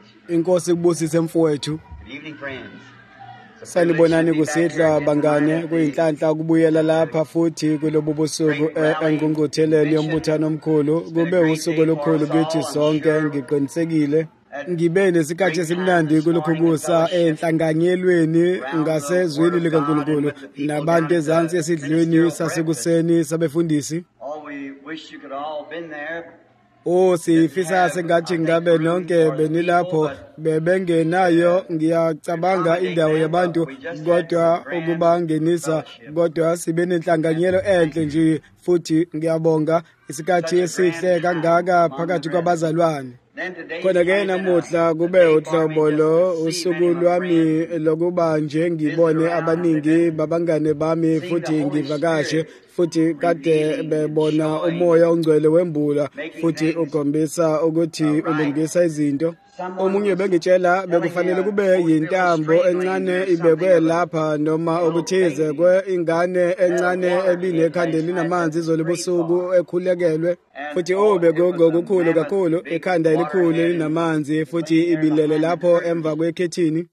Inkosi kubusise mfowethu. Good evening, friends. Sanibonani kusidla bangane kuyinhlanhla ukubuyela lapha futhi kulobu busuku engqungqutheleni yombuthano omkhulu kube usuku olukhulu kithi sonke ngiqinisekile ngibe nesikhathi esimnandi kulokhu kusa enhlanganyelweni ngasezwini likaNkulunkulu nabantu ezansi esidlweni sasekuseni sabefundisi. We wish you could all been there. Sifisa sengathi ngabe nonke benilapho bebengenayo ngiyacabanga indawo yabantu kodwa ukuba ngenisa kodwa sibe nenhlanganyelo enhle nje futhi ngiyabonga isikhathi esihle kangaka phakathi kwabazalwane. Khona ke namuhla kube uhlobo lo usuku lwami lokuba nje ngibone abaningi babangane bami futhi ngivakashe futhi kade bebona umoya ongcwele wembula futhi ukhombisa ukuthi ulungisa izinto. Omunye bengitshela bekufanele kube yintambo encane ibekwe lapha noma ukuthize ingane encane ebinekhanda linamanzi izolibusuku ekhulekelwe futhi bekukukhulu kakhulu ikhanda elikhulu linamanzi futhi ibilele lapho emva kwekhethini.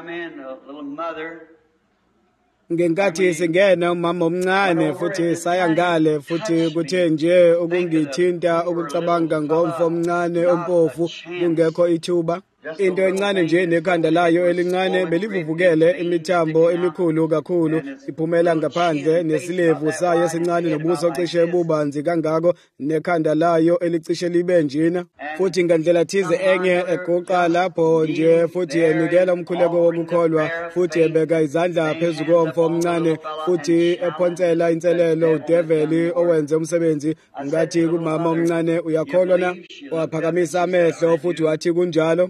Ngenkathi singena umama omncane futhi saya ngale futhi kuthe nje ukungithinta ukucabanga ngomfo omncane ompofu kungekho ithuba. Into encane nje nekhanda layo elincane belivuvukele imithambo emikhulu kakhulu iphumela ngaphandle nesilevu sayo esincane nobuso cishe bubanzi kangako nekhanda layo elicishe libe njena futhi ngandlela thize enye egoqa lapho nje futhi enikela umkhuleko wokukholwa futhi ebeka izandla phezu komfo omncane futhi ephonsela inselelo udeveli owenze umsebenzi ngathi kumama omncane uyakholwa na waphakamisa amehlo futhi wathi kunjalo.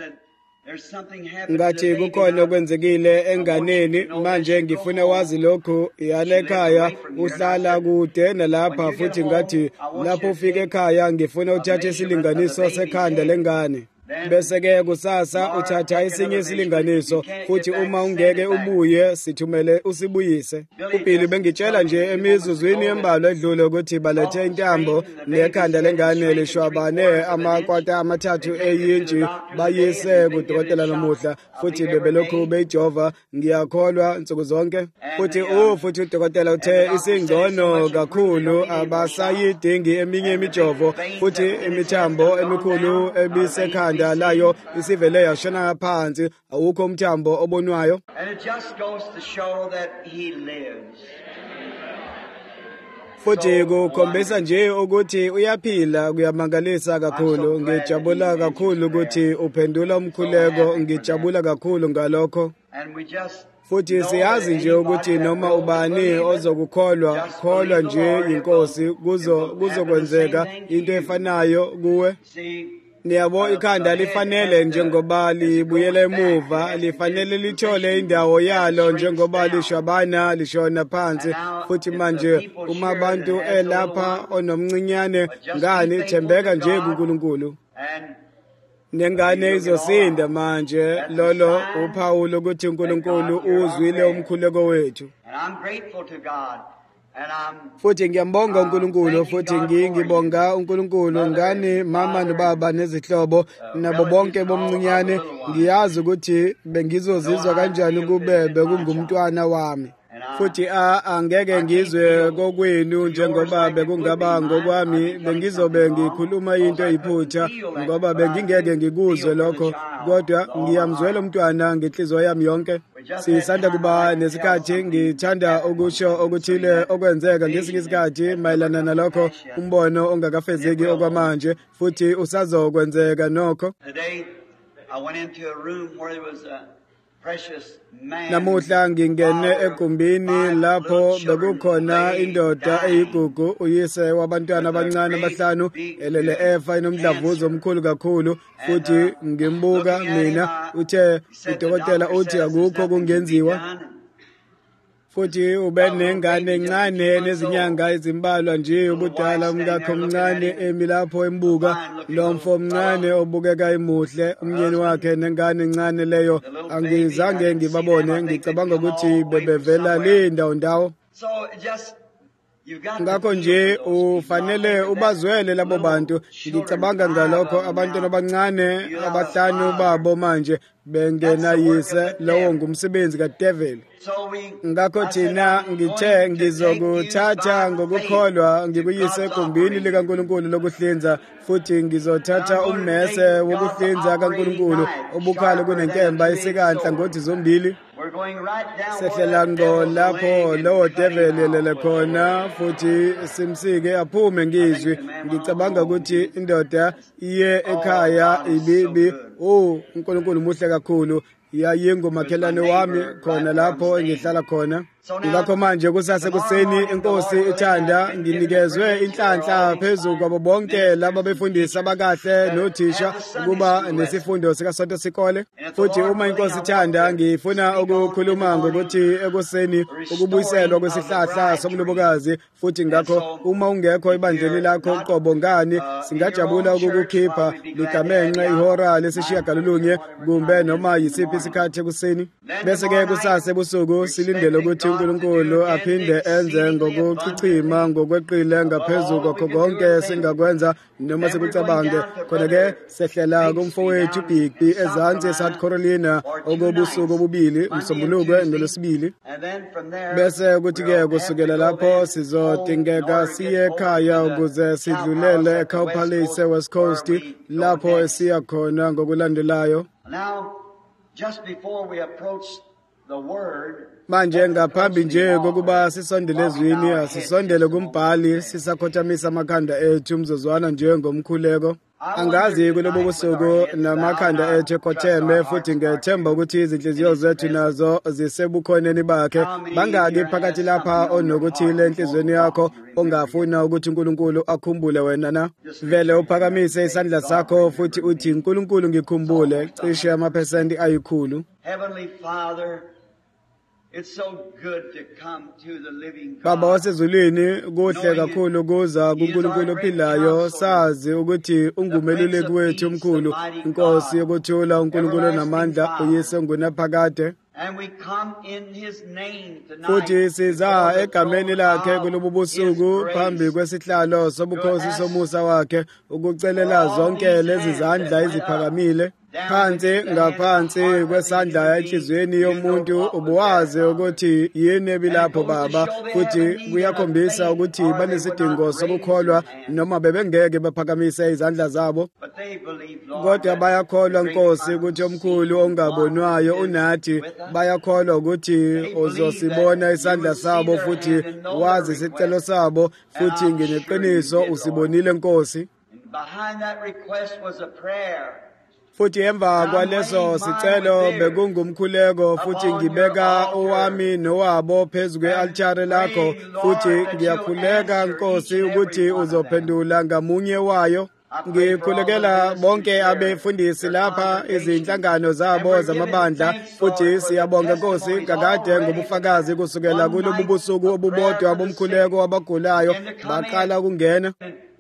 Ngathi kukhona okwenzekile enganeni manje ngifuna wazi lokho yale ekhaya uhlala kude nalapha futhi ngathi lapho ufika ekhaya ngifuna uthathe isilinganiso sekhanda lengane bese ke kusasa uthatha esinye isilinganiso futhi uma ungeke ubuye sithumele usibuyise. uBhili bengitshela nje emizuzwini embalo edlule ukuthi balethe intambo nekhanda lengane lishwabane amakwata amathathu eyinji bayise kudokotela namuhla futhi bebelokhu bejova ngiyakholwa insuku zonke futhi udokotela uthe isingcono kakhulu abasayidingi eminye imijovo futhi imithambo emikhulu ebisekhanda layo isivele yashona phansi awukho umthambo obonwayo. Futhi kukhombisa nje ukuthi uyaphila kuyamangalisa kakhulu. Ngijabula kakhulu ukuthi uphendula umkhuleko ngijabula kakhulu ngalokho. Futhi siyazi nje ukuthi noma ubani ozokukholwa kholwa nje inkosi kuzokwenzeka into efanayo kuwe. Niyabo ikhanda lifanele njengoba libuyela emuva lifanele lithole indawo yalo njengoba lishwabana lishona phansi futhi manje uma abantu elapha onomncinyane ngani ithembeka nje kuNkulunkulu nengane izosinda manje lolo uPawulo ukuthi uNkulunkulu uzwile umkhuleko wethu. Futhi ngiyambonga uNkulunkulu futhi ngibonga uNkulunkulu ngani mama nobaba nezihlobo nabo bonke bomncinyane ngiyazi ukuthi bengizozizwa kanjani kube bekungumntwana wami futhi angeke ngizwe kokwenu njengoba bekungaba ngokwami bengizobe ngikhuluma into eyiphutha ngoba bengingeke ngikuzwe lokho kodwa ngiyamzwela umntwana ngenhliziyo yami yonke. Sisanda kuba nesikhathi ngithanda ukusho okuthile okwenzeka ngesinye isikhathi mayelana nalokho umbono ongakafezeki okwamanje futhi usazokwenzeka nokho. Namuhla ngingene egumbini lapho bekukhona indoda eyigugu uyise wabantwana abancane abahlanu elele efa inomdlavuzo omkhulu kakhulu futhi ngimbuka mina uthe udokotela uthi akukho kungenziwa futhi ube nengane encane nezinyanga ezimbalwa nje ubudala umkakhe omncane emi lapho embuka lo mfo omncane obukeka emuhle umnyeni wakhe nengane encane leyo angizange ngibabone ngicabanga ukuthi bebevela le ndawo. ngakho nje ufanele ubazwele labo bantu. Ngicabanga ngalokho abantwana abancane abahlanu babo manje bengenayise, lowo ngumsebenzi kaDevil. Ngakho thina ngithe ngizokuthatha ngokukholwa ngikuyise egumbini likaNkulunkulu lokuhlinza, futhi ngizothatha ummese wokuhlinza kaNkulunkulu obukhali kunenkemba isikanhla ngothi zombili. Sehlela ngqo lapho lowo Devil elele khona, futhi simsike aphume ngizwi. Ngicabanga ukuthi indoda iye ekhaya ibibi. uNkulunkulu muhle kakhulu. Yayingumakhelwane wami khona lapho engihlala khona. Ngakho manje kusasekuseni inkosi ithanda nginikezwe inhlanhla phezulu kwabo bonke laba befundisi abakahle nothisha ukuba nesifundo sikasonto sikole. Futhi uma inkosi ithanda ngifuna ukukhuluma ngokuthi ekuseni ukubuyiselwa kwesihlahla somlobokazi. Futhi ngakho uma ungekho ebandleni lakho qobo ngani singajabula ukukukhipha ligamenxe ihora lesishiyagalolunye kumbe noma yisiphi isikhathi ekuseni. Bese ke kusasa ebusuku silindele ukuthi uNkulunkulu aphinde enze ngokuchicima ngokweqile ngaphezulu kwakho konke singakwenza noma sikucabange. Khona ke sehlela kumfowethu Bigby ezansi eSouth Carolina okobusuku obubili, uMsombuluko noLwesibili. Bese kuthi ke kusukela lapho sizodingeka siye ekhaya ukuze sidlulele eCow Palace West Coast lapho esiya khona ngokulandelayo. Just before we approach the word, manje ngaphambi nje kokuba sisondele ezwini asisondele kumbhali sisakhothamisa amakhanda ethu umzuzwana nje ngomkhuleko. Angazi kulobo busuku namakhanda ethu ekhotheme, futhi ngethemba ukuthi izinhliziyo zethu nazo zisebukhoneni bakhe. Bangaki phakathi lapha onokuthile enhlizweni yakho ongafuna ukuthi uNkulunkulu akhumbule wena na? Vele uphakamise isandla sakho futhi uthi uNkulunkulu ngikhumbule, cishe amaphesenti ayikhulu. Heavenly Father, it's so good to come to the living God. Baba wasezulwini, kuhle kakhulu kuza kuNkulunkulu ophilayo, sazi ukuthi ungumeluleki wethu omkhulu, inkosi yokuthula, uNkulunkulu namandla, uyise ngunaphakade. And we come in his name tonight. Futhi siza egameni lakhe kulobu busuku phambi kwesihlalo sobukhosi somusa wakhe ukucelela zonke lezi zandla eziphakamile phansi ngaphansi kwesandla enhlizweni yomuntu. Ubuwazi ukuthi yini ebilapho Baba, futhi kuyakhombisa ukuthi banesidingo sokukholwa noma bebengeke baphakamise izandla zabo, kodwa bayakholwa Nkosi ukuthi omkhulu ongabonwayo unathi. Bayakholwa ukuthi uzosibona isandla sabo futhi wazi isicelo sabo, futhi ngeqiniso usibonile Nkosi. Behind that request was a prayer. Futhi emva kwaleso sicelo bekungumkhuleko, futhi ngibeka owami nowabo phezu kwe-altare lakho, futhi ngiyakhuleka Nkosi ukuthi uzophendula ngamunye wayo. Ngikhulekela bonke abefundisi lapha, izinhlangano zabo zamabandla, futhi siyabonga Nkosi kakade ngobufakazi kusukela kulobu busuku obubodwa bomkhuleko wabagulayo baqala ukungena.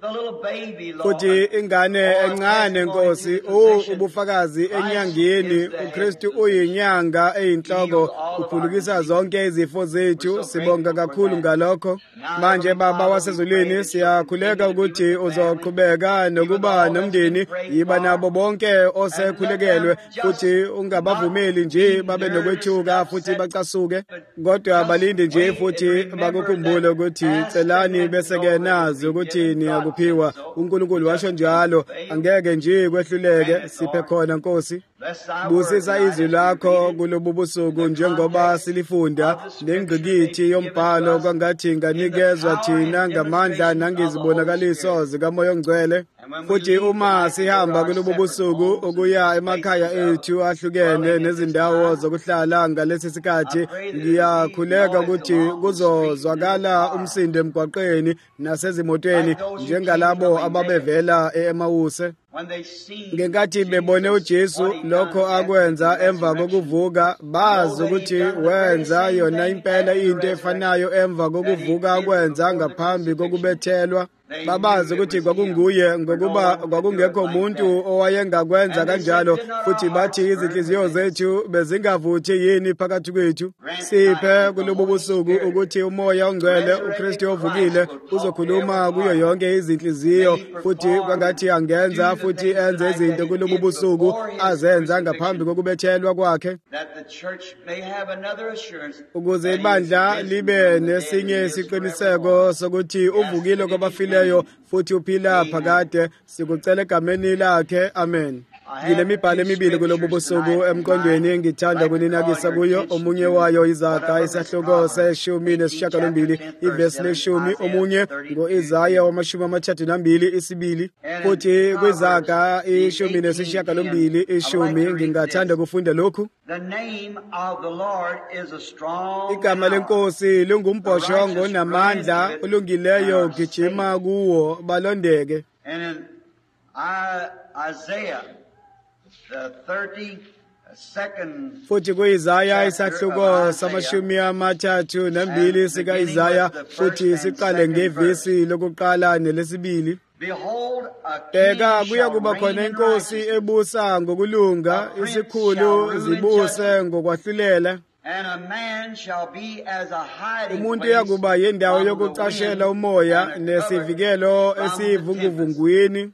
Futhi ingane encane Nkosi, ubufakazi enyangeni. uKristu uyinyanga eyinhloko, uphulukisa zonke izifo zethu. Sibonga kakhulu ngalokho. Manje Baba wasezulwini, siyakhuleka ukuthi uzoqhubeka nokuba nomndeni, yiba nabo bonke osekhulekelwe, futhi ungabavumeli nje babe nokwethuka futhi bacasuke, kodwa balinde nje futhi bakukhumbule ukuthi celani bese-ke nazi ukuthi niyakuphiwa. uNkulunkulu washo njalo, angeke nje kwehluleke. Siphe khona Nkosi. Busisa izwi lakho kulobu busuku njengoba silifunda nengqikithi yombhalo kwangathi nganikezwa thina ngamandla nangizibonakaliso zikaMoya oNgcwele. Futhi uma sihamba kulobu busuku ukuya emakhaya ethu ahlukene nezindawo zokuhlala ngalesi sikhathi, ngiyakhuleka ukuthi kuzozwakala umsindo emgwaqeni nasezimotweni njengalabo ababevela eEmawuse. ngenkathi bebone uJesu lokho akwenza emva kokuvuka, bazi ukuthi wenza yona impela into efanayo emva kokuvuka akwenza ngaphambi kokubethelwa. Babazi ukuthi kwakunguye, ngokuba kwakungekho umuntu owayengakwenza kanjalo, futhi bathi izinhliziyo zethu bezingavuthi yini phakathi kwethu. Siphe kulobu busuku ukuthi umoya ongcwele, uKristu ovukile, uzokhuluma kuyo yonke izinhliziyo, futhi kwangathi angenza futhi enze izinto kulobu busuku azenza ngaphambi kokubethelwa kwakhe, ukuze ibandla libe nesinye isiqiniseko sokuthi uvukile kwabafileyo futhi uphila phakade. Sikucela egameni lakhe, amen. Ngile mibhalo emibili kulobu busuku emqondweni engithanda kuninakisa kuyo. Omunye wayo Izaga isahluko se-12 ivesi le-10, omunye ngo-Isaya 32:2, futhi kwiZaga 12:10 ngingathanda kufunda lokhu. Igama leNkosi lingumbhoshongo onamandla, ulungileyo gijima kuwo balondeke. Futhi kwi-Isaya isahluko 32 sika-Isaya, futhi siqale ngevesi lokuqala nelesibili. Bheka, kuya kuba khona inkosi ebusa ngokulunga, isikhulu zibuse ngokwahlulela. Umuntu uyakuba yindawo yokucashela umoya nesivikelo esivunguvungwini.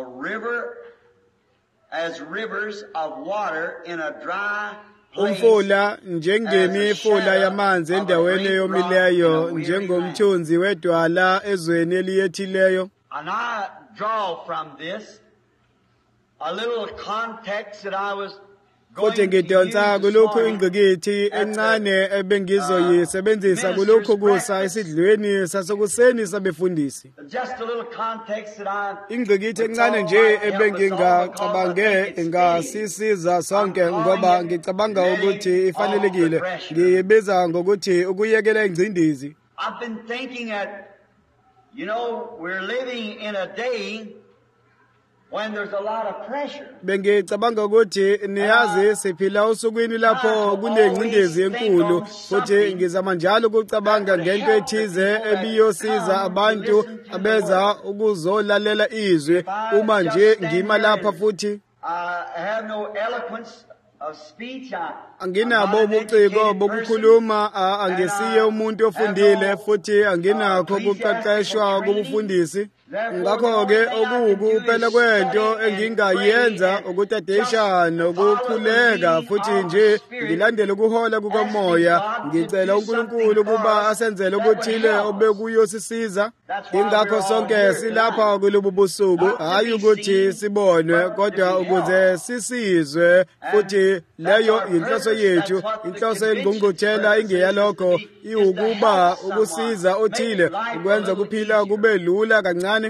Umfula njengemifula yamanzi endaweni eyomileyo, njengomthunzi wedwala ezweni eliyethileyo. And I draw from this a little context that I was futhi ngidonsa kulokhu ingqikithi encane ebengizoyisebenzisa kulokhu kusa esidlweni sasekuseni sabefundisi. Ingqikithi encane nje ebengingacabange ingasisiza sonke, ngoba ngicabanga ukuthi ifanelekile. Ngiyibiza ngokuthi ukuyekela ingcindezi. I've been thinking that, you know, we're living in a day when there's a lot of pressure. Bengicabanga ukuthi niyazi siphila usukwini lapho kunengcindezi enkulu, futhi ngizama njalo ukucabanga ngento ethize ebiyosiza abantu abeza ukuzolalela izwi uma nje ngima lapha, futhi I have no eloquence of speech. anginabo ubuciko bokukhuluma, angesiye umuntu ofundile, futhi anginakho ukuqeqeshwa kubufundisi. Ngakho-ke okuwukuphela kwento engingayenza ukutadisha nokukhuleka, futhi nje ngilandele ukuhola kukamoya. Ngicela uNkulunkulu ukuba asenzele okuthile obekuyosisiza. Ingakho sonke silapha kulobu busuku, hayi ukuthi sibonwe, kodwa ukuze sisizwe, futhi leyo inhloso yethu. Inhloso engqungquthela ingeyalokho, iwukuba ukusiza othile, ukwenza kuphila kube lula kancane.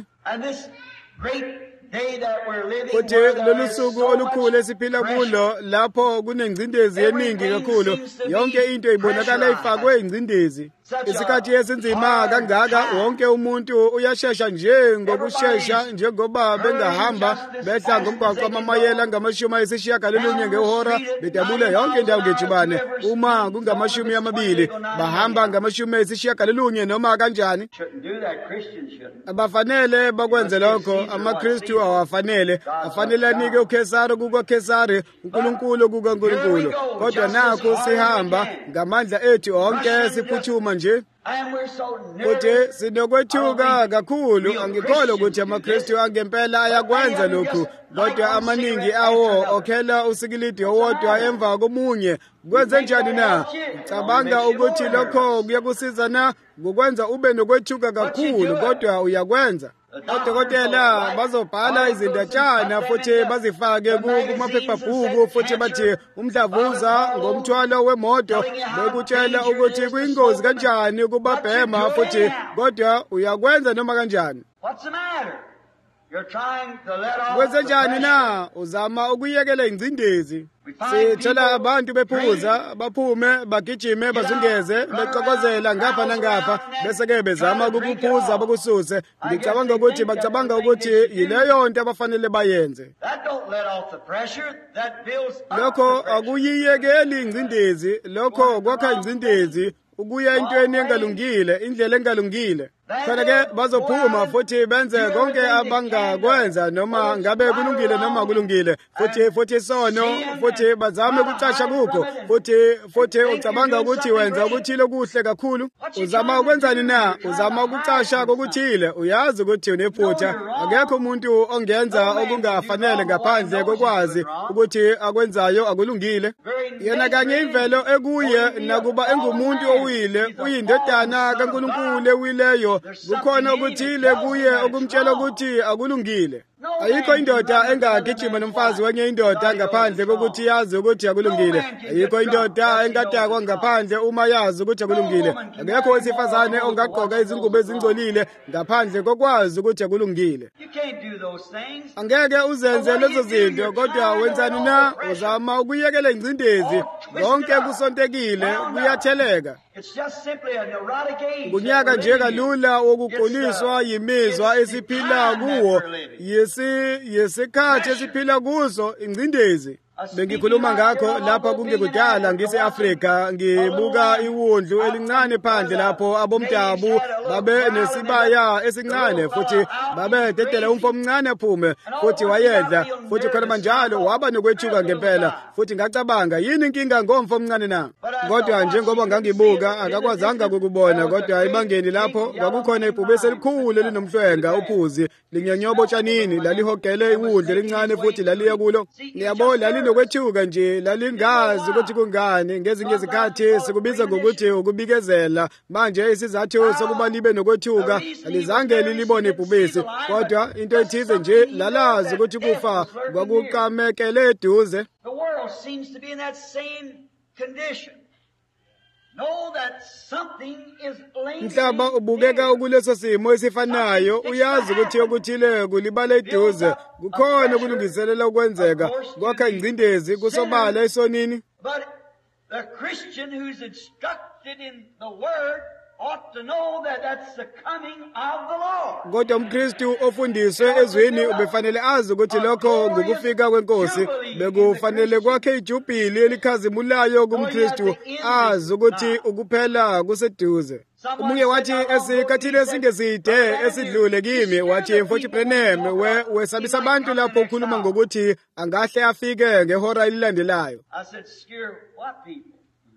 Futhi lolu suku olukhulu esiphila kulo, lapho kunengcindezi eningi kakhulu, yonke into ibonakala ifakwe ingcindezi. Isikhathi esinzima kangaka, wonke umuntu uyashesha nje ngokushesha, njengoba bengahamba behla ngomgwaqo amamayela angama-90 ngehora, bedabula yonke indawo ngejubane. Uma kungama-20 bahamba ngama-90 noma kanjani. Abafanele bakwenze lokho. AmaKristu awafanele. Afanele anike uKesari kukaKesari, uNkulunkulu kukaNkulunkulu. Kodwa nakho sihamba ngamandla ethu onke, siphuthuma nje. Futhi sinokwethuka kakhulu. Angikholwa ukuthi AmaKristu angempela ayakwenza lokhu, kodwa amaningi awo okhela usikilidi owodwa emva komunye. Kwenze njani na? Cabanga ukuthi lokho kuyakusiza na ukwenza ube nokwethuka kakhulu, kodwa uyakwenza. Odokotela bazobhala izindatshana futhi bazifake kumaphephabhuku, futhi bathi umdlavuza ngomthwalo wemoto, bekutshela ukuthi kuyingozi kanjani ukubabhema, futhi kodwa uyakwenza noma kanjani. You're trying to let off the kwenzenjani pressure. na uzama ukuyekela ingcindezi sithola abantu bephuza baphume bagijime bazungeze becokozela ngapha nangapha bese-ke bezama ukukuphuza bakususe ngicabanga ukuthi bacabanga ukuthi yileyo nto abafanele bayenze That don't let off the pressure. That builds up lokho the pressure. akuyiyekeli ingcindezi lokho kwakha ingcindezi ukuya entweni engalungile indlela engalungile khona-ke bazophuma futhi benze konke abangakwenza noma ngabe kulungile noma kulungile futhi sono futhi bazame ukucasha kukho futhi ucabanga ukuthi wenza okuthile kuhle kakhulu uzama ukwenzani na uzama ukucasha kokuthile uyazi ukuthi unephutha akekho umuntu ongenza okungafanele ngaphandle kokwazi ukuthi akwenzayo akulungile yena kanye imvelo ekuye nakuba engumuntu owile uyindodana kaNkulunkulu ewileyo kukhona okuthile kuye okumtshela ukuthi akulungile ayikho indoda engagijima nomfazi wenye indoda ngaphandle kokuthi yazi ukuthi akulungile ayikho indoda engadakwa ngaphandle uma yazi ukuthi akulungile akekho owesifazane ongagqoka izingubo ezingcolile ngaphandle kokwazi ukuthi akulungile You can't do those things. angeke uzenze lezo zinto kodwa wenzani na uzama ukuyekela ingcindezi konke kusontekile kuyatheleka It's just simply a neurotic age. kunyaka nje kalula wokuquliswa yimizwa esiphila kuwo yesikhathi esiphila kuso ingcindezi bengikhuluma ngakho lapha kungekudala ngise-Afrika ngibuka iwundlu elincane phandle lapho abomdabu babe nesibaya esincane futhi babededela umfo omncane aphume futhi wayedla futhi khona manjalo waba nokwethuka ngempela futhi ngacabanga yini inkinga ngomfo omncane na kodwa njengoba ngangibuka akakwazanga ukubona kodwa ebangeni lapho kwakukhona ibhubesi elikhulu elinomhlwenga uphuzi linyonyoba otshanini lalihogele iwundlu elincane futhi laliya kulo ngiyabona nokwethuka nje lalingazi ukuthi kungani ngezinye izikhathi sikubiza ngokuthi ukubikezela manje isizathu sokuba libe nokwethuka alizange lilibone ibhubesi kodwa into ethize nje lalazi ukuthi kufa kwakuqamekele eduze The world seems to be in that same condition. Know that something is umhlaba ubukeka ukuleso simo esifanayo uyazi ukuthi okuthile kulibala eduze kukhona ukulungiselela ukwenzeka kwakha ingcindezi kusobala esonini But the Christian who's instructed in the Word ought to know that that's the coming of the Lord. kodwa umKristu ofundiswe ezweni ubefanele azi ukuthi lokho ngokufika kwenkosi bekufanele kwakhe ijubhili elikhazimulayo kumKristu azi ukuthi ukuphela kuseduze umunye wathi esikhathini esingeside esidlule kimi wathi mfowethu Branham wesabisa abantu lapho ukhuluma ngokuthi angahle afike ngehora elilandelayo I said, scare what people?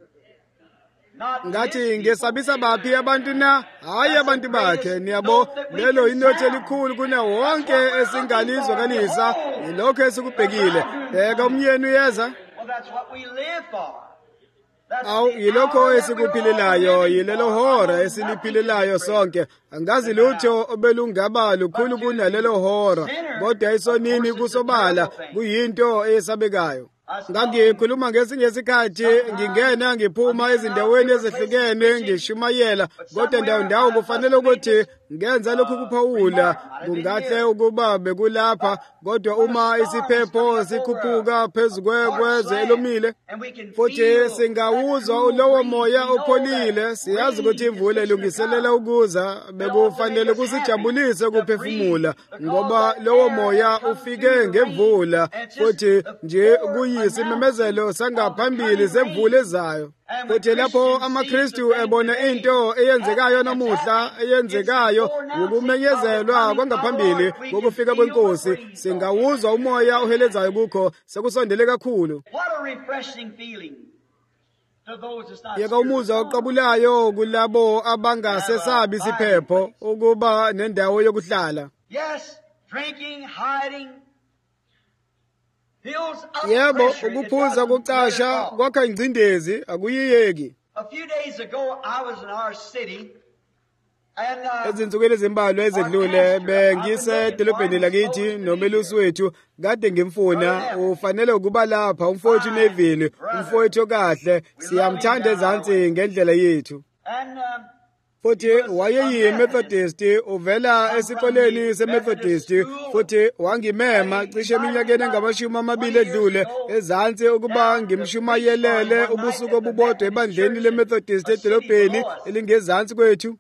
ngathi ngesabisa baphi abantu na hayi abantu bakhe niyabo lelo inotho elikhulu kuna wonke esingalizwakalisa yilokho esikubhekile bheka umyeni uyeza Well, that's what we live for. That's awu the yilokho hour that we're esikuphilelayo living yilelo for. hora esiliphilelayo sonke angazi lutho obelungaba lukhulu kunalelo hora kodwa isonini kusobala kuyinto eyesabekayo ngangikhuluma ngesinye isikhathi ngingena ngiphuma ezindaweni ezehlukene ngishumayela kodwa ndawo kufanele ukuthi ngenza lokhu kuphawula kungahle ukuba bekulapha kodwa uma isiphepho sikhuphuka phezu kwezwe elomile futhi singawuzwa lowo moya opholile siyazi ukuthi imvula ilungiselela ukuza bekufanele kusijabulise ukuphefumula ngoba lowo moya ufike ngemvula futhi nje kuyisimemezelo sangaphambili semvula ezayo futhi lapho amaKristu ebona into eyenzekayo namuhla eyenzekayo ukumenyezelwa kwangaphambili kokufika kwenkosi singawuzwa umoya ohelezayo kukho sekusondele kakhulu What a refreshing feeling to those that's not yeka umuzwa oqabulayo kulabo abangasesabi isiphepho ukuba nendawo yokuhlala Yes, drinking, hiding, builds up yebo pressure. It ukuphuza doesn't let kucasha it off. kwakha ingcindezi akuyiyeki A few days ago, I was in our city, and ezinsukwini ezimbalwa ezedlule bengisedolobheni lakithi nomelusi wethu kade ngimfuna ufanele ukuba lapha umfowethu Neville umfowethu kahle siyamthanda ezantsi ngendlela yethu and futhi wayeyi-Methodist, uvela esikoleni se-Methodist, futhi wangimema cishe eminyakeni engama-20 edlule ezansi ukuba ngimshumayelele ubusuku obubodwa ebandleni le-Methodist edolobheni elingezansi kwethu.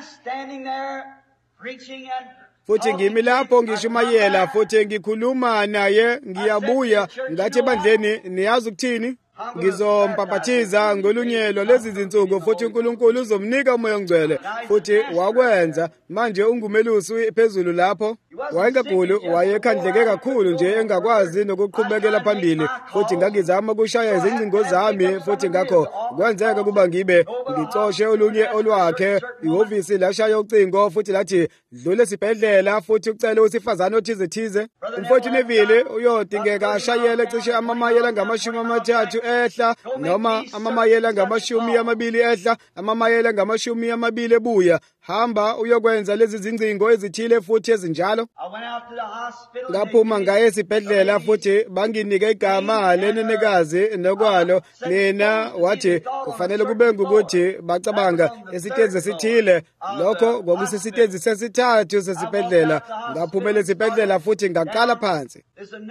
Futhi ngimi lapho ngishumayela futhi ngikhuluma naye, ngiyabuya ngathi ebandleni niyazi ukuthini? Ngizompaphathiza ngolunyelo lezi zinsuku futhi uNkulunkulu uzomnika umoya ongcwele, futhi wakwenza. Manje ungumelusi phezulu lapho. Wayengaguli, wayekhandleke kakhulu nje engakwazi nokuqhubekela phambili, futhi ngangizama ukushaya izingcingo zami, futhi ngakho kwenzeka kuba ngibe ngicoshe olunye olwakhe. Ihhovisi lashaya ucingo futhi lathi dlule esibhedlela futhi ucele usifazane othize. Umfowethu Neville uyodingeka ashayele cishe amamayela angama-30 ehla, noma amamayela angama-20 ehla, amamayela angama-20 ebuya. Hamba uyokwenza lezi zingcingo ezithile futhi ezinjalo. Ngaphuma ngaye esibhedlela futhi banginike igama lenenekazi nokwalo. Mina wathi kufanele kube ngukuthi bacabanga esitezi esithile. Lokho kwakusisitezi sesithathu sesibhedlela. Ngaphumela esibhedlela futhi ngaqala phansi.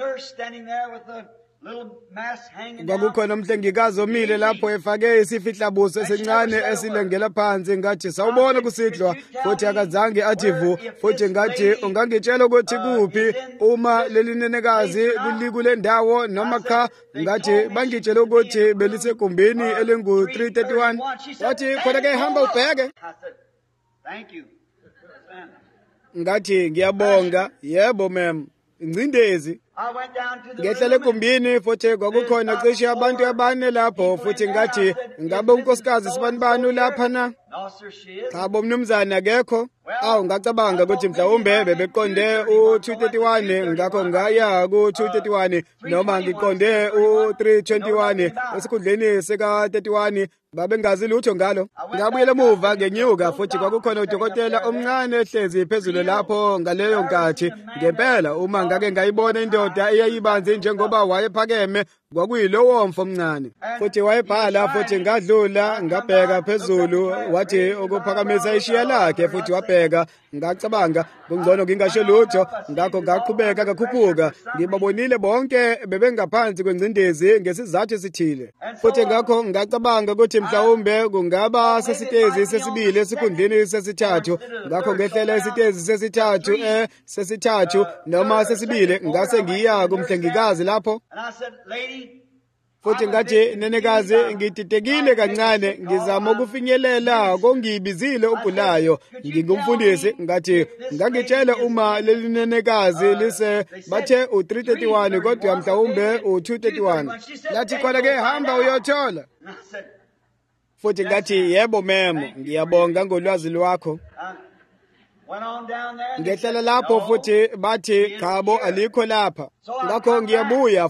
Kwakukhona umhlengikazi omile lapho efake isifihlabuso esincane esilengela phansi. Ngathi sawubona kusihlwa, futhi akazange athi vu, futhi ngathi ungangitshela ukuthi kuphi uma leli nenekazi kule ndawo noma cha? Ngathi bangitshela ukuthi belisegumbini elingu-331. Wathi khona-ke hamba ubheke. Ngathi ngiyabonga. Yebo ma'am, ingcindezi. Ngehlele egumbini futhi kwakukhona cishe abantu abane lapho, futhi ngathi ngabe unkosikazi sibanibani lapha na? Cha bo mnumzane akekho. Ngacabanga ukuthi mhlawumbe bebeqonde u-231, ngakho ngaya ku-231 noma ngiqonde u-321 esikhundleni sika-31. Babengazi lutho ngalo. Ngabuyela emuva ngenyuka futhi kwakukhona udokotela omncane ehlezi phezulu lapho ngaleyo nkathi. Ngempela uma ngake ngayibona indoda eyayibanzi njengoba wayephakeme, kwakuyilowo mfo omncane. Futhi wayebhala futhi ngadlula ngabheka phezulu, wathi ukuphakamisa ishiya lakhe futhi wabheka. Ngacabanga kungcono ngingasho lutho, ngakho ngaqhubeka ngakhuphuka. Ngibabonile bonke bebengaphansi kwengcindezi ngesizathu esithile. Futhi ngakho ngacabanga ukuthi mhlawumbe kungaba sesitezi sesibili esikhundleni sesithathu. Ngakho ngehlela isitezi sesithathu noma sesibili ngase ngiya kumhlengikazi lapho. Futhi ngathi nenekazi ngididekile kancane, ngizama ukufinyelela kongibizile ogulayo. Ngingumfundisi, ngathi ngangitshela uma leli nenekazi lise bathe u-331 kodwa mhlawumbe u-231. Lathi khona-ke hamba uyothola. Futhi ngathi yebo ma'am, ngiyabonga ngolwazi lwakho. Ngehlela lapho futhi bathi khabo alikho lapha. Ngakho ngiyabuya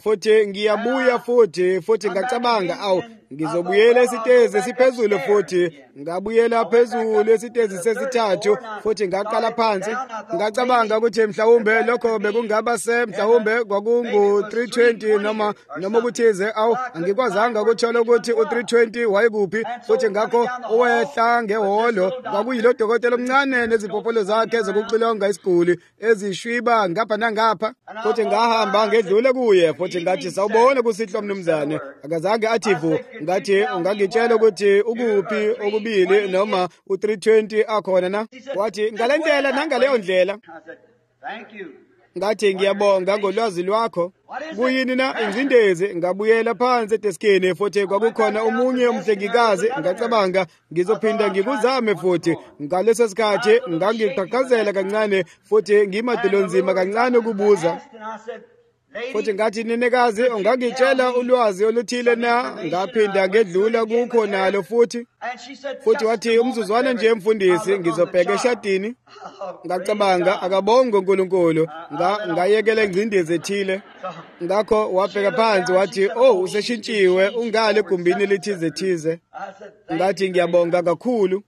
futhi ngacabanga ngizobuyela esitezi esiphezulu futhi ngabuyela phezulu esitezi sesithathu futhi ngaqala phansi. Ngacabanga ukuthi mhlawumbe lokho bekungaba mhlawumbe kwakungu-320 noma ukuthize. Angikwazanga ukuthola ukuthi u-320 wayekuphi, futhi ngakho uwehla ngehholo kwakuyilo dokotela omncane nezipopolo zakhe zokuxilonga isiguli ezishwiba ngapha nangapha. Futhi ngahamba ngedlule kuye futhi ngathi sawubona kusihlwa mnumzane. Akazange athi vu. Ngathi ungangitshela ukuthi ukuphi okubili noma u-320 akhona na? Wathi ngale ndlela nangaleyo ndlela. Ngathi ngiyabonga ngolwazi lwakho. Kuyini na ingcindezi? Ngabuyela phansi edeskini futhi kwakukhona omunye umhlengikazi. Ngacabanga ngizophinda ngikuzame futhi. Ngaleso sikhathi ngangiqhaqhazela kancane futhi ngimadolonzima kancane ukubuza. Futhi ngathi nenekazi ungangitshela ulwazi oluthile na? Ngaphinda ngedlula kukho nalo futhi. Futhi wathi umzuzwana nje mfundisi ngizobheka eshadini. Ngacabanga akabonge uNkulunkulu. Ngayekela ingcindezi ethile. Ngakho wabheka phansi wathi useshintshiwe ungale egumbini lithize. Ngathi ngiyabonga kakhulu.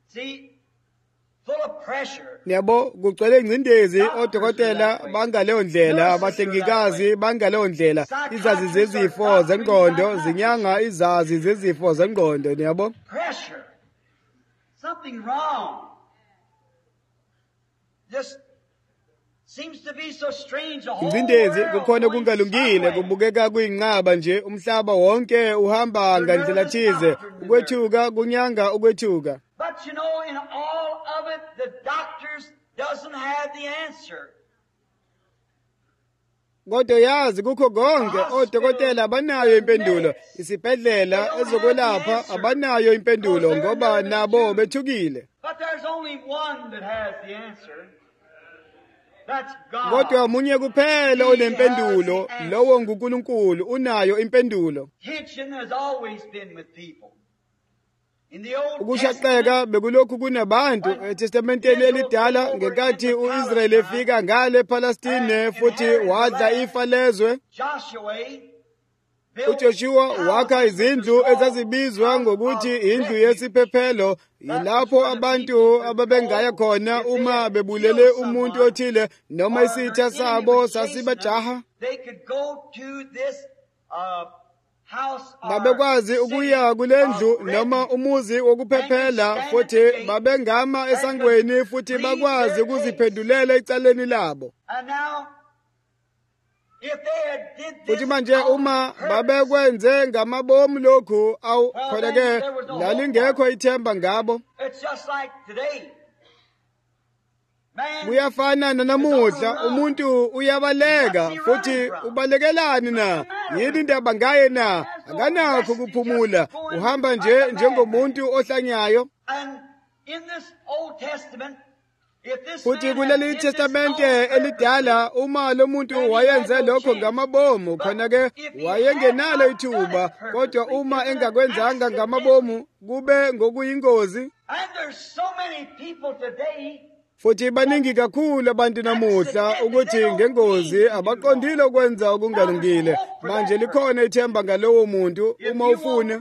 Yabo kugcwele ingcindezi, odokotela bangaleyo ndlela, abahlengikazi bangaleyo ndlela, izazi zezifo zengqondo zinyanga izazi zezifo zengqondo. Yabo just seems to be so strange. The whole ingcindezi world kukhona going kungalungile sideways. kubukeka kuyinqaba nje umhlaba wonke uhamba ngandlela thize ukwethuka kunyanga ukwethuka. But you know, in all of it, the doctors doesn't have the answer. Kodwa yazi kukho konke odokotela abanayo impendulo, isibhedlela ezokwelapha abanayo impendulo ngoba nabo bethukile. But there's only one that has the answer. That's God. Kodwa munye kuphela onempendulo, lowo nguNkulunkulu unayo impendulo. Tension has always been with people. In the Old Ukushaqeka bekulokhu kunabantu eTestamenteni elidala ngenkathi uIsrayeli efika ngale ePalestine futhi wadla ifa lezwe. uJoshua wakha izindlu ezazibizwa ngokuthi indlu yesiphephelo, yilapho abantu ababengaya khona uma bebulele umuntu othile noma isitha sabo sasibajaha. Babekwazi ukuya kule ndlu noma umuzi wokuphephela futhi babengama esangweni futhi bakwazi ukuziphendulela ecaleni labo. Futhi manje uma babekwenze ngamabomu lokhu awu khona-ke lalingekho ithemba ngabo. Kuyafana nanamuhla, umuntu uyabaleka futhi ubalekelani na? Yini indaba ngaye na? Akanakho ukuphumula, uhamba nje njengomuntu ohlanyayo. Futhi kuleli testamente elidala uma lo muntu wayenze lokho ngamabomu khona-ke wayengenalo ithuba, kodwa uma engakwenzanga ngamabomu kube ngokuyingozi. Futhi baningi kakhulu abantu namuhla ukuthi ngengozi abaqondile ukwenza okungalungile. Manje likhona ithemba ngalowo muntu uma ufuna.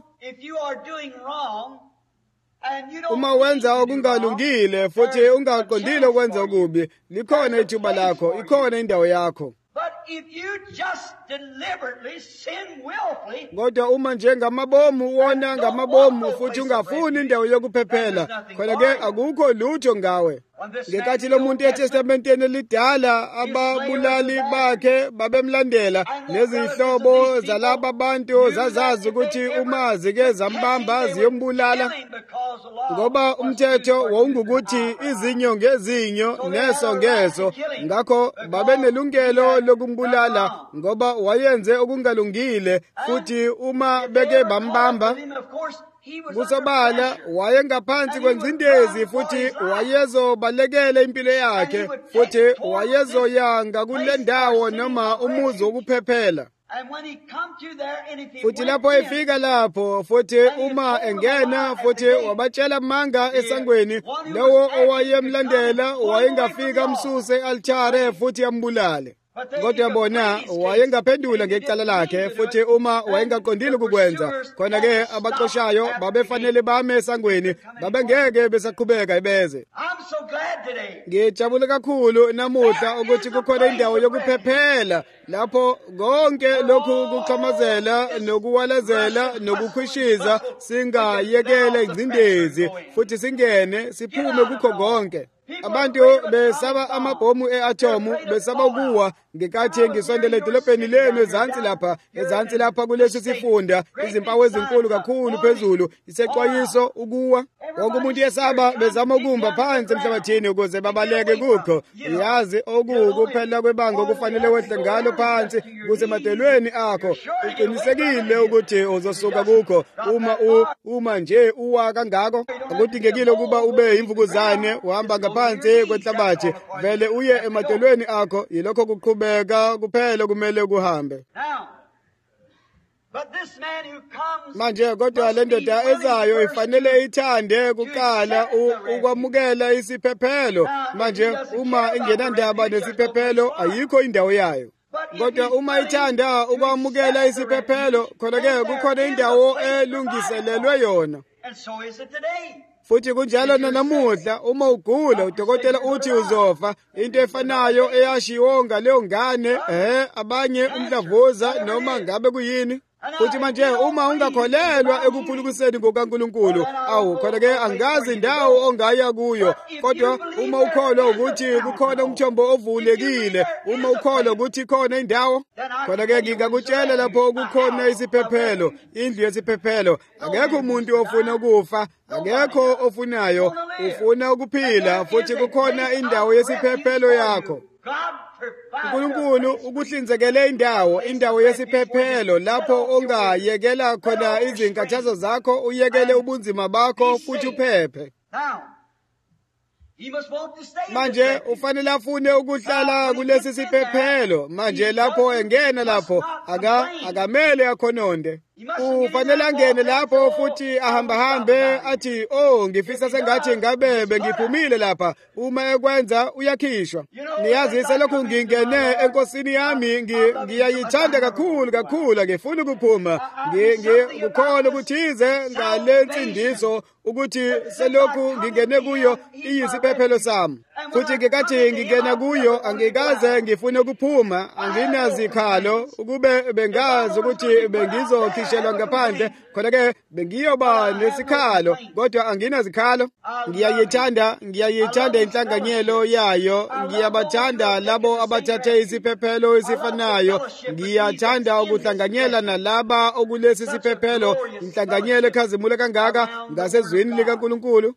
Uma wenza okungalungile futhi ungaqondile ukwenza okubi, likhona ithuba lakho, ikhona indawo yakho. Kodwa uma njengamabomu wona ngamabomu futhi ungafuni indawo yokuphephela, khona-ke akukho lutho ngawe. Ngenkathi lo muntu eTestamenteni elidala ababulali bakhe babemlandela, nezihlobo zalaba bantu zazazi ukuthi uma zike zambamba ziyombulala, ngoba umthetho wawungukuthi izinyo ngezinyo neso ngeso. Ngakho babenelungelo lokumbulala ngoba wayenze okungalungile, futhi uma beke bambamba kusobala wayengaphansi kwengcindezi futhi wayezobalekela impilo yakhe, futhi wayezoyanga kule ndawo noma umuzi wokuphephela. Futhi lapho efika lapho futhi uma engena futhi wabatshela manga esangweni, lowo owayemlandela wayengafika msuse altare futhi ambulale. Kodwa bona wayengaphendula ngecala lakhe, futhi uma wayengaqondile ukukwenza, khona-ke abaxoshayo babefanele bame esangweni, babengeke besaqhubeka ibeze. Ngijabule kakhulu namuhla ukuthi kukhona indawo yokuphephela lapho konke lokhu kuxhamazela nokuwalezela nokukhwishiza singayekele ingcindezi futhi singene siphume kukho konke. Abantu besaba amabhomu e-atomu, besaba ukuwa ngenkathi ngisondele edolobheni lenu ezansi lapha kulesi sifunda, izimpawu ezinkulu kakhulu phezulu, isexwayiso ukuwa. Wonke umuntu yesaba bezama ukumba phansi emhlabathini ukuze babaleke kukho. Yazi okuphela kwebanga okufanele wehle ngalo phansi kusemadelweni akho. Uqinisekile ukuthi uzosuka kukho uma nje uwa kangako. Akudingekile ukuba ube imvukuzane uhamba ngaphansi kwenhlabathi, vele uye emadelweni akho, yilokho kuqhubeka kuphela kumele kuhambe. Manje kodwa le ndoda ezayo ifanele ithande kuqala ukwamukela isiphephelo. Manje uma ingenandaba nesiphephelo ayikho indawo yayo. Kodwa uma ithanda ukwamukela isiphephelo, khona-ke kukhona indawo elungiselelwe yona. Futhi kunjalo nanamuhla, uma ugula udokotela uthi uzofa, into efanayo eyashiwo ngaleyo ngane, abanye umdlavuza noma ngabe kuyini. futhi manje uma ungakholelwa ekuphulukiseni ngokaNkulunkulu khona-ke angazi indawo ongaya kuyo. Kodwa uma ukholwa ukuthi kukhona umthombo ovulekile, uma ukholwa ukuthi khona indawo, khona-ke ngingakutshela lapho kukhona isiphephelo, indlu yesiphephelo. Akekho umuntu ofuna ukufa, akekho ofunayo, ufuna ukuphila, futhi kukhona indawo yesiphephelo yakho. uNkulunkulu ukuhlinzekele indawo yesiphephelo lapho ongayekela khona izinkathazo zakho, uyekele ubunzima bakho futhi uphephe. Manje ufanele afune ukuhlala kulesi siphephelo. Manje lapho engena lapho akamele akhononde. Ufanele angene lapho futhi ahambe athi ngifisa sengathi ngabe bengiphumile lapha. Uma ekwenza uyakhishwa. Niyazise lokhu ngingene enkosini yami, ngiyayithanda kakhulu, ngifuna ukuphuma. Ngikholwa ukuthize ngale nsindiso ukuthi selokhu ngingene kuyo iyisiphephelo sami. Futhi ngikathi ngingena kuyo angikaze ngifune ukuphuma, anginazikhalo ukube bengazi ukuthi bengizokhishelwa ngaphandle, khona-ke bengiyoba nesikhalo, kodwa anginazikhalo. Ngiyayithanda inhlanganyelo yayo, ngiyabathanda labo abathathe isiphephelo esifanayo, ngiyathanda ukuhlanganyela nalaba okulesi siphephelo, inhlanganyelo ekhazimula kangaka ngasezweni likaNkulunkulu.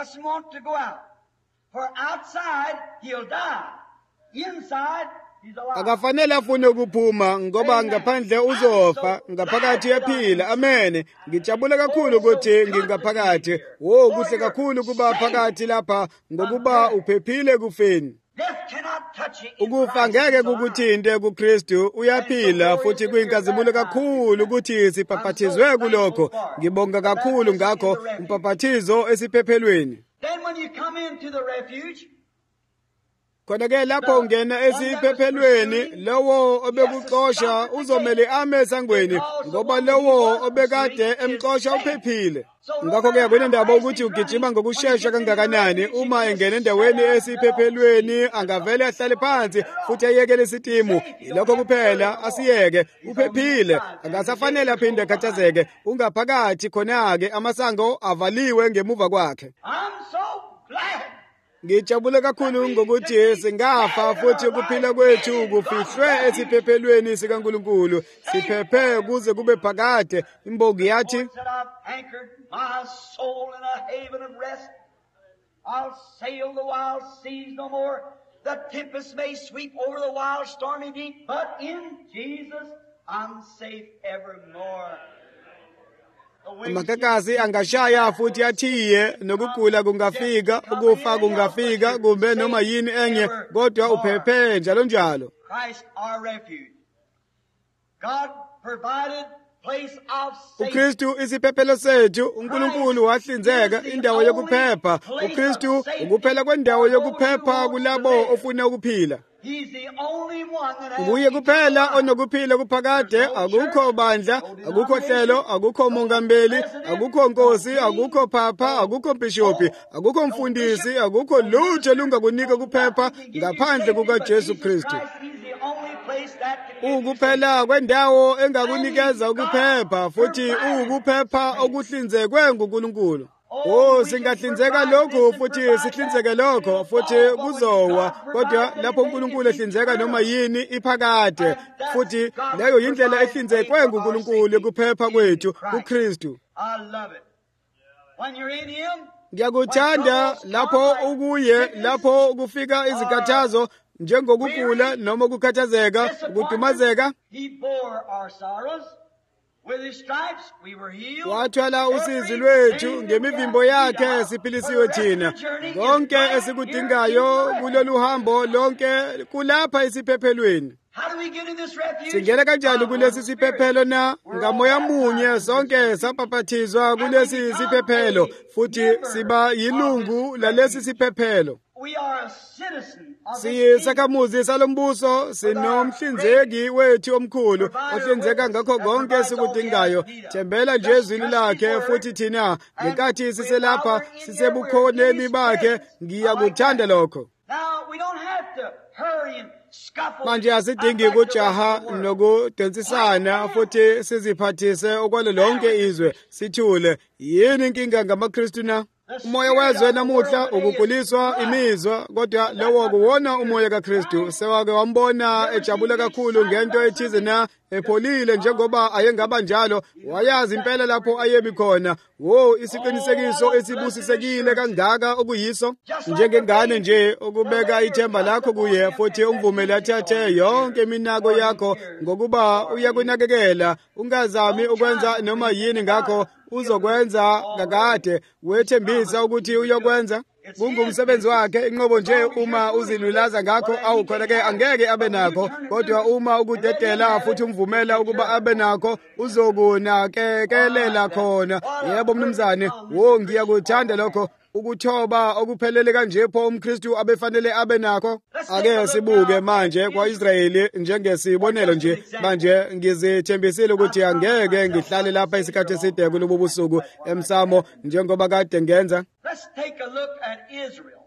For outside he'll die. Inside he's alive. Akafanele afune ukuphuma ngoba ngaphandle uzofa, ngaphakathi uyaphila. Amen. Ngijabula kakhulu ukuthi ngingaphakathi. Kuhle kakhulu kuba phakathi lapha ngokuba uphephile kufeni. Ukufa ngeke kukuthinte kuKristu, uyaphila futhi kuyinkazimulo kakhulu ukuthi sipaphathizwe kulokho. Ngibonga kakhulu ngakho umpaphathizo esiphephelweni. Then when you come into the refuge, khona-ke lapho ungena esiphephelweni, lowo obekuxosha uzomele ame esangweni ngoba lowo obekade emxosha uphephile. Ngakho-ke kunendaba ukuthi ugijima ngokushesha kangakanani. Uma engena endaweni esiphephelweni angavele ahlale phansi futhi ayekele isitimu. Lokho kuphela asiyeke, uphephile, angasafanele aphinde akhathazeke. Ungaphakathi khona-ke amasango avaliwe ngemuva kwakhe. I'm so glad. Ngijabule kakhulu ngokuthi singafa futhi ukuphila kwethu kufihlwe esiphephelweni sikaNkulunkulu. Siphephe kuze kube phakade. Imbongi yathi, my soul in a haven of rest. I'll sail the wild seas no more. The tempest may sweep over the wild stormy deep, but in Jesus I'm safe evermore. amakakazi angashaya futhi athiye, nokugula kungafika, ukufa kungafika, kumbe noma yini enye, kodwa uphephe njalo njalo. Christ our refuge. God provided uKristu isiphephelo sethu. uNkulunkulu wahlinzeka indawo yokuphepha. uKristu ukuphela kwendawo yokuphepha kulabo ofuna ukuphila. Nguye kuphela onokuphila kuphakade. Akukho bandla, akukho hlelo, akukho mongameli, akukho nkosi, akukho phapha, akukho bishophi, akukho mfundisi, akukho lutho lungakunika kuphepha ngaphandle kukaJesu Kristu. Ukuphela kwendawo engakunikeza ukuphepha, futhi ukuphepha okuhlinzekwe nguNkulunkulu. Singahlinzeka lokho futhi sihlinzeke lokho futhi kuzowa, kodwa lapho uNkulunkulu ehlinzeka noma yini iphakade, futhi leyo indlela ehlinzekwe nguNkulunkulu ukuphepha kwethu kuKristu. Ngiyakuthanda lapho ukuye, lapho kufika izikathazo njengokugula noma ukukhathazeka, ukudumazeka. Wathwala usizi lwethu, ngemivimbo yakhe siphilisiwe thina. Konke esikudingayo kulolu hambo lonke kulapha esiphephelweni. Singena kanjani kulesi siphephelo na? Ngamoya munye sonke sapaphathizwa kulesi siphephelo, futhi siba yilungu lalesi siphephelo. Siyisakhamuzi salombuso, sinomhlinzeki wethu omkhulu ohlinzeka ngakho konke sikudingayo. Thembela nje ezwini lakhe, futhi thina ngenkathi siselapha sisebukhoneni bakhe. Ngiyakuthanda lokho. manje asidingi ukujaha nokudensisana futhi siziphathise okwalo lonke izwe sithule. Yini inkinga ngamaKristu na? Umoya wezwe namuhla ukuguliswa imizwa, kodwa lowo kuwona umoya kaKristu. Sewake wambona ejabula kakhulu ngento ethize na epholile njengoba ayengaba njalo, wayazi impela lapho ayemi khona. Wo, isiqinisekiso esibusisekile kangaka okuyiso. Njengengane nje ukubeka ithemba lakho kuye futhi umvumele athathe yonke iminako yakho ngokuba uyakunakekela. Ungazami ukwenza noma yini ngakho uzokwenza kakade, wethembisa ukuthi uyokwenza. Kungumsebenzi wakhe. Inqobo nje uma uzilulaza ngakho awukhona-ke angeke abe nakho, kodwa uma ukudedela futhi umvumela ukuba abe nakho uzokunakekelela khona. Yebo mnumzane, wo ngiyakuthanda lokho. Ukuthoba okuphelele kanje pho umKristu abefanele abe nakho. Ake sibuke manje kwa-Israyeli njengesibonelo nje. Manje ngizithembisile ukuthi angeke ngihlale lapha isikhathi eside kulobu busuku emsamo njengoba kade ngenza. Let's take a look at Israel.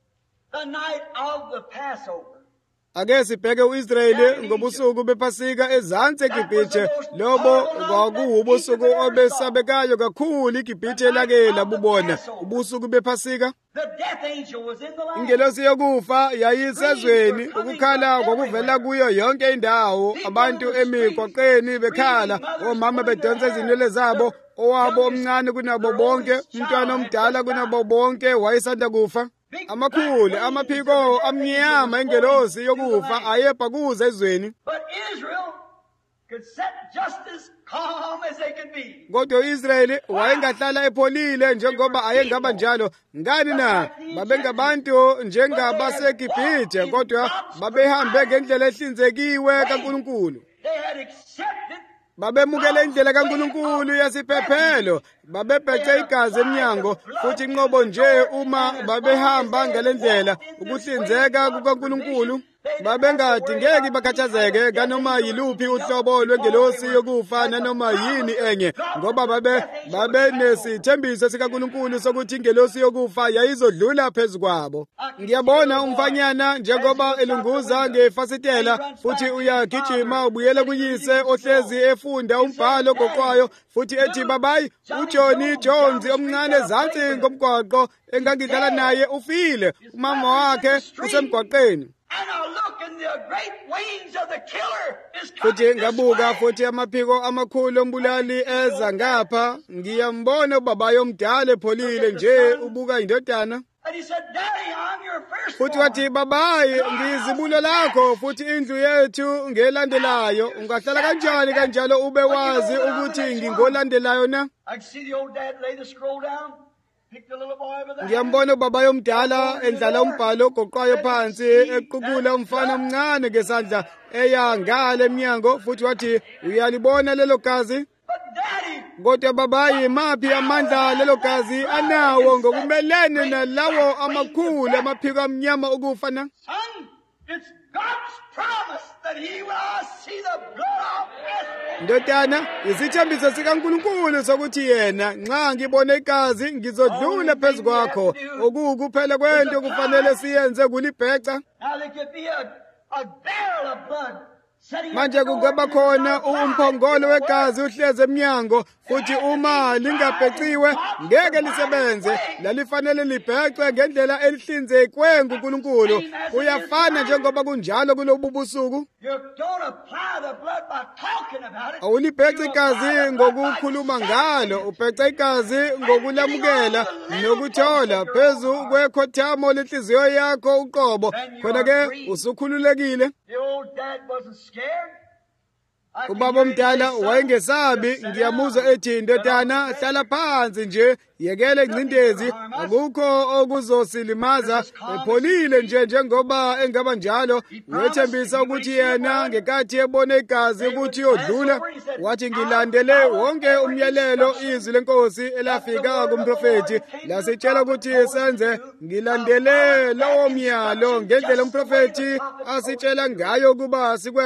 The night of the Passover. Ake sibheke u-Israyeli ngobusuku bePasika ezansi eGibhithe. Lobo kwakuwubusuku obesabekayo kakhulu iGibhithe lake labubona, ubusuku bePasika. The death angel was in the land. Ingelosi yokufa yayisezweni, ukukhala kwakuvela kuyo yonke indawo. Abantu emigwaqeni bekhala, omama bedonsa izinwele zabo, owabo omncane kunabo bonke, umntwana omdala kunabo bonke wayesanda kufa. Amakhulu, amaphiko amnyama engelosi yokufa ayebhakuza ezweni. But Israel could sit just as calm as they could be. Kodwa u-Israyeli wayengahlala epholile njengoba ayengaba njalo. Ngani na? Babengabantu njengabaseGibhithe, kodwa babehambe ngendlela ehlinzekiwe kaNkulunkulu. They had accepted. Babemukele indlela kaNkulunkulu yasiphephelo. Babebhece igazi emnyango, futhi inqobo nje uma babehamba ngalendlela ukuhlinzeka kukaNkulunkulu. Babengadingeki bakhathazeke kanoma yiluphi uhlobo lwengelosi yokufa nanoma yini enye, ngoba babe nesithembiso sikaNkulunkulu sokuthi ingelosi yokufa yayizodlula phezu kwabo. Ngiyabona umfanyana njengoba elunguza ngefasitela futhi uyagijima ubuyela kuyise ohlezi efunda umbhalo ogoqwayo futhi ethi, babayi, uJohn Jones omncane zansi ngomgwaqo engangidlala naye ufile, umama wakhe usemgwaqeni. And I look and the great wings of the killer is Futhi coming this ngabuka way. futhi amaphiko amakhulu ombulali eza ngapha. Ngiyambona ubaba omdala epholile nje ubuka indodana. And he said, Daddy, I'm your Futhi firstborn. wathi, babayi, ngiyizibulo lakho futhi indlu yethu ngelandelayo. Ungahlala kanjani kanjalo ube wazi ukuthi ngingolandelayo na? I can see the old dad lay the scroll down, pick the little boy over there. Ngiyambona ubaba omdala endlala umbhalo ogoqwayo phansi equkula umfana omncane ngesandla eya ngale emnyango, futhi wathi, uyalibona lelo gazi? But Daddy, Kodwa babayi, maphi amandla lelo gazi anawo ngokumelene nalawo amakhulu amaphiko amnyama okufa na? son, it's God's promise that he will see the blood of Esther. Ndodana, isithembiso sikaNkulunkulu sokuthi yena nxa ngibone igazi ngizodlula phezu kwakho. Okukuphela kwento kufanele siyenze kulibheca. Now there could be a barrel of blood sitting Manje kungaba khona umphongolo wegazi uhleze emnyango, futhi uma lingabheciwe ngeke lisebenze. Lalifanele libhecwe ngendlela elihlinzekwe nguNkulunkulu. Kuyafana njengoba kunjalo kulobu busuku. You don't apply the blood by talking about it. Awulibhece igazi ngokukhuluma ngalo, ubhece igazi ngokulamukela nokuthola phezu kwekhothamo lenhliziyo yakho uqobo. Khona-ke usukhululekile. The old dad wasn't scared. I can Ubaba hear him omdala say, "Son, wayengesabi. just sit Ngiyamuzwa down." ethi, ndodana, hlala phansi nje, yekele ingcindezi, akukho okuzosilimaza. Epholile nje njengoba engaba njalo. Wethembisa ukuthi yena ngenkathi ebone igazi ukuthi yodlula, wathi, ngilandele wonke umyalelo izwi lenkosi elafika kumprofeti lasitshela ukuthi senze. Ngilandele lowo myalo ngendlela umprofeti asitshela ngayo ukuba sikwenze.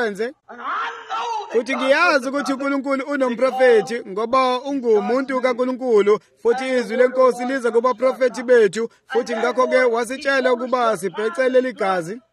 futhi ngiyazi ukuthi uNkulunkulu unomprofeti ngoba ungumuntu kaNkulunkulu, futhi izwi lenkosi liza kuba profeti bethu, futhi ngakho-ke wasitshela ukuba sibhecele ligazi.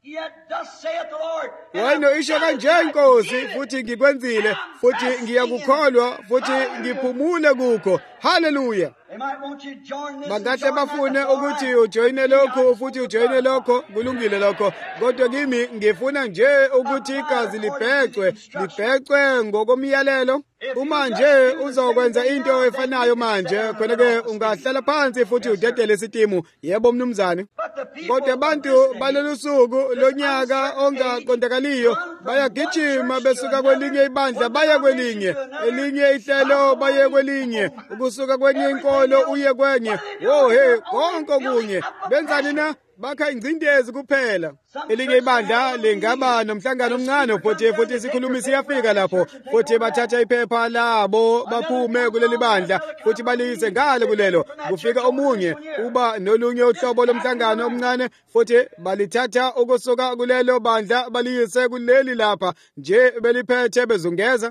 Wena isho kanje inkosi, futhi ngikwenzile, futhi ngiyakukholwa, futhi ngiphumule kukho. Haleluya. Bangahle bafune ukuthi ujoyine lokho futhi ujoyine lokho, kulungile lokho, kodwa kimi ngifuna nje ukuthi igazi libhecwe ngokomyalelo. Uma nje uzokwenza into efanayo manje, khona-ke ungahlala phansi futhi udedele isitimu. Yebo mnumzane. Kodwa abantu balolu suku lonyaka ongaqondakaliyo bayagijima besuka kwelinye ibandla baye kwelinye, elinye ihlelo baye kwelinye, ukusuka kwenye inkolo uye kwenye. Konke okunye benzani na? Bakha ingcindezi kuphela. Elinye ibandla lingaba nomhlangano omncane futhi isikhulumi siyafika lapho, futhi bathatha iphepha labo baphume kuleli bandla futhi balise ngale kulelo. Kufika omunye uba nolunye uhlobo lomhlangano omncane futhi balithatha ukusuka kulelo bandla balise kuleli lapha nje beliphethe bezungeza.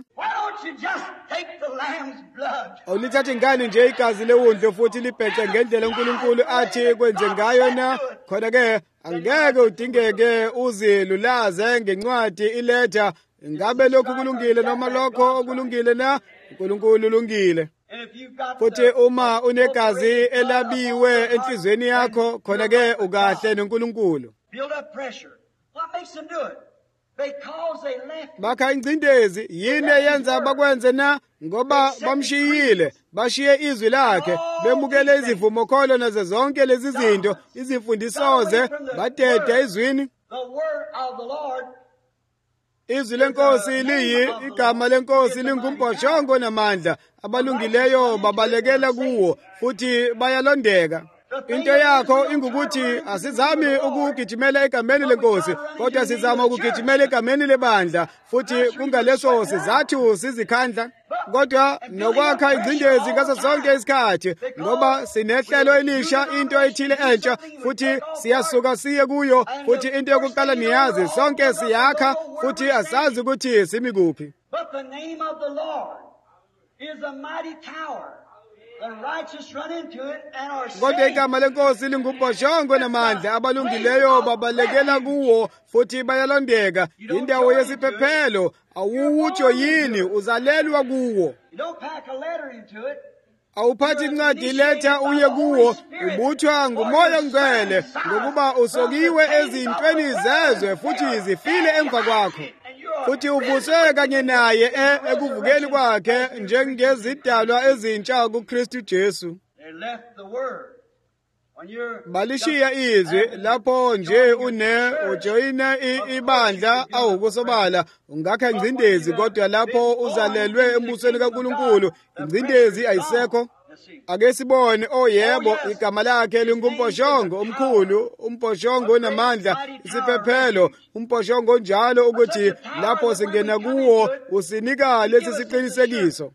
Awulithathe ngani nje igazi lewundlu futhi libhece ngendlela uNkulunkulu athi kwenze ngayo na? Khona-ke angeke udingeke uzilulaze ngencwadi iletha ngabe lokhu kulungile noma lokho okulungile na? uNkulunkulu ulungile. Futhi uma unegazi elabiwe enhlizweni yakho, khona-ke ukahle noNkulunkulu. Bakha ingcindezi, yini eyenza bakwenze na? Ngoba bamshiyile, bashiye izwi lakhe, bemukele izivumokholo nazo zonke lezi zinto, izifundisoze, badede izwini. Izwi lenkosi liyi, igama lenkosi lingumbhoshongo namandla, abalungileyo babalekela kuwo, futhi bayalondeka. Into yakho ingukuthi asizami ukugijimela egameni lenkosi, kodwa sizama ukugijimela egameni lebandla, futhi kungaleso sizathu sizikhandla, kodwa nokwakha ingcindezi ngaso sonke isikhathi, ngoba sinehlelo elisha, into ethile entsha, futhi siyasuka siye kuyo, futhi into yokuqala niyazi, sonke siyakha, futhi asazi ukuthi simi kuphi. But the name of the Lord is a mighty tower. The righteous run into it and are saved. Kodwa igama lenkosi lingumbhoshongo namandla, abalungileyo babalekela kuwo futhi bayalondeka. Indawo yesiphephelo, awutsho yini uzalelwa kuwo. You don't pack a letter into it. Awuphathi incwadi letha uye kuwo, ubuthwa nguMoya Ngcwele ngokuba usokiwe ezintweni zezwe futhi zifile emva kwakho. Futhi ubuswe kanye naye ekuvukeni kwakhe njengezidalwa ezintsha kuKristu Jesu. Balishiya izwi lapho nje ujoyina ibandla awukusobala, ungakha ingcindezi, kodwa lapho uzalelwe embusweni kaNkulunkulu ingcindezi ayisekho. Ake sibone, yebo, igama lakhe lingumbhoshongo omkhulu, umbhoshongo onamandla, isiphephelo, umbhoshongo njalo ukuthi lapho singena kuwo usinika lesi siqinisekiso.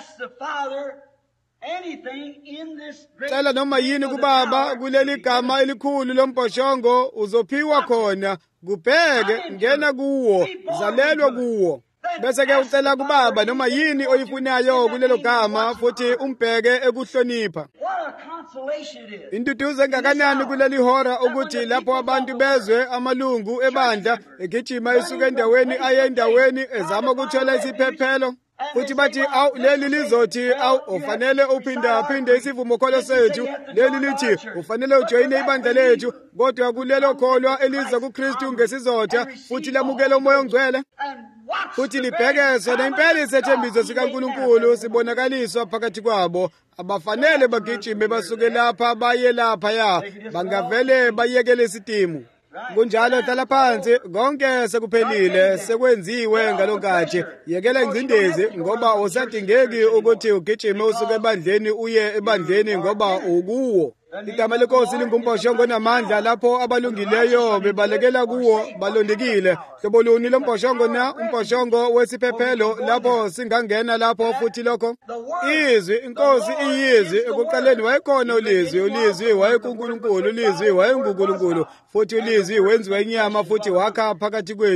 Cela noma yini kuBaba kuleli gama elikhulu lombhoshongo uzophiwa khona, kubheke, ngena kuwo, zalelwa kuwo. Bese-ke ucela kuBaba noma yini oyifunayo kulelo gama, futhi umbheke ekuhlonipha. Induduzo engakanani kuleli hora ukuthi lapho abantu bezwe amalungu ebandla egijima esuka endaweni aye endaweni ezama ukuthola isiphephelo, futhi bathi leli lizothi ufanele uphindaphinde isivumokholo sethu, leli lithi ufanele ujoyine ibandla lethu, kodwa kulelo kholwa eliza kuKristu ngesizotha futhi lamukela uMoya Ongcwele, futhi libheke sona impela isethembiso sikaNkulunkulu sibonakaliswa phakathi kwabo. Abafanele bagijime basuke lapha baye laphaya, bangavele bayekele isitimu. Kunjalo hlala phansi, konke sekuphelile, sekwenziwe ngalonkathi. Yekela ingcindezi ngoba usadingeki ukuthi ugijime usuke ebandleni uye ebandleni ngoba ukuwo. Igama lenkosi lingumbhoshongo namandla lapho abalungileyo bebalekela kuwo balondekile. Hlobo luni lombhoshongo na? Umbhoshongo wesiphephelo lapho singangena lapho futhi lokho. Izwi, inkosi iyizwi, ekuqaleni wayekhona ulizwi wayekuNkulunkulu, ulizwi wayenguNkulunkulu, futhi ulizwi wenziwa inyama futhi wakha phakathi kwethu.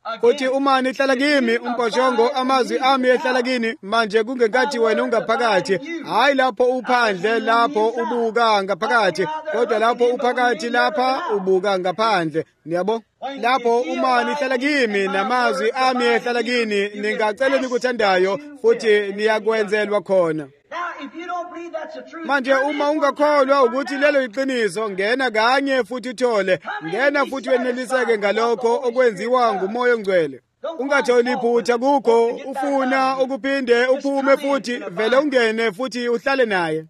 futhi uma nihlala kimi umbhoshongo amazwi ami ehlala kini manje kungenkathi wena ungaphakathi hayi lapho uphandle lapho ubuka ngaphakathi kodwa lapho uphakathi lapha ubuka ngaphandle niyabo lapho uma nihlala kimi namazwi ami ehlala kini ningacela nikuthandayo futhi niyakwenzelwa khona. Manje uma ungakholwa ukuthi lelo iqiniso ngena kanye futhi uthole ngena futhi weneliseke ngalokho okwenziwa nguMoya oNgcwele. Ungatholi iphutha kukho ufuna ukuphinde uphume futhi vele ungene futhi uhlale naye.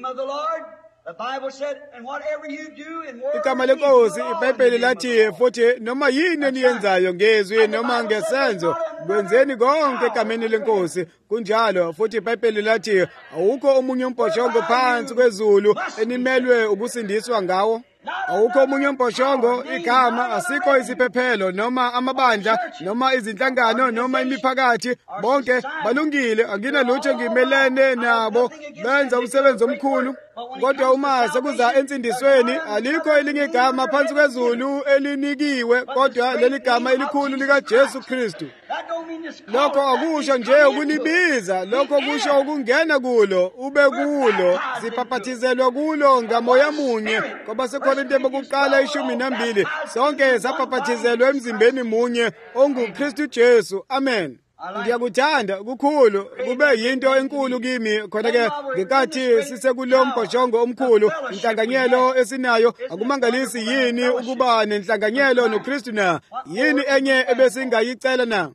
Igama lenkosi iBhayibheli lathi futhi noma yini eniyenzayo ngezwi noma ngesenzo kwenzeni konke egameni lenkosi. Kunjalo futhi iBhayibheli lathi awukho omunye umbhoshongo phansi kwezulu enimelwe ukusindiswa ngawo. Awukho omunye umbhoshongo igama asikho isiphephelo noma amabandla noma izinhlangano noma imiphakathi bonke balungile anginalutho ngimelene nabo benza umsebenzi omkhulu. Kodwa uma sekuza ensindisweni alikho elinye igama phansi kwezulu elinikiwe kodwa leli gama elikhulu lika Jesu Kristu. Lokho akusho nje ukulibiza lokho kusho ukungena kulo ube kulo siphaphathizelwa kulo ngamoya munye ngoba seKorinte bokuqala 12 sonke saphaphathizelwa emzimbeni munye onguKristu Jesu. Amen. Ngiyakuthanda kukhulu kube yinto enkulu kimi khona ke ngekathi sisekulo mbhoshongo omkhulu inhlanganyelo esinayo akumangalisi yini ukuba nenhlanganyelo noKristu na yini enye ebesingayicela na.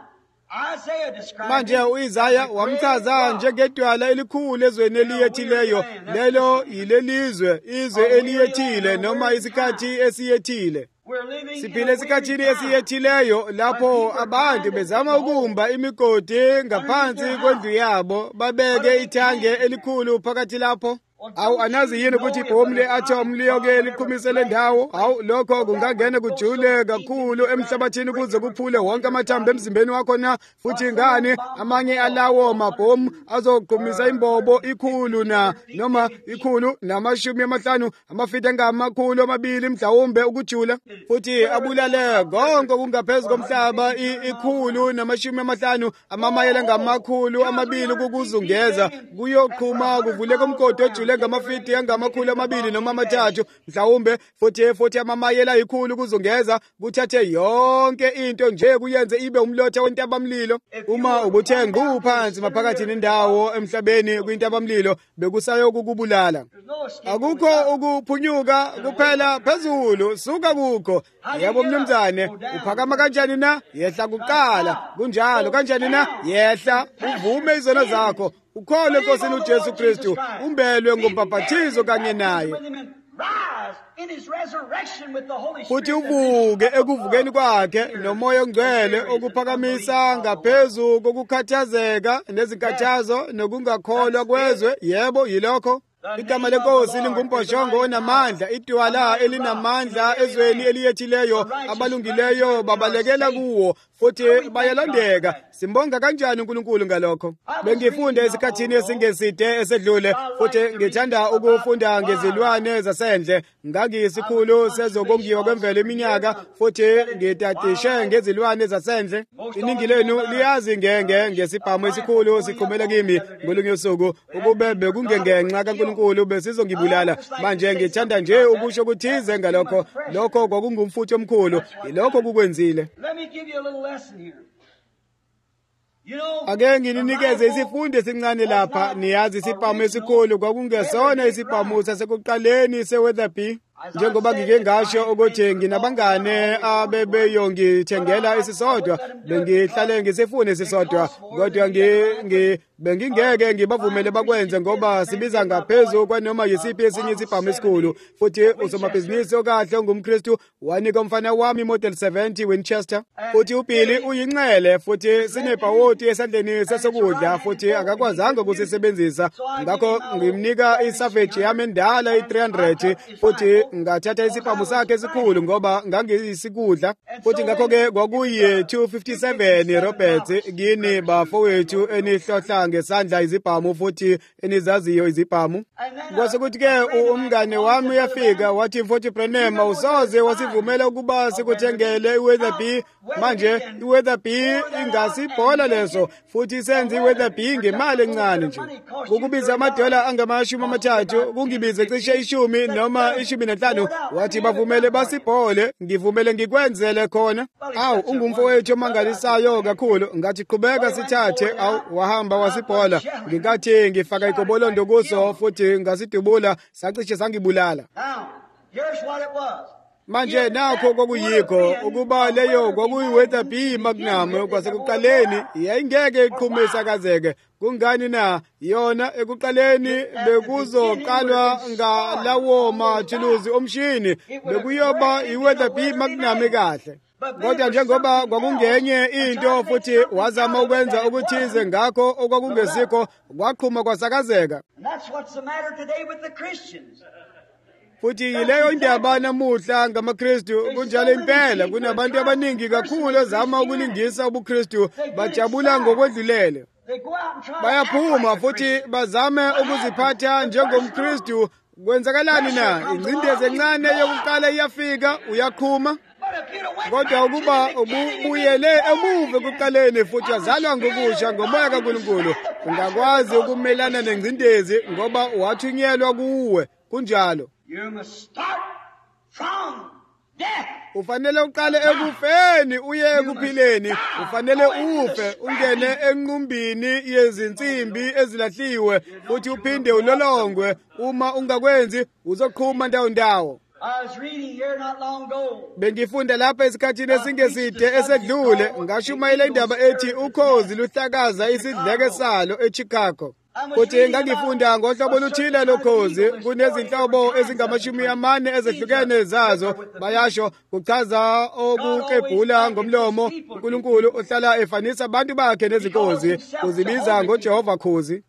Manje uIsaya wamchaza njengedwala elikhulu ezweni eliyethileyo lelo yilelizwe izwe eliyethile noma isikhathi esiyethile. Siphile esikhathini esiyethileyo lapho abantu bezama ukumba imigodi ngaphansi kwendlu yabo babeke ithange elikhulu phakathi lapho. Awu anazi yini ukuthi ibhomu le-atom liyoke liqhumise le ndawo? Awu lokho kungangena kujule kakhulu emhlabathini kuze kuphule wonke amathambo emzimbeni wakho na futhi ngani amanye alawo mabhomu azoqhumisa imbobo ikhulu na noma ikhulu na50 amafiti angamakhulu amabili mhlawumbe ukujula futhi abulale konke kungaphezulu komhlaba ikhulu na50 amamayela ngamakhulu amabili kukuzungeza kuyoqhuma kuvuleka umgodi ojule ngamafiti angamakhulu amabili noma amathathu mhlawumbe futhi amamayela ikhulu kuzungeza kuthathe yonke into nje kuyenze ibe umlotha wentabamlilo. Uma ubuthe ngqu phansi maphakathi nendawo emhlabeni kwintabamlilo bekusayo kukubulala. Akukho ukuphunyuka kuphela phezulu suka kukho. Yebo mnumzane uphakama kanjani na yehla kuqala kunjalo kanjani na yehla uvume izono zakho ukhole enkosini uJesu Kristu umbelwe ngombhaphathizo kanye naye futhi uvuke ekuvukeni kwakhe noMoya oNgcwele okuphakamisa ngaphezu kokukhathazeka nezinkathazo nokungakholwa kwezwe. Yebo yilokho igama lenkosi lingumbhoshongo onamandla idwala elinamandla ezweni eliyethileyo abalungileyo babalekela kuwo futhi bayalandeka. Simbonga kanjani uNkulunkulu ngalokho. Bengifunda esikhathini esingeside esedlule futhi ngithanda ukufunda ngezilwane zasendle. Ngangiyisikhulu sezokongiwa kwemvelo iminyaka futhi ngitatishe ngezilwane zasendle. Iningi lenu liyazi ngesibhamu esikhulu siqhumela kimi ngolunye usuku ukube bekungengenxa kaNkulunkulu besizongibulala. Manje ngithanda nje ukusho ukuthize ngalokho lokho kwakungumfutho omkhulu ilokho kukwenzile. Ake nginikeze isifundo esincane lapha. Niyazi isibhamu esikhulu kwakungesona isibhamu sasekuqaleni seWeatherby. Njengoba ngike ngasho ukuthi nginabangane abebeyongithengela isisodwa bengihlale ngisefune isisodwa kodwa bengingeke ngibavumele bakwenze ngoba sibiza ngaphezulu kwanoma yisiphi esinye isibhamu esikhulu futhi usomabhizinisi okahle ongumKristu wanika umfana wami Model 70 Winchester futhi uBilly uyinxele futhi sinebhawoti esandleni sesokudla futhi akakwazanga ukusisebenzisa ngakho ngimnika iSavage yami endala i300 futhi ngathatha isibhamu sakhe esikhulu ngoba ngangiyisikudla. Futhi ngakho-ke kwakuyi 257 Roberts kini bafowethu enihlohla ngesandla izibhamu futhi enizaziyo izibhamu. Kwase kuthi-ke umngane wami uyafika wathi mfowethu Branham awusoze wasivumela ukuba sikuthengele iWeatherby. Manje iWeatherby ingasibhola leso futhi senze iWeatherby ngemali encane nje. Ukubiza $30 angamashumi kungibize cishe 10 noma 15. Wathi bavumele basibhole, ngivumele ngikwenzele khona. Awu ungumfowethu omangalisayo kakhulu. Ngathi qhubeka sithathe. Awu wahamba wasibhola. Ngikathi ngifaka igobolondo kuso futhi ngasidubula sacishe sangibulala. Here's what it was. Manje nakho kwakuyikho ukuba leyo kwakuyiWeatherby Magnum kwasekuqaleni yayingeke iqhume isakazeke. Kungani na yona ekuqaleni bekuzoqalwa ngalawo mathuluzi omshini bekuyoba iWeatherby Magnum kahle. Kodwa njengoba kwakungenye into futhi wazama ukwenza ukuthize ngakho okwakungesikho kwaqhuma kwasakazeka. And that's what's the matter today with the Christians. Futhi yileyo indaba namuhla ngamaKristu kunjalo impela kunabantu abaningi kakhulu ezama ukulingisa ubuKristu bajabula ngokwedlulele. Bayaphuma futhi bazame ukuziphatha njengomKristu. Kwenzakalani na? Ingcindezi encane yokuqala iyafika uyaqhuma. Kodwa ukuba ubuyele emuva ekuqaleni futhi wazalwa ngokusha ngomoya kaNkulunkulu ungakwazi ukumelana nengcindezi ngoba wathunyelwa kuwe kunjalo. You must start from death. Ufanele uqale ekufeni uye ekuphileni. Ufanele ufe ungene enqumbini yezinsimbi ezilahliwe futhi uphinde ulolongwe. Uma ungakwenzi uzoqhuma ndawo. I was reading here not long ago. Bengifunda lapha esikhathini esingeside esedlule ngashumayela indaba ethi ukhozi luhlakaza isidleke salo eChicago. Futhi ngangifunda ngohlobo oluthile lokhozi kunezinhlobo ezingamashumi-40 ezehlukene zazo. Bayasho kuchaza okukebhula ngomlomo. uNkulunkulu uhlala efanisa abantu bakhe nezinkozi uzibiza ngoJehova khozi.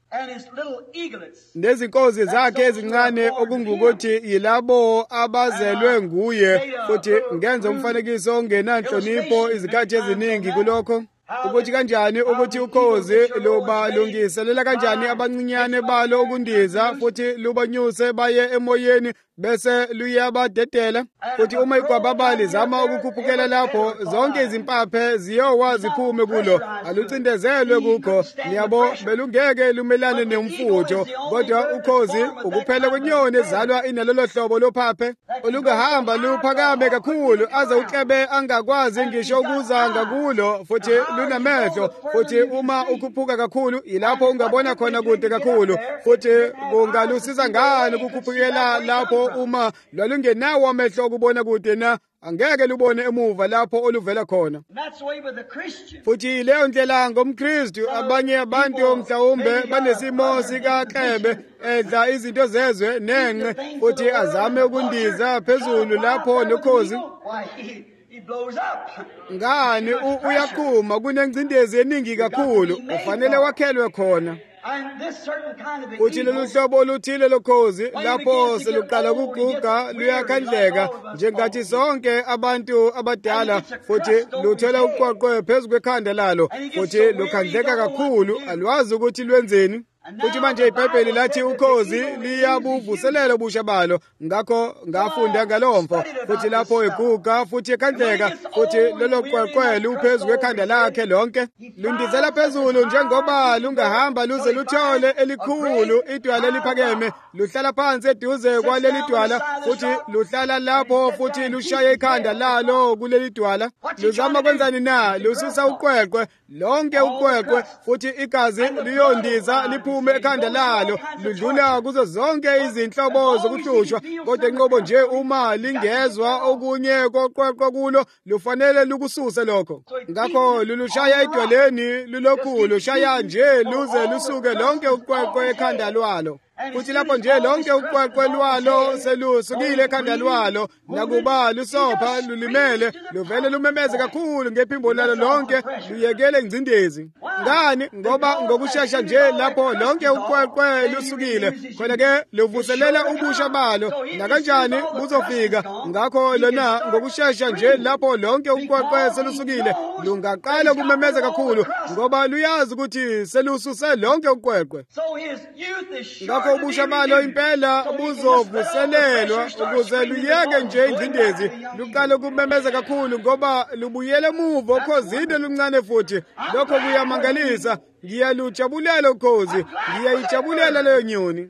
Nezinkozi zakhe ezincane okungukuthi yilabo abazelwe nguye. Futhi ngenza umfanekiso ongenanhlonipho izikhathi eziningi kulokho. Ukuthi kanjani ukuthi ukhozi luba lungiselela kanjani abancinyane balo ukundiza futhi lubanyuse baye emoyeni bese luyabadedela. Futhi uma igwababali zama ukukhuphukela lapho zonke izimpaphe ziyowa ziphume kulo alucindezelwe kukho. Niyabo belungeke lumelane nomfutho kodwa ukhozi ukuphela kwenyoni ezalwa inalolo hlobo lophaphe olungahamba luphakame kakhulu aze uklebe angakwazi ngisho ukuza ngakulo futhi lunamehlo futhi uma ukhuphuka kakhulu ilapho ungabona khona kude kakhulu futhi kungalusiza ngani ukukhuphukela lapho uma lwalungenawo amehlo okubona kude na angeke lubone emuva lapho oluvela khona. Futhi leyo ndlela ngomKristu abanye abantu mhlawumbe banesimo sikaKlebe edla izinto zezwe nenqe futhi azame ukundiza phezulu lapho nokhozi. Ngani uyaqhuma kunengcindezi eningi kakhulu ufanele wakhelwe khona. Futhi lolu hlobo oluthile lokhozi lapho seluqala ukuguga luyakhandleka njengathi sonke abantu abadala futhi luthola uqoqwe phezu kwekhanda lalo futhi lukhandleka kakhulu alwazi ukuthi lwenzeni. Futhi manje iBhayibheli lathi ukhozi liyabuvuselela ubusha balo ngakho ngafunda ngalomfo futhi lapho eguga futhi ekhandleka futhi lelo qweqwe luphezu kwekhanda lakhe lonke lundizela phezulu njengoba lungahamba luze luthole elikhulu idwala eliphakeme luhlala phansi eduze kwaleli dwala futhi luhlala lapho futhi lushaya ikhanda lalo kuleli dwala. Luzama kwenzani na? Lususa uqweqwe lonke uqweqwe futhi igazi liyondiza liphume ekhanda lalo ludlula kuzo zonke izinhlobo zokuhlushwa kodwa inqobo nje uma lingezwa okunye koqweqwe kulo lufanele lukususe lokho. Ngakho lulushaya edwaleni lulokhu lushaya nje luze lusuke lonke uqweqwe ekhanda lwalo. futhi lapho nje lonke uqweqwe lwalo selusukile ekhanda lwalo, nakuba lusopha lulimele luvele lumemeze kakhulu ngephimbo lalo lonke luyekele ingcindezi. Ngani? Ngoba ngokushesha nje lapho lonke uqweqwe lusukile khona ke luvuselela ubusha balo, nakanjani buzofika. Ngakho lona ngokushesha nje lapho lonke uqweqwe selusukile lungaqala kumemeza kakhulu ngoba luyazi ukuthi selususe lonke uqweqwe. Ngakho ubusha balo impela buzovuselelwa ukuze luyeke nje ingcindezi luqale kumemeza kakhulu ngoba lubuyele emuva ukhozini oluncane futhi. Lokho kuyamangalisa. Ngiyalujabulela ukhozi, ngiyayijabulela leyo nyoni.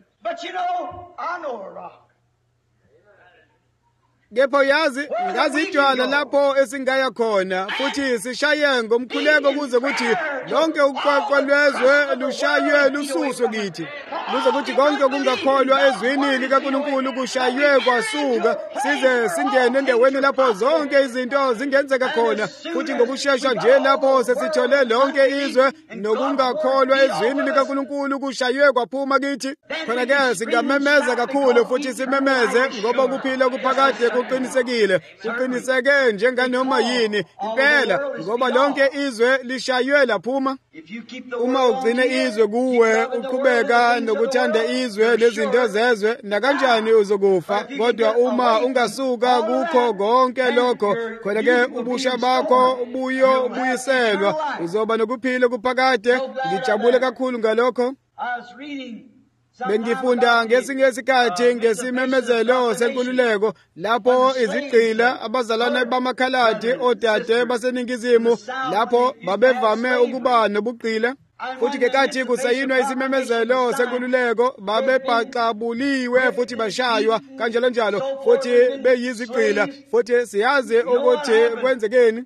Kepha yazi ngazi idwala lapho esingaya khona futhi sishaye ngomkhuleko kuze kuthi lonke uqweqwe lwezwe lushaywe lususwe kithi, kuze kuthi konke kungakholwa ezwini likaNkulunkulu kushaywe kwasuka size singene endaweni lapho zonke izinto zingenzeka khona, futhi ngokushesha nje lapho sesithole lonke izwe nokungakholwa ezwini likaNkulunkulu kushaywe kwaphuma kithi. Khona ke singamemeza kakhulu futhi simemeze ngoba ukuphila kuphakade kuqiniseke njenganoma yini impela ngoba lonke izwe lishaywe laphuma. Uma ugcine izwe kuwe uqhubeka nokuthanda izwe nezinto zezwe, nakanjani uzokufa. Kodwa uma ungasuka kukho konke lokho, khona ke ubusha bakho buyiselwa, uzoba nokuphila kuphakade. Ngijabule kakhulu ngalokho. Bengifunda ngesinye isikhathi ngesimemezelo senkululeko lapho izigqila abazalwane bamakhaladi odade baseningizimu lapho babevame ukuba nobugqila, futhi ngekathi kusayinwa isimemezelo senkululeko babebhaxabuliwe futhi bashaywa kanjalo njalo futhi beyizigqila, futhi siyazi ukuthi kwenzekeni.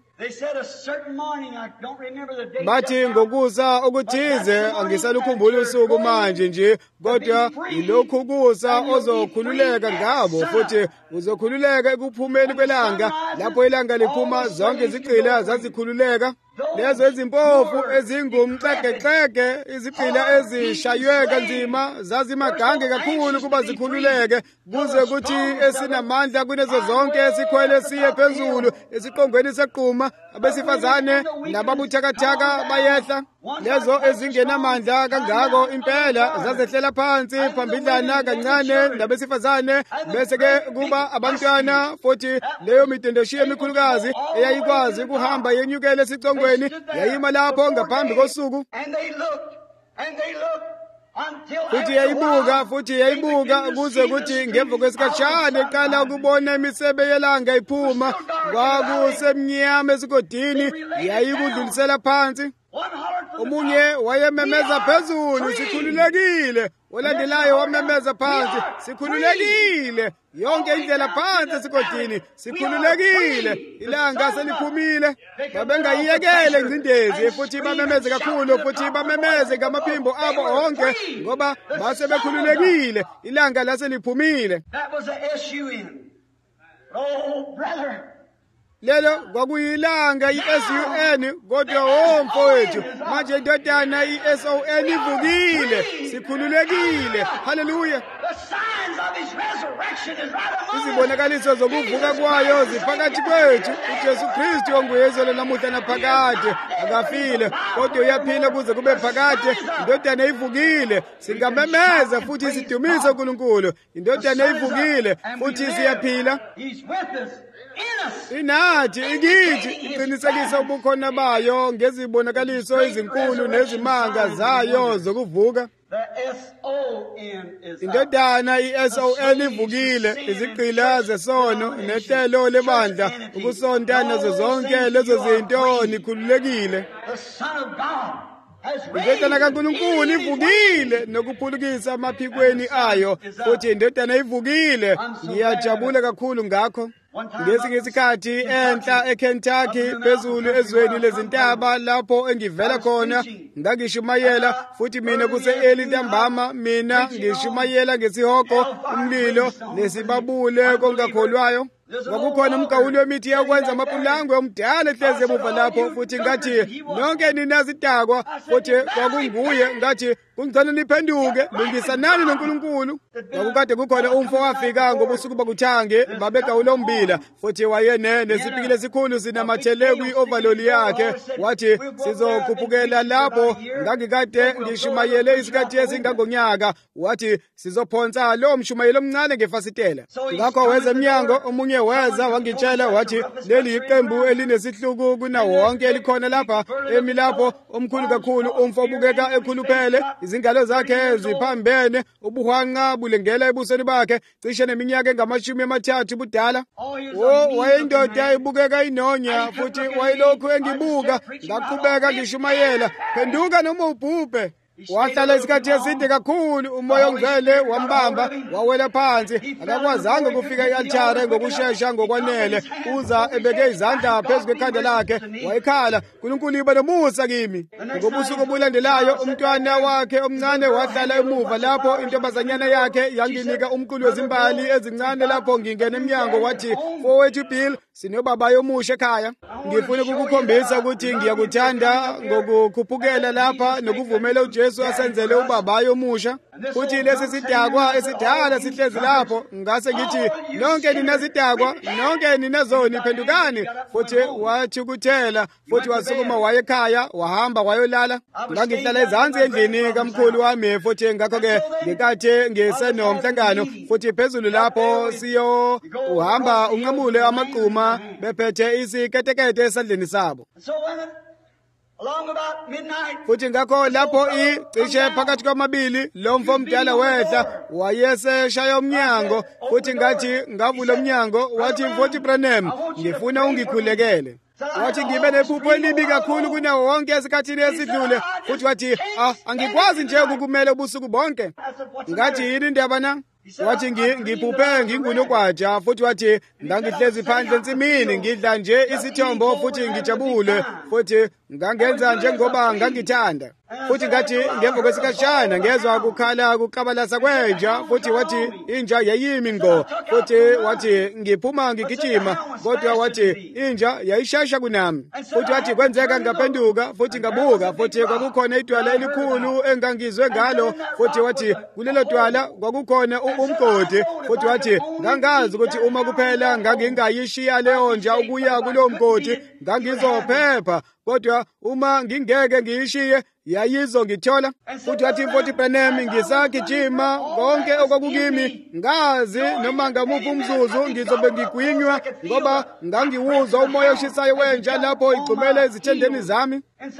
Bathi ngokusa okuthize, angisalukhumbula usuku manje nje, kodwa ilokhu kusa ozokhululeka ngabo, futhi uzokhululeka ekuphumeni kwelanga. Lapho ilanga liphuma zonke izigqila zazikhululeka. Lezo ezimpofu ezingumxegexege, izigqila ezishaywe kanzima zazimagange kakhulu kuba zikhululeke, kuze kuthi esinamandla kunezo zonke esikhwele siye phezulu esiqongweni seqhuma. Abesifazane nababuthakathaka bayehla. Lezo ezingenamandla kangako impela zazehlela phansi phambidlana kancane nabesifazane, bese ke kuba abantwana, futhi leyo midendoshiye emikhulukazi eyayikwazi ukuhamba yenyukele esicongweni yayima lapho ngaphambi kosuku. Futhi yayibuka kuze kuthi ngemva kwesikhatshana eqala ukubona imisebe yelanga iphuma, kwakusemnyama esigodini, yayikudlulisela phansi. Omunye wayememeza phezulu, sikhululekile. Olandelayo wamemeza phansi, sikhululekile. Yonke indlela phansi esigodini, sikhululekile. Ilanga seliphumile. Babengayiyekele ingcindezi futhi bamemeze kakhulu, futhi bamemeze ngamaphimbo abo onke ngoba base bekhululekile. Ilanga laseliphumile. Oh brother, lelo kwakuyilanga iSUN, kodwa mfowethu manje indodana iSON ivukile, sikhululekile. Haleluya. Izibonakaliso zokuvuka kwayo ziphakathi kwethu. uJesu Kristu onguyezolo namuhla naphakade, akafile kodwa uyaphila kuze kube phakade. Indodana ivukile, singamemeza futhi sidumise uNkulunkulu. Indodana ivukile futhi siyaphila. Inathi ikithi iqinisekisa ubukhona bayo ngezibonakaliso ezinkulu nezimanga zayo zokuvuka. Indodana iSON ivukile, izigqila zesono nehlelo lebandla ukusonta nazo zonke lezo zinto nikhululekile. Indodana kaNkulunkulu ivukile nokuphulukisa amaphikweni ayo, futhi indodana ivukile. Ngiyajabula kakhulu ngakho. Ngesinye isikhathi enhla eKentucky phezulu ezweni lezintaba lapho engivela khona, ngangishumayela futhi mina kuse-early ntambama, mina ngishumayela ngesihoko, umlilo nesibabule kongakholwayo. Kwakukhona umgawuli wemithi yokwenza amapulangwe omdala ehlezi emuva lapho, futhi ngathi nonke ninazidakwa, futhi kwakunguye ngathi kungicela niphenduke lungisanani noNkulunkulu. Kwakukade kukhona umfo wafika ngobusuku bakuthange babegawula umbila futhi wayene nesipikile esikhulu sinamathele kwi-overload yakhe wathi sizokhuphukela lapho ngangikade ngishumayele isikhathi esingangonyaka wathi sizophonsa lo mshumayelo omncane ngefasitela. Ngakho weza emnyango omunye weza wangitshela wathi leli iqembu elinesihluku kuna wonke elikhona lapha emilapho omkhulu kakhulu umfo obukeka ekhuluphele izingalo zakhe ziphambene ubuhwanqa bulengela ebusweni bakhe cishe neminyaka engama-30 budala. Wayindoda ibukeka inonya futhi wayilokhu engibuka ngaqhubeka ngishumayela phenduka noma ubhubhe. Wahlala isikhathi eside kakhulu umoya ongcwele wambamba wawela phansi akakwazanga ukufika e-altar ngokusheshsha ngokwanele uza ebeke izandla phezu kwekhanda lakhe wayekhala uNkulunkulu ibe nomusa kimi. Ngobusuku obulandelayo umntwana wakhe omncane wahlala emuva lapho intombazanyana yakhe yanginika umqulu wezimbali ezincane lapho ngingena emnyango wathi fowethu Bill sinobaba yomusha ekhaya ngifuna ukukukhombisa ukuthi ngiyakuthanda ngokukhuphukela lapha nokuvumela uJesu asenzele ubaba yomusha futhi lesi sidakwa esidala sihlezi lapho ngase ngithi nonke ninazidakwa nonke ninazoni phendukani futhi wathukuthela futhi wasukuma waye ekhaya wahamba wayolala. Ngangihlala ezansi endlini kamkhulu wami futhi ngakho-ke ngekade ngisenomhlangano futhi phezulu lapho siyo uhamba unqamule amaqhuma bephethe isiketekete esandleni sabo. Futhi ngakho lapho icishe phakathi kwamabili lo mfo omdala wehla wayeseshaya umnyango futhi ngathi ngavula umnyango wathi mfowethu Branham ngifuna ungikhulekele. Wathi ngibe nephupho elibi kakhulu kunawo wonke esikhathini esidlule futhi wathi angikwazi nje ukukumela ubusuku bonke. Ngathi yini indaba na? Wathi ngiphuphe ngingunogwaja futhi wathi ngangihlezi phandle ensimini ngidla nje isithombo futhi ngijabule futhi ngangenza njengoba ngangithanda. Futhi ngathi ngemva kwesikhatshana ngezwa ukukhala kukabalasa kwenja futhi wathi inja yayimi ngo futhi wathi ngiphuma ngigijima kodwa wathi inja yayishasha kunami. Futhi wathi kwenzeka ngaphenduka futhi ngabuka futhi kwakukhona idwala elikhulu engangizwe ngalo futhi wathi kulelo dwala kwakukhona umgodi futhi wathi ngangazi ukuthi uma kuphela ngangingayishiya leyo nja ukuya kulo mgodi ngangizophepha kodwa uma ngingeke ngiyishiye yayizongithola. Futhi wathi mfowethu Branham ngisagijima konke okwakukimi ngazi noma ngamuphi umzuzu ngizobe ngigwinywa ngoba ngangiwuzwa umoya oshisayo wenja lapho igcumele ezithendeni zami.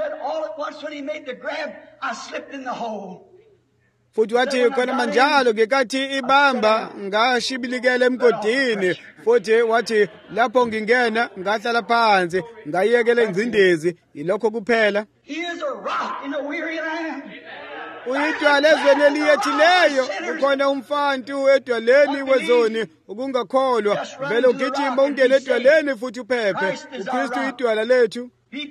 Futhi wathi khona manjalo ngekathi ibamba ngashibilikela emgodini futhi wathi lapho ngingena ngahlala phansi ngayekela ingcindezi ilokho kuphela. Uyidwala ezweni eliyethileyo kukhona umfantu edwaleni wezoni ukungakholwa vele ugijima ungene edwaleni futhi uphephe. uKristu idwala lethu.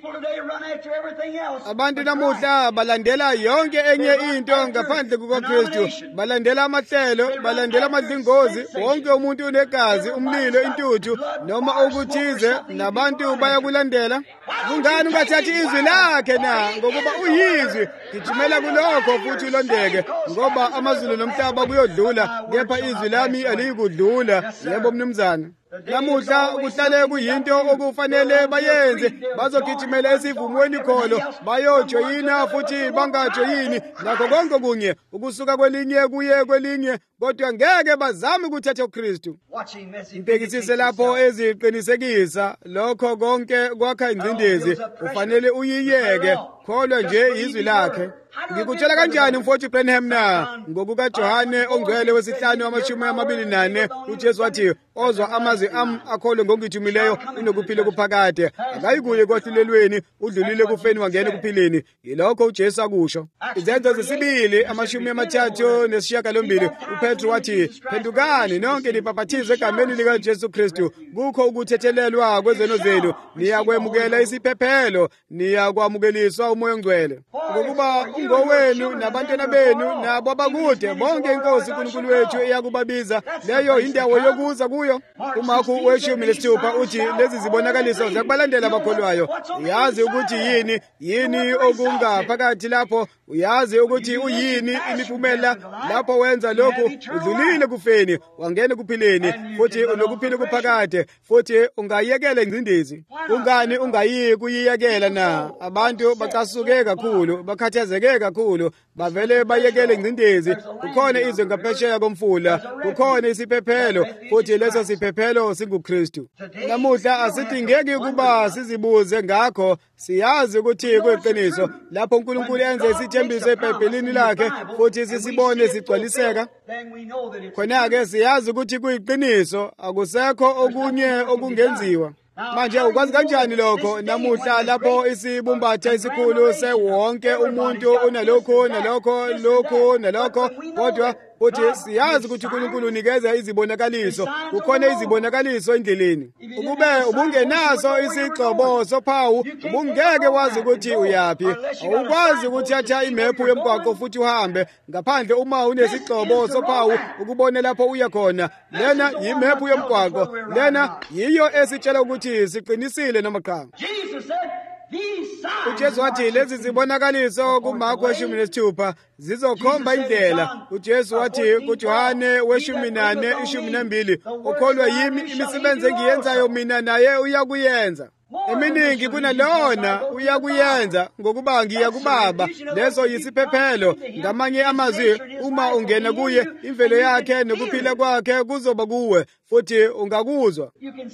Abantu namuhla balandela yonke enye into ngaphandle kukaKristu. Balandela amahlelo, balandela amadlingozi, wonke umuntu unegazi, umlilo, intuthu noma okuthize nabantu bayakulandela. Kungani ungathathi izwi lakhe na ngokuba uyizwi gijimela kulokho futhi ulondeke ngoba amazulu nomhlaba kuyodlula kepha izwi lami aliyikudlula. Yebo mnumzana. Namuhla kuhlale kuyinto okufanele bayenze bazogijimela esivumweni kholo bayojoyina futhi bangajoyini nakho konke kunye ukusuka kwelinye kuye kwelinye kodwa ngeke bazame ukuthatha uKristu. Impekisise lapho eziqinisekisa lokho konke kwakha ingcindezi ufanele uyiyeke kholwa nje izwi lakhe. Ngikutshela kanjani mfowethu Branham na ngokuka Johane ongcwele wesihlanu 24 uJesu wathi ozwa amazwi ami akholwe ngongithumileyo unokuphila kuphakade akayikuye kohlulelweni udlulile kufeni wangena kuphileni. Yilokho uJesu akusho. Izenzo zesibili 38 uPetru wathi phendukani nonke nibhaphathizwe egameni lika Jesu Kristu kukho ukuthethelelwa kwezono zenu niyakwemukela isiphephelo niyakwamukeliswa umoya ongcwele, ngokuba ungowenu nabantwana benu nabo abakude bonke inkosi uNkulunkulu wethu eyakubabiza. Leyo indawo yokuza kuyo. uMarku 10:6 uthi lezi zibonakaliso zakubalandela abakholwayo. Uyazi ukuthi yini okungaphakathi lapho. Uyazi ukuthi uyini imiphumela lapho wenza lokhu. Udlulile kufeni wangena kuphileni, futhi unokuphila kuphakade, futhi ungayekela ingcindezi. Kungani ungayi kuyiyekela na? Abantu bacasuke kakhulu, bakhathazeke kakhulu, bavele bayekele ingcindezi. Kukhona izwe ngaphesheya komfula, kukhona isiphephelo, futhi leso siphephelo singuKristu. Namuhla asidingeki ukuba sizibuze ngakho. Siyazi ukuthi kuyiqiniso lapho uNkulunkulu enze isithembiso eBhayibhelini lakhe, futhi sisibone sigcwaliseka. Khona-ke siyazi ukuthi kuyiqiniso, akusekho okunye okungenziwa. Manje ukwazi kanjani lokho? Namuhla lapho isibumbatha isikhulu sewonke umuntu unalokho nalokho, kodwa futhi siyazi ukuthi uNkulunkulu unikeza izibonakaliso. Kukhona izibonakaliso endleleni. Ukube ubungenaso isigcobo sophawu, ubungeke wazi ukuthi uyaphi. Awukwazi ukuthatha imephu yomgwaqo futhi uhambe ngaphandle uma unesigcobo sophawu ukubona lapho uya khona. Lena yimephu yomgwaqo. Lena yiyo esitshela ukuthi siqinisile noma cha. uJesu wathi lezi zibonakaliso kuMarku 10:6 zizokhomba indlela. uJesu wathi kuJohane 14:12 ukholwa yimi imisebenzi engiyenzayo mina naye uyakuyenza. Eminingi kunalona uyakuyenza ngokuba ngiya kuBaba. Leso yisiphephelo. Ngamanye amazwi, uma ungena kuye, imvelo yakhe nokuphila kwakhe kuzoba kuwe, futhi ungakuzwa.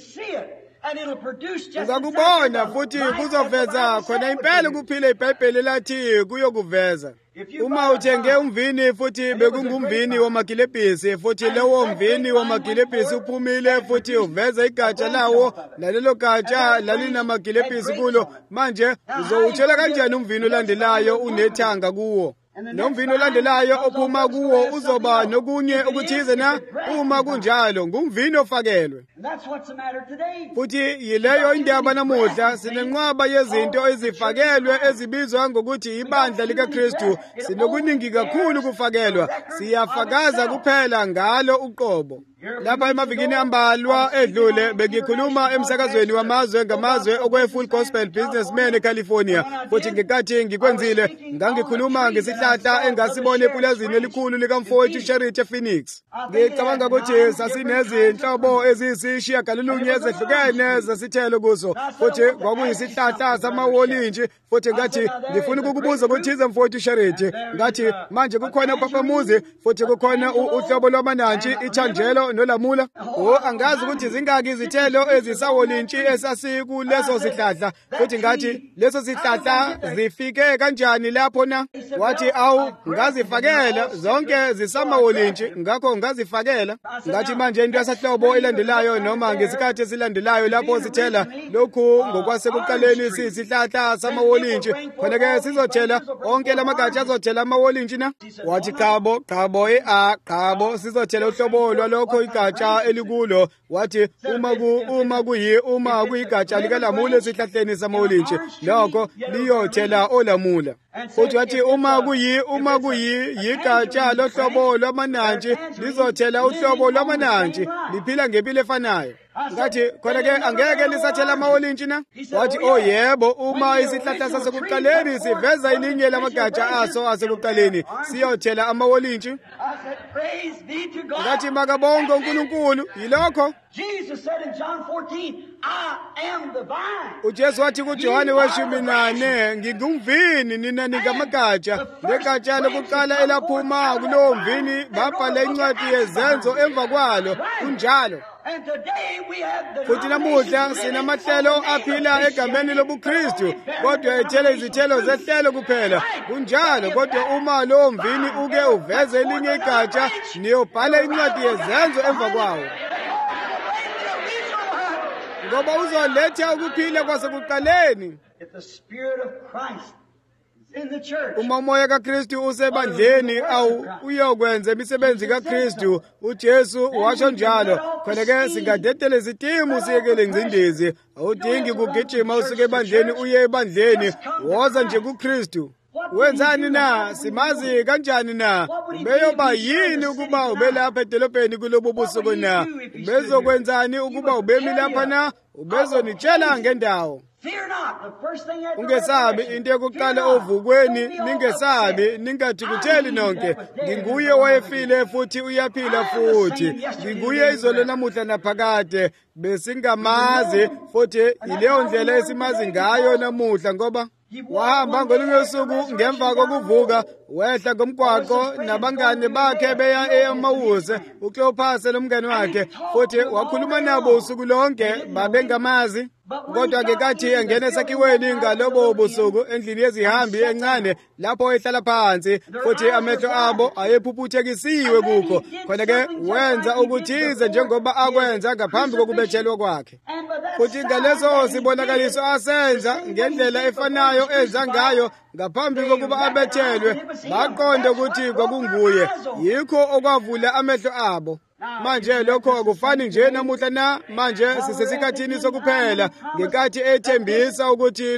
Uzakubona futhi kuzoveza khona impela ukuphila. iBhayibheli lathi kuyokuveza. Uma uthenge umvini futhi bekungumvini wamagilebhisi, futhi lewo mvini wamagilebhisi uphumile futhi uveza igatsha lawo, lalelo gatsha lalinamagilebhisi kulo, manje uzowutshela kanjani umvini olandelayo unethanga kuwo? Nomvini olandelayo ophuma kuwo uzoba nokunye okuthize na? Uma kunjalo ngumvini ofakelwe. Futhi yileyo indaba namuhla. Sinenqwaba yezinto ezifakelwe ezibizwa ngokuthi ibandla likaKristu. Sinokuningi kakhulu kufakelwa. Siyafakaza kuphela ngalo uqobo. Lapha emavikini ambalwa edlule bengikhuluma emsakazweni wamazwe ngamazwe okwe-Full Gospel Businessman eCalifornia, futhi ngekathi ngikwenzile ngangikhuluma ngesihlahla engasibona epulazini elikhulu likamfowethu Charity ePhoenix. Ngicabanga ukuthi sasinezinhlobo eziyisishiyagalolunye ezehlukene zesithelo kuso, futhi kwakuyisihlahla samawolintshi, futhi ngathi ngifuna ukukubuza ukuthi mfowethu Charity, ngathi manje kukhona upapamuzi, futhi kukhona uhlobo lwamanantshi, ithanjelo nolamula. Angazi ukuthi zingaki izithelo ezisawolintshi esasikuleso sihlahla, futhi ngathi leso sihlahla zifike kanjani lapho na? Wathi awu ngazifakela zonke zisamawolintshi, ngakho ngazifakela. Ngathi manje into yasahlobo elandelayo noma ngesikhathi esilandelayo lapho sithela lokhu ngokwasekuqaleni sisihlahla samawolintshi, khona-ke sizothela onke lamagatsha azothela amawolintshi na? Wathi qhabo sizothela uhlobo lwalokho igatsha elikulo. Wathi uma kuyigatsha likalamula esihlahleni samawolintshi, lokho liyothela olamula. Futhi wathi uma kuyigatsha lohlobo lwamanantshi lizothela uhlobo lwamanantshi, liphila ngempilo efanayo. Ngathi khona-ke angeke lisathela amawolintshi na? Wathi yebo, uma isihlahla sasekuqaleni siveza ilinye lamagatsha aso asekuqaleni siyothela amawolintshi. Ngathi makabonge uNkulunkulu yilokho. uJesu wathi kuJohane 10:4 ngingumvini, nina ningamagatsha. Legatsha lokuqala elaphuma kulowo mvini babhala incwadi yezenzo emva kwalo. Kunjalo futhi namuhla sinamahlelo aphila egameni lobuKristu, kodwa ethela izithelo zehlelo kuphela. Kunjalo kodwa uma lowo mvini uke uveze elinye igatsha, niyobhala incwadi yezenzo emva kwawo, ngoba uzoletha ukuphila kwasekuqaleni. in the church. uma umoya kaKristu usebandleni awu uyokwenza imisebenzi kaKristu uJesu washo njalo khona ke singadedele izitimu siyekele ingcindezi awudingi kugijima usuke ebandleni uye ebandleni woza nje kuKristu wenzani na simazi kanjani na ubeyoba yini ukuba ubelapha edolobheni kulobo busuku na ubezokwenzani ukuba ubemi lapha na ubezonitshela ngendawo ungesabi into yokuqala ovukweni ningesabi ningathikutheli nonke nginguye owayefile futhi uyaphila futhi nginguye izolo namuhla naphakade besingamazi futhi yileyo ndlela esimazi ngayo namuhla ngoba wahamba ngolunye usuku ngemva kokuvuka wehla ngomgwaqo nabangane bakhe beya eMawuse uCleopas nomngane wakhe futhi wakhuluma nabo usuku lonke babengamazi kodwa ke kathi engena esakhiweni ngalobo busuku endlini yezihambi encane lapho ehlala phansi futhi amehlo abo ayephuphethekisiwe kukho khona ke wenza ukuthize njengoba akwenza ngaphambi kokubetshelwa kwakhe futhi ngaleso sibonakaliso asenza ngendlela efanayo enza ngayo ngaphambi kokuba abethelwe baqonde ukuthi kwakunguye yikho okwavula amehlo abo manje lokho akufani nje namuhla na manje sisesikhathini sokuphela ngenkathi ethembisa ukuthi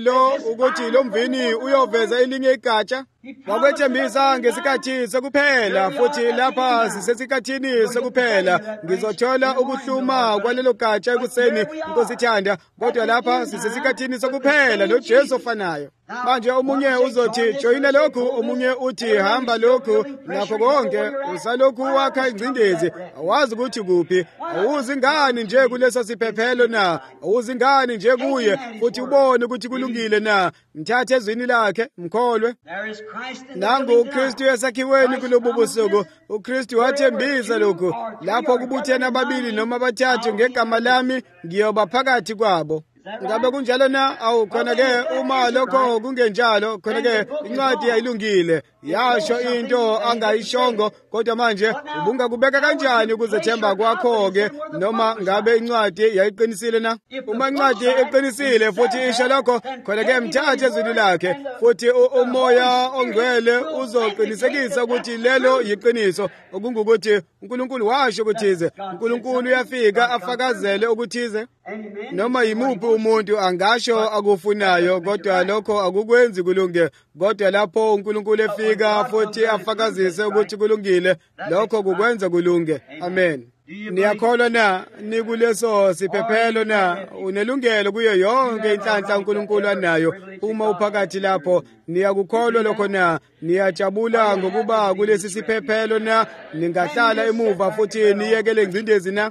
lo mvini uyoveza elinye igatsha wakwethembisa ngesikhathi sokuphela futhi lapha sisesikhathini sokuphela ngizothola ukuhluma kwalelo gatsha ekuseni Nkosithanda kodwa lapha sisesikhathini sokuphela noJesu ofanayo manje omunye uzothi joyina lokhu omunye uthi hamba lokhu nakho konke usalokhu wakha ingcindezi awazi ukuthi kuphi awuzi ngani nje kuleso siphephelo na awuzi ngani nje kuye futhi ubone ukuthi kulungile na mthathe ezwini lakhe mkholwe nangu uKristu esakhiweni kulobu busuku uKristu wathembisa lokhu lapho kubuthena ababili noma abathathu ngegama lami ngiyoba phakathi kwabo ngabe kunjalo na awu khona ke uma lokho kungenjalo khona ke incwadi yayilungile yasho into angayishongo kodwa manje ubungakubeka kanjani ukuzethemba kwakho ke noma ngabe incwadi yayiqinisile na uma incwadi eqinisile futhi isho lokho khona ke mthathe ezwini lakhe futhi umoya ongcwele uzoqinisekisa ukuthi lelo yiqiniso okungukuthi uNkulunkulu washo ukuthize uNkulunkulu uyafika afakazele ukuthize noma yimuphi umuntu angasho akufunayo kodwa lokho akukwenzi kulunge kodwa lapho uNkulunkulu efika futhi afakazise ukuthi kulungile lokho kukwenza kulunge amen niyakholwa na nikuleso siphephelo na unelungelo kuyo yonke inhlanhla uNkulunkulu anayo uma uphakathi lapho niyakukholwa lokho na niyajabula ngokuba kulesi siphephelo na ningahlala emuva futhi niyekele ingcindezi na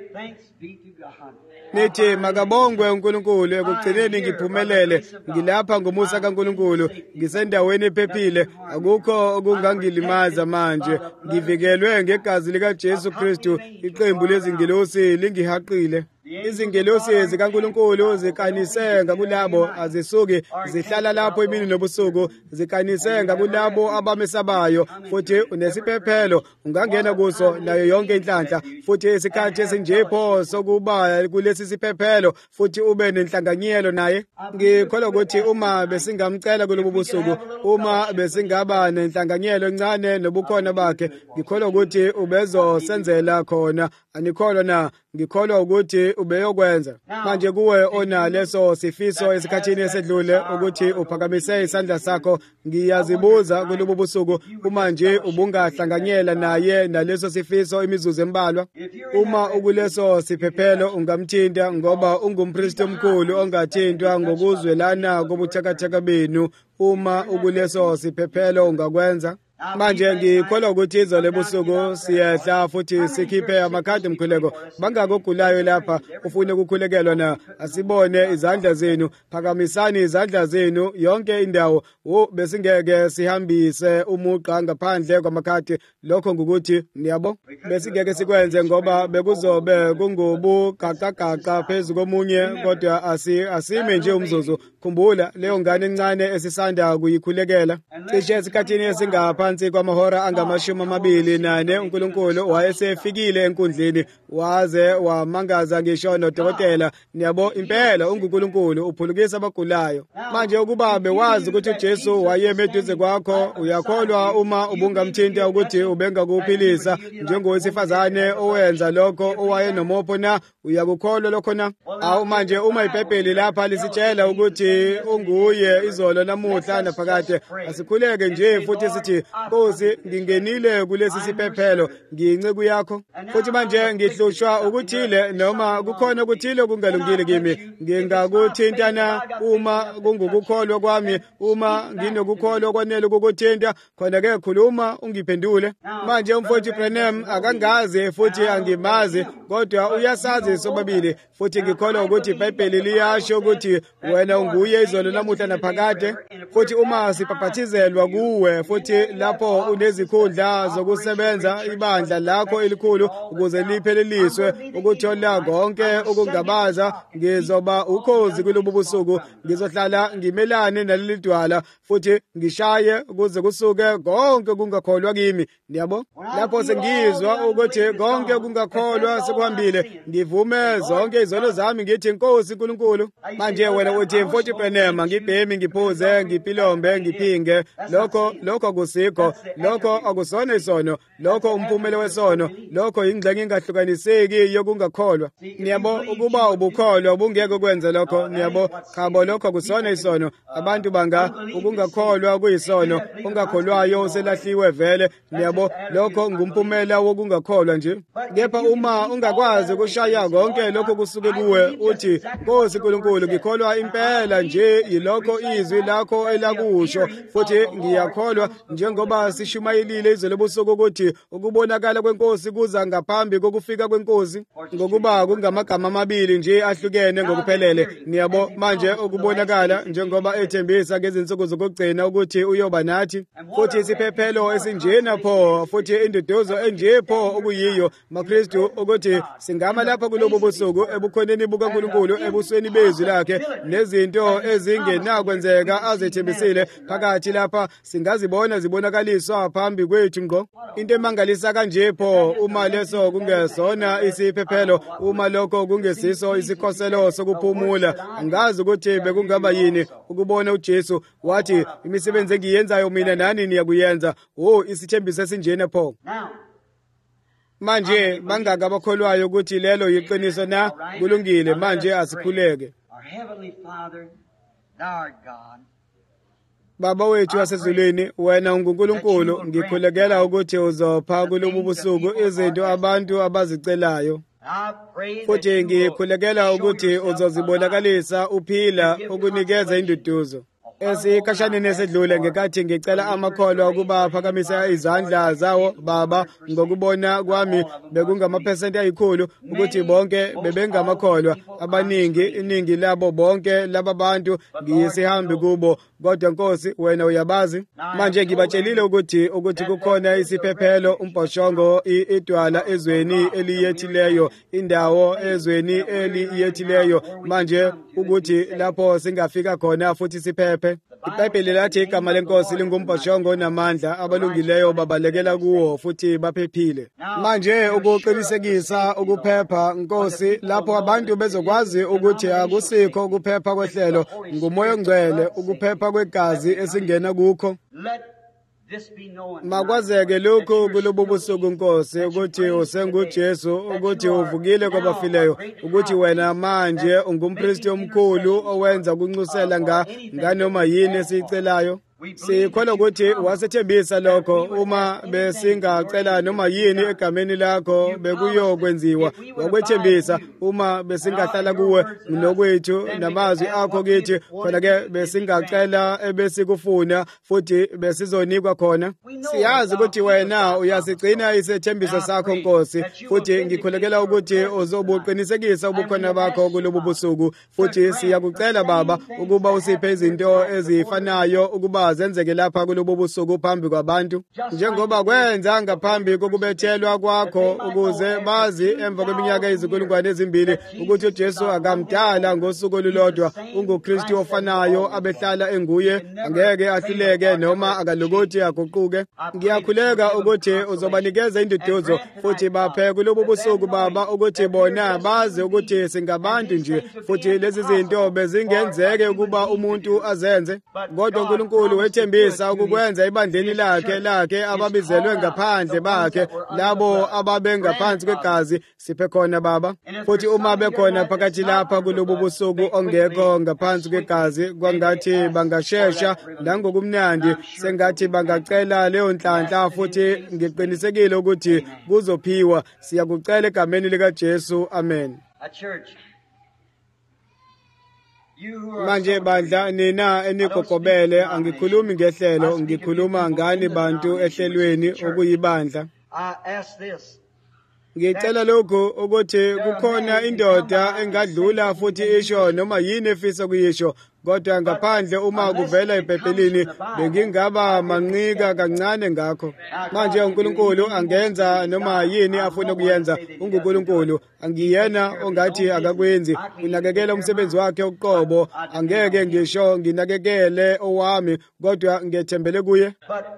nithi makabongwe uNkulunkulu ekugcineni ngiphumelele ngilapha ngomusa kaNkulunkulu ngisendaweni ephephile akukho okungangilimaza manje ngivikelwe ngegazi likaJesu Kristu iqembu lezingelosi lingihaqile izingelosi zikaNkulunkulu zikanise ngakulabo azisuki zihlala lapho emini nobusuku zikanise ngakulabo abamesabayo futhi unesiphephelo ungangena kuso nayo yonke inhlanhla futhi isikhathi esinjepho sokuba kulesi siphephelo futhi ube nenhlanganyelo naye ngikholwa ukuthi uma besingamcela kulobu busuku uma besingaba nenhlanganyelo encane nobukhona bakhe ngikholwa ukuthi ubezosenzela khona anikholwa na ngikholwa ukuthi ubeyokwenza manje kuwe ona leso sifiso esikhathini esedlule ukuthi uphakamise isandla sakho ngiyazibuza kulobu busuku uma nje ubungahlanganyela naye naleso sifiso imizuzu embalwa uma ukuleso siphephelo ungamthinta ngoba ungumpristi omkhulu ongathintwa ngokuzwelana kobuthakathaka benu uma ukuleso siphephelo ungakwenza manje ngikholwa ukuthi izolo ebusuku siyehla futhi sikhiphe amakhadi emkhuleko bangakugulayo lapha ufune ukukhulekelwa na asibone izandla zenu phakamisani izandla zenu yonke indawo besingeke sihambise umuqa ngaphandle kwamakhadi lokho ngukuthi niyabo besingeke sikwenze ngoba bekuzobe kungubugaqagaqa phezu komunye kodwa asime nje umzuzu khumbula leyo ngane encane esisanda kuyikhulekela cishe esikhathini esingapha ngaphansi kwamahora angama-24 uNkulunkulu wayesefikile enkundleni waze wamangaza ngisho nodokotela. Niyabo, impela unguNkulunkulu uphulukisa abagulayo. Manje ukuba bewazi ukuthi uJesu wayeme eduze kwakho, uyakholwa uma ubungamthinta ukuthi ubengakuphilisa njengowesifazane owenza lokho owayenomopho na? Uyakukholwa lokho na? Awu manje uma iBhayibheli lapha lisitshela ukuthi unguye izolo namuhla naphakade, asikhuleke nje futhi sithi Nkosi, ngingenile kulesi siphephelo, ngiyinceku yakho. Futhi manje ngihlushwa ukuthile noma kukhona ukuthile okungalungile kimi. Ngingakuthintana uma kungukukholwa kwami, uma nginokukholwa okwanele ukukuthinta, khona-ke khuluma ungiphendule. Manje umfowethu Branham akangazi futhi angimazi, kodwa uyasazi sobabili. Futhi ngikholwa ukuthi iBhayibheli liyasho ukuthi wena unguye izolo namuhla naphakade. Futhi uma sibhaphathizelwa kuwe, futhi lapho unezikhundla zokusebenza ibandla lakho elikhulu ukuze lipheleliswe ukuthola konke ukungabaza, ngizoba ukhozi kulobu busuku. Ngizohlala ngimelane naleli dwala futhi ngishaye kuze kusuke konke kungakholwa kimi. Niyabo, lapho sengizwa ukuthi konke kungakholwa sekuhambile, ngivume zonke izono zami ngithi Nkosi Nkulunkulu. Manje wena uthi mfowethu Branham, ngibhemi, ngiphuze, ngipilombe, ngiphinge. Lokho akusikho, lokho akusona isono, lokho umphumela wesono, lokho ingxenye engahlukaniseki yokungakholwa. Niyabo, ukuba ubukholwa ubungeke kwenza lokho. Niyabo, khabo lokho akusona isono. Abantu banga ukungakholwa kuyisono, ungakholwayo uselahliwe vele. Niyabo, lokho ngumphumela wokungakholwa nje. Kepha uma ungakwazi ukushaya konke lokho kusuke kuwe, uthi Nkosi Nkulunkulu, ngikholwa impela nje yilokho izwi lakho elakusho, futhi ngiyakholwa njengoba sishumayelile izolo busuku ukuthi ukubonakala kweNkosi kuza ngaphambi kokufika kweNkosi, ngokuba kungamagama amabili nje ahlukene ngokuphelele. Niyabo, manje ukubonakala njengoba ethembisa ngezinsuku zokugcina ukuthi uyoba nathi, futhi isiphephelo esinjena pho, futhi induduzo enje pho okuyiyo maKristu, ukuthi singama lapha kulobu busuku ebukhoneni bukaNkulunkulu, ebusweni bezwi lakhe, nezinto ezingenakwenzeka azethembisile phakathi lapha singazibona zibonakaliswa phambi kwethu ngqo. Into emangalisa kanje pho, uma leso kungesona isiphephelo, uma lokho kungesiso isikhoselo sokuphumula, angazi ukuthi bekungaba yini ukubona uJesu wathi imisebenzi engiyenzayo mina nani niyakuyenza. Isithembiso esinjena pho. Manje bangaka abakholwayo ukuthi lelo yiqiniso na? Kulungile, manje asikhuleke. Baba wethu wasezulwini, wena unguNkulunkulu, ngikhulekela ukuthi uzopha kulobu busuku izinto abantu abazicelayo. Futhi ngikhulekela ukuthi uzozibonakalisa uphila ukunikeza induduzo. Esikhashaneni esedlule ngekathi ngicela amakholwa ukuba aphakamisa izandla zawo, Baba, ngokubona kwami bekungamaphesenti ayikhulu ukuthi bonke bebengamakholwa. Iningi labo bonke laba bantu ngiyisihambi kubo, kodwa Nkosi wena uyabazi. Manje ngibatshelile ukuthi kukhona isiphephelo, umbhoshongo, idwala ezweni eliyethileyo, indawo ezweni eliyethileyo, manje ukuthi lapho singafika khona futhi siphephe. iBhayibheli lathi igama leNkosi lingumbhoshongo onamandla, abalungileyo babalekela kuwo futhi baphephile. Manje ukuqinisekisa ukuphepha, Nkosi, lapho abantu bezokwazi ukuthi akusikho ukuphepha kwehlelo, ngumoya ongcwele, ukuphepha kwegazi esingena kukho. Makwazeke lokhu kulobu busuku Nkosi, ukuthi usenguJesu, ukuthi uvukile kwabafileyo, ukuthi wena manje ungumpristi omkhulu owenza ukunxusela nganoma yini esiyicelayo. Sikholwa ukuthi wasethembisa lokho, uma besingacela noma yini egameni lakho bekuyokwenziwa. Wakwethembisa uma besingahlala kuwe nokwethu namazwi akho kithi, khona-ke besingacela ebesikufuna futhi besizonikwa khona. Siyazi ukuthi wena uyasigcina isethembiso sakho Nkosi, futhi ngikhulekela ukuthi uzobuqinisekisa ubukhona bakho kulobu busuku. Futhi siyakucela Baba ukuba usiphe izinto ezifanayo ukuba ukuba zenzeke lapha kulobo busuku phambi kwabantu, njengoba kwenza ngaphambi kokubethelwa kwakho, ukuze bazi emva kweminyaka ezikulungwane ezimbili ukuthi uJesu akamdala ngosuku olulodwa, unguKristu ofanayo, abehlala enguye, angeke ahluleke noma akalokothi aguquke. Ngiyakhuleka ukuthi uzobanikeza induduzo futhi baphe kulobo busuku Baba, ukuthi bona bazi ukuthi singabantu nje, futhi lezi zinto bezingenzeke ukuba umuntu azenze, kodwa uNkulunkulu wethembisa ukukwenza ibandleni lakhe ababizelwe ngaphandle bakhe, labo ababengaphansi kwegazi. Siphe khona Baba, futhi uma bekhona phakathi lapha kulobo busuku ongekho ngaphansi kwegazi, kwangathi bangashesha nangokumnandi, sengathi bangacela leyo nhlanhla, futhi ngiqinisekile ukuthi kuzophiwa. Siyakucela egameni likaJesu, amen. Manje bandla, nina enikokobele, angikhulumi ngehlelo, ngikhuluma ngani bantu ehlelweni okuyibandla. Ngicela lokho ukuthi kukhona indoda engadlula futhi isho noma yini efisa kuyisho, kodwa ngaphandle uma kuvela eBhayibhelini bengingaba manqika kancane ngakho. Manje uNkulunkulu angenza noma yini afuna ukuyenza. UNkulunkulu angiyena ongathi akakwenzi, unakekela umsebenzi wakhe oqobo. Angeke ngisho nginakekele owami, kodwa ngethembele kuye.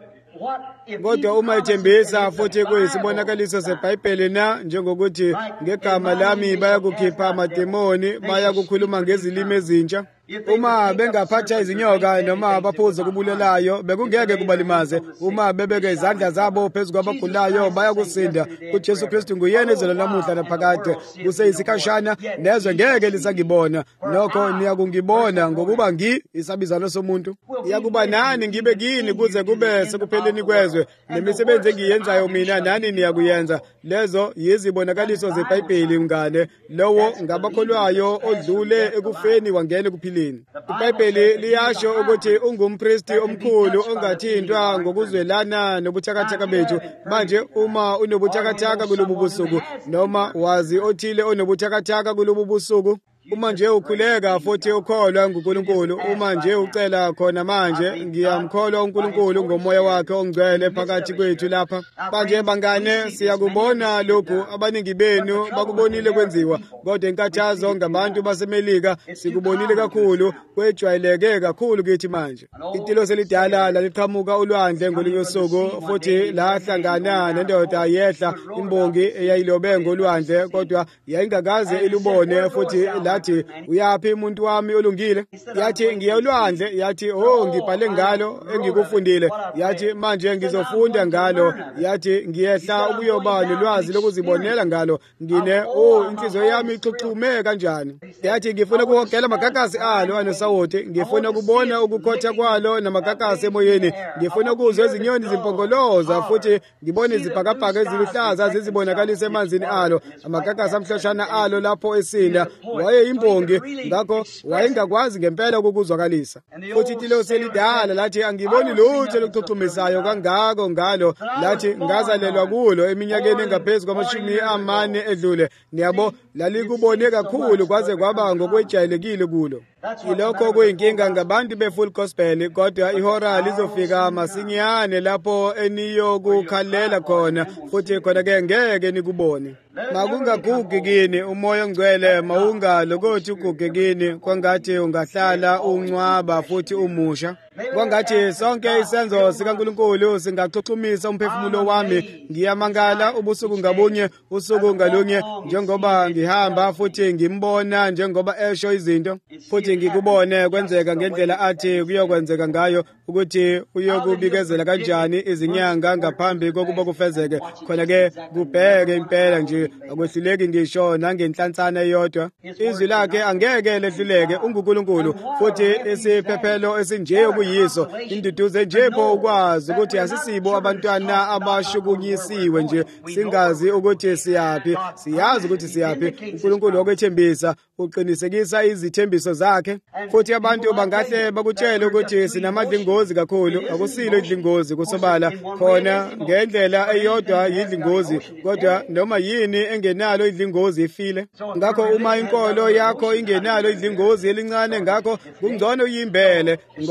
Kodwa uma ethembisa futhi kuyisibonakaliso seBhayibheli na, njengokuthi ngegama lami bayakukhipha amademoni, bayakukhuluma ngezilimi ezintsha, uma bengaphatha izinyoka noma abaphuza kubulalayo, bekungeke kubalimaze. Uma bebeke izandla zabo phezu kwabagulayo, bayakusinda. uJesu Kristu nguyena ezolo namuhla naphakade, kuseyisikhashana, nezwe ngeke lisangibona, nokho niyakungibona ngokuba isabizano somuntu. Iyakuba nani ngibe kini kuze kube sekupheleni kwezwe. Nemisebenzi engiyenzayo mina nani niyakuyenza. Lezo yizibonakaliso zeBhayibheli ngane. Lowo ngabakholwayo odlule ekufeni wangena ekuphileni. iBhayibheli liyasho ukuthi ungumpristi omkhulu ongathintwa ngokuzwelana nobuthakathaka bethu. Manje uma unobuthakathaka kulobu busuku, noma wazi othile onobuthakathaka kulobu busuku, uma nje ukhuleka futhi ukholwa nguNkulunkulu, uma nje ucela khona manje, ngiyamkholwa uNkulunkulu ngomoya wakhe ongcwele phakathi kwethu lapha. Manje bangane, siyakubona lokhu, abaningi benu bakubonile kwenziwa, kodwa inkathazo ngabantu baseMelika sikubonile kakhulu, kwejwayeleke kakhulu kithi manje. Itilo selidala laliqhamuka ulwandle ngolunye usuku, futhi lahlangana nendoda yehla imbongi eyayilobe ngolwandle, kodwa yayingakaze ilubone, futhi yathi, uyaphi umuntu wami olungile? Yathi, ngiya olwandle. Yathi, oh, ngibhale ngalo engikufundile. Yathi, manje ngizofunda ngalo. Yathi, ngiyehla ukuyoba nolwazi lokuzibonela ngalo. Inhliziyo yami ixhuxhume kanjani. Yathi, ngifuna ukuhogela amagagasi alo anosawoti. Ngifuna ukubona ukukhotha kwalo namagagasi emoyeni. Ngifuna ukuzwa izinyoni zimpongoloza, futhi ngibone izibhakabhaka eziluhlaza zizibonakalisa emanzini alo. Amagagasi amhloshana alo lapho esinda. Imbongi, ngakho wayengakwazi ngempela ukukuzwakalisa. Futhi itilo selidala lathi, angiboni lutho lokuxhuxhumisayo kangako ngalo. Lathi, ngazalelwa kulo eminyakeni engaphezu kwama40 edlule. Niyabo, lalikubone kakhulu kwaze kwaba ngokwejayelekile kulo. Ilokho kuyinkinga ngabantu befull gospel, kodwa ihora lizofika masinyane lapho eniyokukhalela khona, futhi khona-ke ngeke nikubone. Makungagugi kini umoya ongcwele, mawungalokothi uguge kini, kwangathi ungahlala uncwaba futhi umusha. Kwangathi sonke isenzo sikaNkulunkulu singaxhuxhumisa umphefumulo wami. Ngiyamangala ubusuku ngabunye, usuku ngalunye, njengoba ngihamba futhi ngimbona njengoba esho izinto, futhi ngikubone kwenzeka ngendlela athi kuyokwenzeka ngayo, ukuthi uyokubikezela kanjani izinyanga ngaphambi kokuba kufezeke. Khona-ke kubheke impela nje, akwehluleki ngisho nangenhlansana eyodwa. Izwi lakhe angeke lehluleke. UNkulunkulu, futhi isiphephelo esinje okuyiso, induduze nje pho ukwazi ukuthi asisibo abantwana abashukunyisiwe nje, singazi ukuthi siyaphi. Siyazi ukuthi siyaphi. uNkulunkulu okwethembisa uqinisekisa izithembiso zakhe, futhi abantu bangahle bakutshele ukuthi sinamadlingozi kakhulu. Akusilo idlingozi kusobala, khona ngendlela eyodwa yidlingozi, kodwa noma yini engenalo idlingozi ifile. Ngakho uma inkolo yakho ingenalo idlingozi elincane, ngakho kungcono uyimbele, ngoba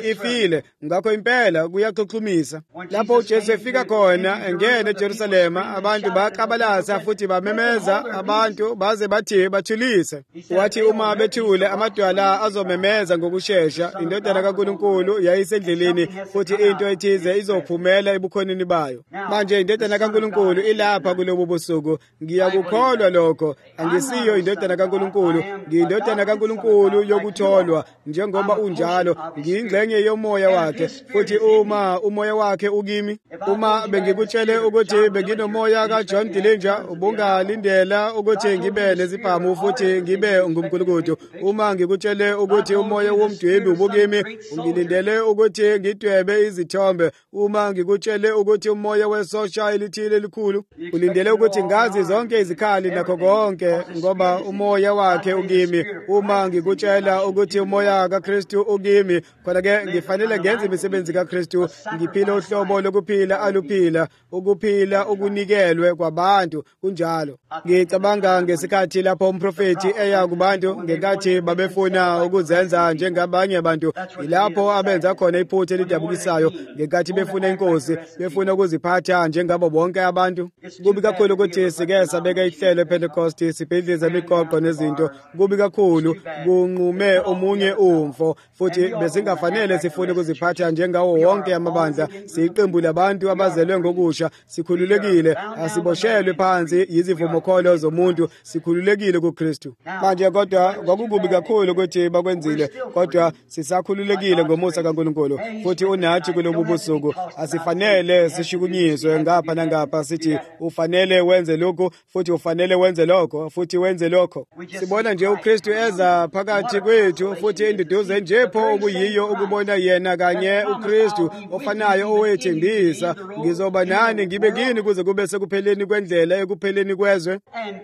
ifile ngakho impela kuyaxoxumisa. Lapho uJesu efika khona engena eJerusalema, abantu baqabalasa futhi bamemeza abantu baze bathi bathulise. Wathi uma bethule amadwala azomemeza ngokusheshsha. Indodana kaNkulunkulu yayisendleleni futhi into ethize izophumela ebukhoneni bayo. Manje indodana kaNkulunkulu ilapha kulobo busuku. Ngiyakukholwa lokho. Angisiyo indodana kaNkulunkulu, ngiyindodana kaNkulunkulu yokutholwa njengoba unjalo. Ngiyingxenye yomoya wakhe futhi uma umoya wakhe ukimi, uma bengikutshele ukuthi benginomoya kaJohn Dillinger, ubungalindela ukuthi ngibe nezibhamu futhi ngibe ngumkhulukudu. Uma ngikutshele ukuthi umoya womdwebi ubukimi, ungilindele ukuthi ngidwebe izithombe. Uma ngikutshele ukuthi umoya wesosha elithile elikhulu, ulindele ukuthi ngazi zonke izikhali nakho konke ngoba umoya wakhe ukimi. Uma ngikutshela ukuthi umoya kaKristu ukimi, khona-ke ngifanele ngenze imisebenzi kaKristu, ngiphile uhlobo lokuphila aluphila, ukuphila okunikelwe kwabantu. Kunjalo ngicabanga ngesikhathi lapho umprofeti eya kubantu ngenkathi babefuna ukuzenza njengabanye abantu, ilapho abenza khona iphutha elidabukisayo. Ngenkathi befuna inkosi, befuna ukuziphatha njengabo bonke abantu. Kubi kakhulu ukuthi sike sabeka ihlelo ePentecost, sibhidliza imiqoqo nezinto. Kubi kakhulu, kunqume omunye umfo futhi besingafanele sifune ukuziphatha njengawo wonke amabandla. Siyiqembu labantu abazelwe ngokusha, sikhululekile, asiboshelwe phansi yizivumokholo zomuntu, sikhululekile kuKristu. Manje kodwa kwakukubi kakhulu ukuthi bakwenzile, kodwa sisakhululekile ngomusa kaNkulunkulu. Futhi unathi kulobu busuku asifanele sishukunyiswe ngapha nangapha sithi ufanele wenze lokho futhi ufanele wenze lokho futhi wenze lokho. Sibona nje uKristu eza phakathi kwethu futhi induduze nje pho okuyiyo ukubona yena kanye uKristu ofanayo owethembisa. Ngizoba nani ngibe kini kuze kube sekupheleni kwendlela ekupheleni kwezwe.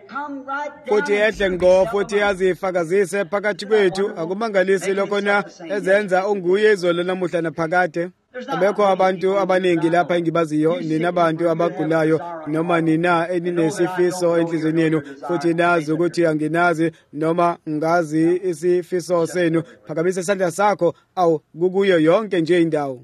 Futhi ehle ngo futhi azifakazise phakathi kwethu. Akumangalisi lokho na ezenza unguye izolo namuhla naphakade. Abekho abantu abaningi lapha engibaziyo, nina abantu abagulayo noma nina eninesifiso enhlizweni yenu futhi nazi ukuthi anginazi noma ngazi isifiso senu. Phakamisa isandla sakho awu kukuyo yonke nje indawo.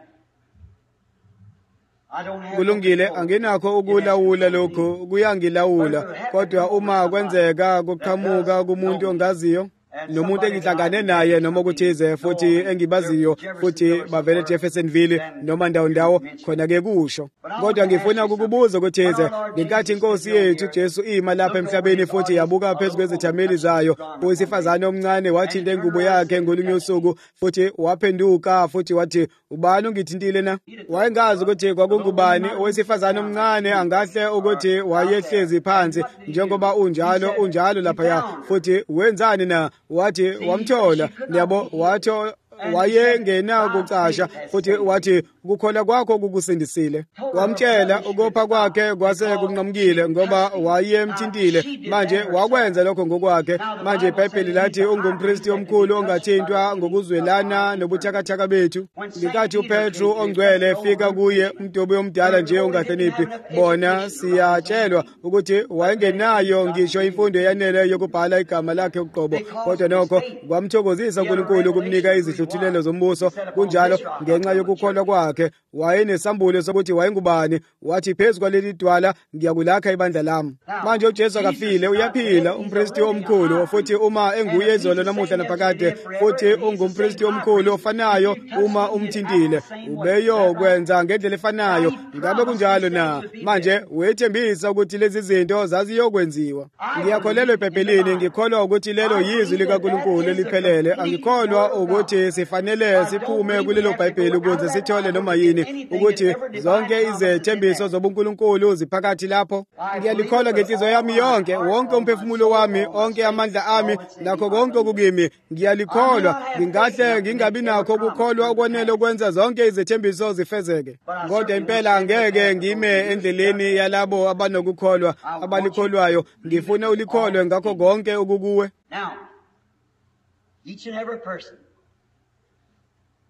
Kulungile, anginakho ukulawula lokho, kuyangilawula. Kodwa uma kwenzeka kuqhamuka kumuntu ongaziyo, nomuntu engihlangane naye noma ukuthize futhi engibaziyo futhi bavele Jeffersonville noma ndawo khona-ke kusho. Kodwa ngifuna ukukubuza ukuthize, ngenkathi inkosi yethu Jesu ima lapha emhlabeni futhi yabuka phezu kwezithameli zayo, owesifazane omncane wathinta ingubo yakhe ngolunye usuku futhi waphenduka futhi wathi, ubani ungithintile na? Wayengazi ukuthi kwakungubani. Owesifazane omncane angahle ukuthi wayehlezi phansi njengoba unjalo laphaya. Futhi wenzani na? Wathi wamthola, yabo, wathi wayengena kucasha futhi wathi ukukholwa kwakho kukusindisile. Wamtshela ukopha kwakhe kwase kunqamukile ngoba wayemthintile. Manje wakwenza lokho ngokwakhe. Manje iBhayibheli lathi ungumpristi omkhulu ongathintwa ngokuzwelana nobuthakathaka bethu. Ngenkathi uPetru ongcwele efika kuye, umdobi omdala nje ongahloniphi, bona siyatshelwa ukuthi wayengenayo ngisho imfundo eyanele yokubhala igama lakhe uqobo, kodwa nokho kwamthokozisa uNkulunkulu ukumnika izihluthulelo zombuso. Kunjalo ngenxa yokukholwa kwakhe wayenesambulo sokuthi wayengubani. Wathi phezu kwaleli dwala ngiyakulakha ibandla lami. Manje uJesu akafile, uyaphila, umpristi omkhulu futhi uma enguye izolo namuhla naphakade, futhi ungumpristi omkhulu ofanayo uma umthintile. Ubeyokwenza ngendlela efanayo. Ngabe kunjalo na? Manje wethembisa ukuthi lezi zinto zaziyokwenziwa. Ngiyakholelwa eBhayibhelini, ngikholwa ukuthi lelo yizwi likaNkulunkulu eliphelele. Angikholwa ukuthi sifanele siphume kulelo Bhayibheli ukuze sithole noma yini ukuthi zonke izethembiso zobuNkulunkulu ziphakathi lapho. Ngiyalikholwa ngenhliziyo yami yonke, wonke umphefumulo wami, onke amandla ami, nakho konke okukimi. Ngiyalikholwa, ngingahle ngingabi nakho ukukholwa okwanele ukwenza zonke izethembiso zifezeke. Kodwa impela angeke ngime endleleni yalabo abanokukholwa, abalikholwayo. Ngifuna ulikholwe ngakho konke okukuwe. Now, each and every person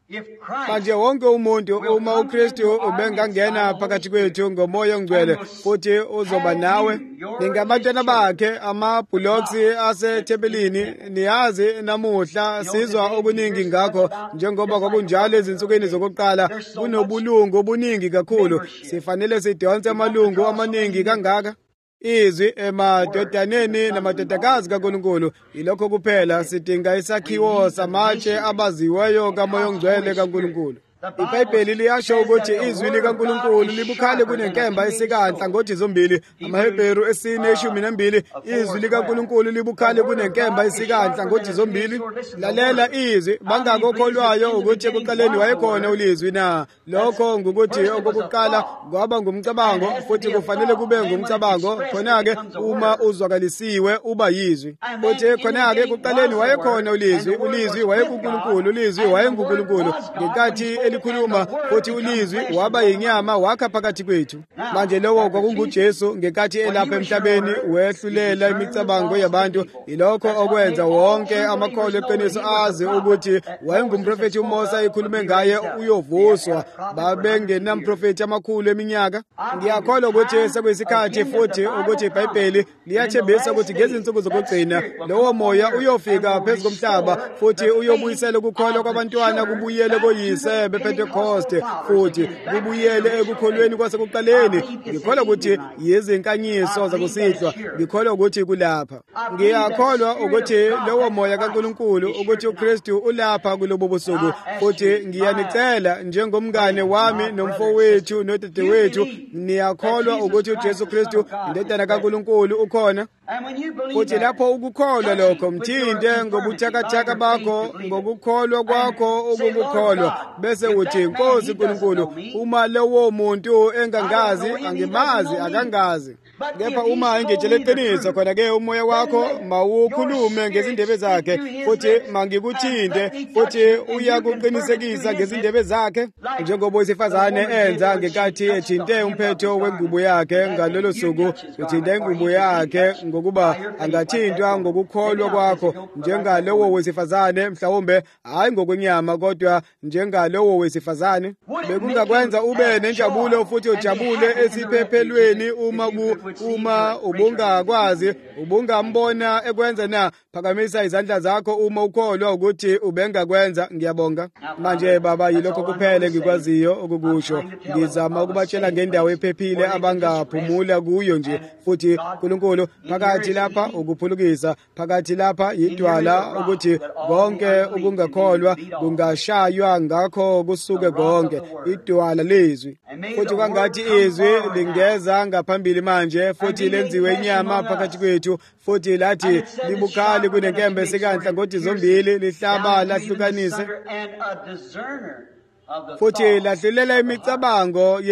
If Christ manje wonke umuntu uma uKristu ubengangena phakathi kwethu ngomoya ongcwele futhi uzoba nawe ningabantwana bakhe ama-bullocks asethempelini niyazi namuhla sizwa okuningi ngakho njengoba kwakunjalo ezinsukwini zokuqala kunobulungu obuningi kakhulu sifanele sidonse amalungu amaningi kangaka izwi emadodaneni namadodakazi kaNkulunkulu ilokho kuphela sidinga isakhiwo samatshe abaziweyo kamoya ongcwele kaNkulunkulu iBhayibheli liyasho ukuthi izwi likaNkulunkulu libukhali kunenkemba esikanhla ngothi zombili amaHebheru 4:12 izwi likaNkulunkulu libukhali kunenkemba esikanhla ngothi zombili lalela izwi bangakokholwayo ukuthi ekuqaleni wayekhona ulizwi na lokho ngukuthi okokuqala kwaba ngumcabango futhi kufanele kube ngumcabango khona-ke uma uzwakalisiwe uba yizwi futhi khona-ke ekuqaleni wayekhona ulizwi wayekuNkulunkulu ulizwi wayenguNkulunkulu ngenkathi elikhuluma futhi ulizwi waba yinyama wakha phakathi kwethu manje lowo kwakunguJesu ngenkathi elapha emhlabeni wehlulela imicabango yabantu ilokho okwenza wonke amakholwa eqiniso azi ukuthi wayengumprofethi uMosa ekhulume ngaye uyovuswa babengenamprofethi amakhulu eminyaka ngiyakholwa ukuthi sekuyisikhathi futhi ukuthi iBhayibheli liyathembisa ukuthi ngezinsuku zokugcina lowo moya uyofika phezu komhlaba futhi uyobuyisela ukukholwa kwabantwana kubuyele koyise Pentecost futhi kubuyele ekukholweni kwasekuqaleni ngikholwa ukuthi yizinkanyiso zakusihlwa ngikholwa ukuthi kulapha ngiyakholwa ukuthi lowo moya kaNkulunkulu ukuthi uKristu ulapha kulobo busuku futhi ngiyanicela njengomngane wami nomfowethu nodadewethu niyakholwa ukuthi uJesu Kristu indodana kaNkulunkulu ukhona futhi lapho ukukholwa lokho mthinte ngobuthakathaka bakho ngokukholwa kwakho ukukholwa bese uthi Nkosi Nkulunkulu uma lowo muntu engangazi angimazi akangazi kepha uma engitshela iqiniso khona-ke umoya wakho mawukhulume ngezindebe zakhe futhi mangikuthinte futhi uyakuqinisekisa ngezindebe zakhe njengoba owesifazane enza ngenkathi ethinte umphetho wengubo yakhe ngalolo suku uthinte ingubo yakhe ngokuba angathintwa ngokukholwa kwakho njengalowo wesifazane mhlawumbe hayi ngokwenyama kodwa njengalowo wesifazane bekungakwenza ube nenjabulo futhi ujabule esiphephelweni uma ubungakwazi ubungambona ekwenza na phakamisa izandla zakho uma ukholwa ukuthi ubengakwenza ngiyabonga manje baba yilokho kuphele ngikwaziyo ukukusho ngizama ukubatshela ngendawo ephephile abangaphumula kuyo nje futhi uNkulunkulu phakathi lapha ukuphulukisa phakathi lapha idwala ukuthi konke ukungakholwa kungashaywa ngakho kusuke konke idwala lezwi futhi kwangathi izwi lingeza ngaphambili manje futhi lenziwe inyama phakathi kwethu futhi lathi libukhali kunenkemba esikanhla ngothi zombili lihlaba lahlukanise futhi lahlulela imicabango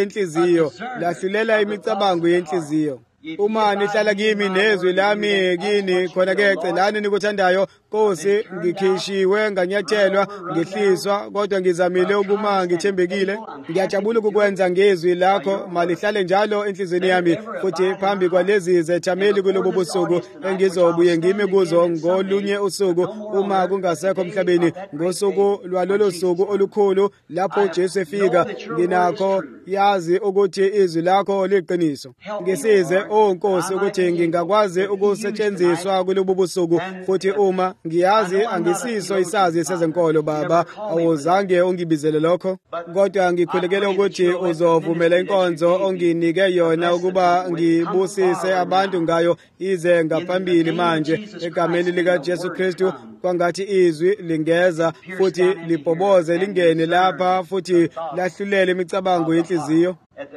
yenhliziyo uma nihlala kimi nezwi lami kini khona-ke celani nikuthandayo Nkosi ngikhishiwe nganyathelwa ngihliswa kodwa ngizamile ukuma ngithembekile ngiyajabula ukukwenza ngezwi lakho malihlale njalo enhlizweni yami futhi phambi kwalezi zethameli kulobo busuku engizobuye ngime kuzo ngolunye usuku uma kungasekho emhlabeni ngosuku lwalolo suku olukhulu lapho uJesu efika nginakho yazi ukuthi izwi lakho liqiniso ngisize Nkosi ukuthi ngingakwazi ukusetshenziswa kulobo busuku futhi uma ngiyazi angisiso isazi sezenkolo baba awuzange ungibizele lokho kodwa ngikhulekele ukuthi uzovumela inkonzo onginike yona ukuba ngibusise abantu ngayo ize ngaphambili manje egameni lika Jesu Kristu kwangathi izwi lingeza futhi lipoboze lingene lapha futhi lahlulele imicabango yenhliziyo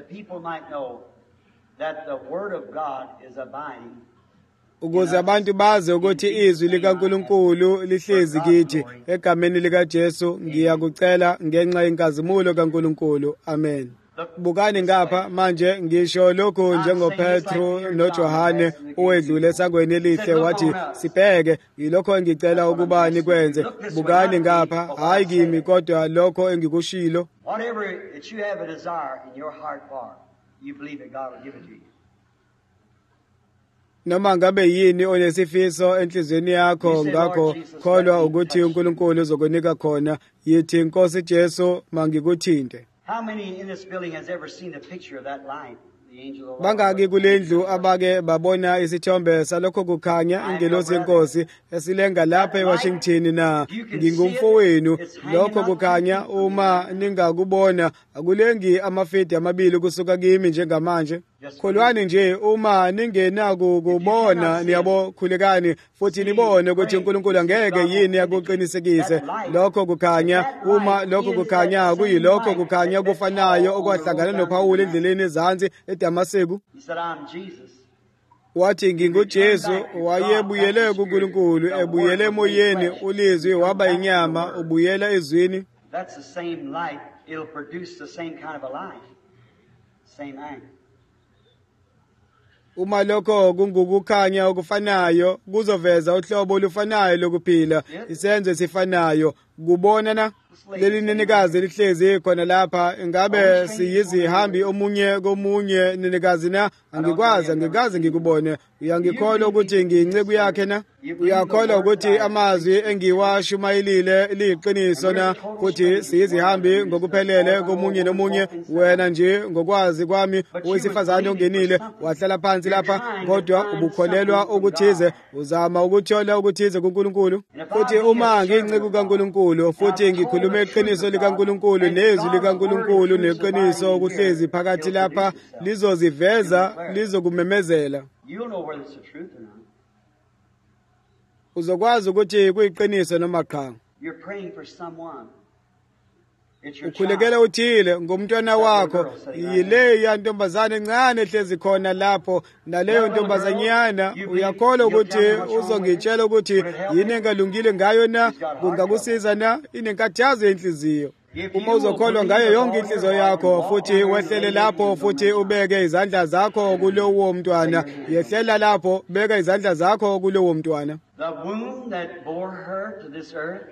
that the word of God is abiding ukuze abantu bazi ukuthi izwi likaNkulunkulu lihlezi kithi egameni lika Jesu ngiyakucela ngenxa yenkazimulo kaNkulunkulu amen bukani ngapha manje ngisho lokho njengoPetro noJohane owedlule esangweni elihle wathi sibheke yilokho engicela ukuba nikwenze bukani ngapha hayi kimi kodwa lokho engikushilo whatever that you have a desire in your heart for you believe that God will give it to you. noma ngabe yini onesifiso enhlizweni yakho ngakho kholwa ukuthi uNkulunkulu uzokunika khona yithi Nkosi Jesu mangikuthinte. How many in this building has ever seen a picture of that light? The angel of the Lord. Bangaki kulendlu abake babona isithombe salokho kukhanya ingelosi yenkosi esilenga lapha eWashington na ngingumfowenu lokho kukhanya uma ningakubona akulengi amafidi amabili kusuka kimi njengamanje. Kholwani nje uma ningenaku kubona niyabo khulekani futhi nibone ukuthi uNkulunkulu angeke yini akuqinisekise lokho kukhanya uma lokho kukhanya kuyilokho kukhanya kufanayo okwahlangana noPawulu endleleni ezansi eDamaseko. He said, I'm Jesus. Wathi nginguJesu wayebuyele kuNkulunkulu ebuyele emoyeni ulizwi waba inyama ubuyela ezwini. That's the same light. It'll produce the same kind of a life. Same act. Uma lokho kungukukhanya okufanayo kuzoveza uhlobo olufanayo lokuphila isenzo sifanayo kubona na leli nenikazi lihlezi khona lapha ingabe siyizihambi omunye komunye nenikazi na angikazi ngikubone uyangikholwa ukuthi ngiyinceku yakhe na uyakholwa ukuthi amazwi engiwashumayelile liqiniso na futhi siyizihambi ngokuphelele komunye nomunye wena nje ngokwazi kwami owesifazane ongenile wahlala phansi lapha kodwa ubukholelwa ukuthize uzama ukuthola ukuthize kuNkulunkulu futhi uma ngiyinceku kaNkulunkulu futhi ngikhuluma iqiniso likaNkulunkulu nezwi likaNkulunkulu neqiniso okuhlezi phakathi lapha lizoziveza lizokumemezela. You'll know whether it's the truth or not. Uzokwazi ukuthi kuyiqiniso noma cha. You're praying for someone. It's your Ukhulekela child. uthile ngumntwana wakho yile yantombazane encane ehlezi khona lapho naleyo ntombazanyana uyakholwa ukuthi uzongitshela ukuthi yini engalungile ngayo na kungakusiza na inenkathazo enhliziyo. Uma uzokholwa ngayo yonke inhliziyo yakho futhi wehlele lapho futhi ubeke izandla zakho kulowo mntwana yehlela lapho beka izandla zakho kulowo mntwana. The womb that bore her to this earth.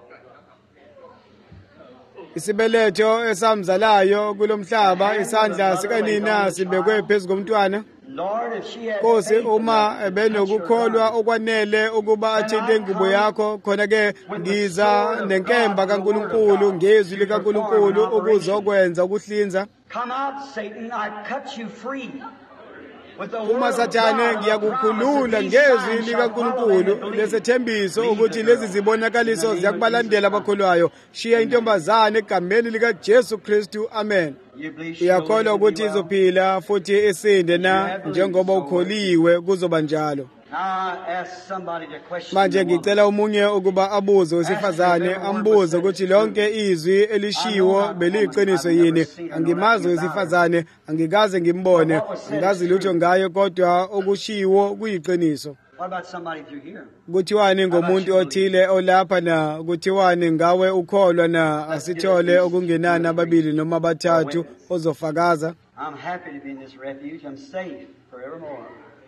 Isibeletho esamzalayo kulomhlaba isandla sikanina sibekwe phezu komntwana. Lord, if she had Nkosi faith uma enough to touch ebenokukholwa your okwanele ukuba athinte ingubo yakho khona ke ngiza nenkemba kaNkulunkulu ngezwi likaNkulunkulu ukuzokwenza ukuhlinza. Come out, Satan, I cut you free. With the Uma word of Sathane God, ngiyakukhulula the promise of ngezwi these signs shall follow them likaNkulunkulu that believe. lesethembiso ukuthi lezi zibonakaliso ziyakubalandela abakholwayo. Shiya intombazane egameni likaJesu Kristu. Amen. You believe she will Uyakholwa live ukuthi and be well? izophila futhi isinde na njengoba ukholiwe kuzoba njalo. Now I ask somebody to question Manje the woman. ngicela umunye ukuba abuze wesifazane ambuze ukuthi lonke izwi elishiwo beliqiniso yini. Angimazi wesifazane angikaze ngimbone ngazi lutho ngayo kodwa okushiwo kuyiqiniso. What about somebody through here? Kuthiwani ngomuntu othile olapha na kuthiwani ngawe ukholwa na asithole okungenani ababili noma abathathu ozofakaza. I'm happy to be in this refuge. I'm safe forevermore.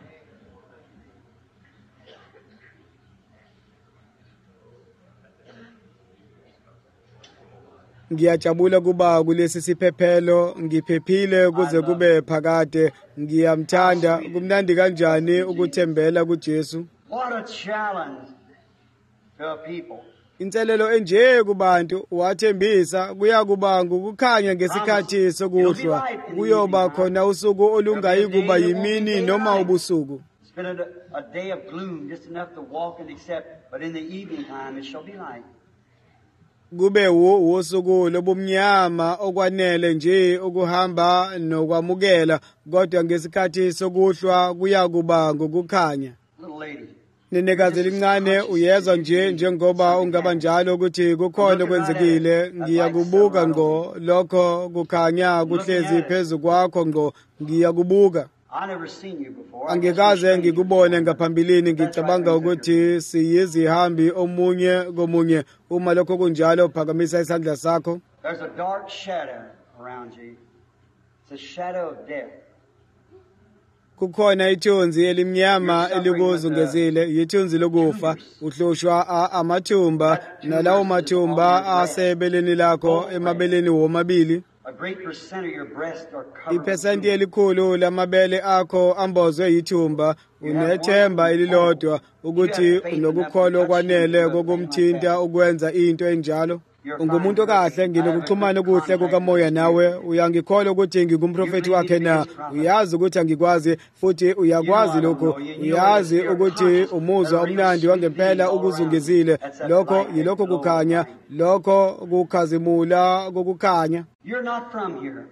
Ngiyajabula kuba kulesi siphephelo ngiphephile kuze kube phakade ngiyamthanda kumnandi kanjani ukuthembela kuJesu. What a challenge to a people. Inselelo enje kubantu wathembisa kuyakuba ngukukhanya ngesikhathi sokuhlwa kuyoba khona usuku olungayi kuba yimini noma ubusuku. It's been a day of gloom, just enough to walk and accept, but in the evening time it shall be light. Kube usuku lobumnyama okwanele nje ukuhamba nokwamukela kodwa ngesikhathi sokuhlwa kuyakuba ngokukhanya. Little lady. Nenekazi lincane uyezwa nje njengoba ungaba njalo ukuthi kukhona kwenzekile ngiyakubuka ngo lokho kukhanya kuhlezi phezulu kwakho ngo ngiyakubuka. I never seen you before. Angikaze ngikubone ngaphambilini ngicabanga ukuthi siyizihambi omunye komunye uma lokho kunjalo phakamisa isandla sakho. There's a dark shadow around you. It's a shadow of death. Kukhona ithunzi elimnyama elikuzungezile yithunzi lokufa uhloshwa amathumba nalawo mathumba asebeleni lakho emabeleni womabili. great percent of your breasts are covered. iphesenti elikhulu lamabele akho ambozwe yithumba. Unethemba elilodwa ukuthi unokukholwa okwanele kokumthinta ukwenza into enjalo. Ungumuntu okahle, nginokuxhumana okuhle kukamoya nawe. Uyangikholwa ukuthi ngingumprofeti wakhe na? Uyazi ukuthi angikwazi, futhi uyakwazi lokho. Uyazi ukuthi umuzwa omnandi wangempela ukuzungezile. Lokho yilokho kukhanya, lokho kukhazimula kokukhanya. You're not from here.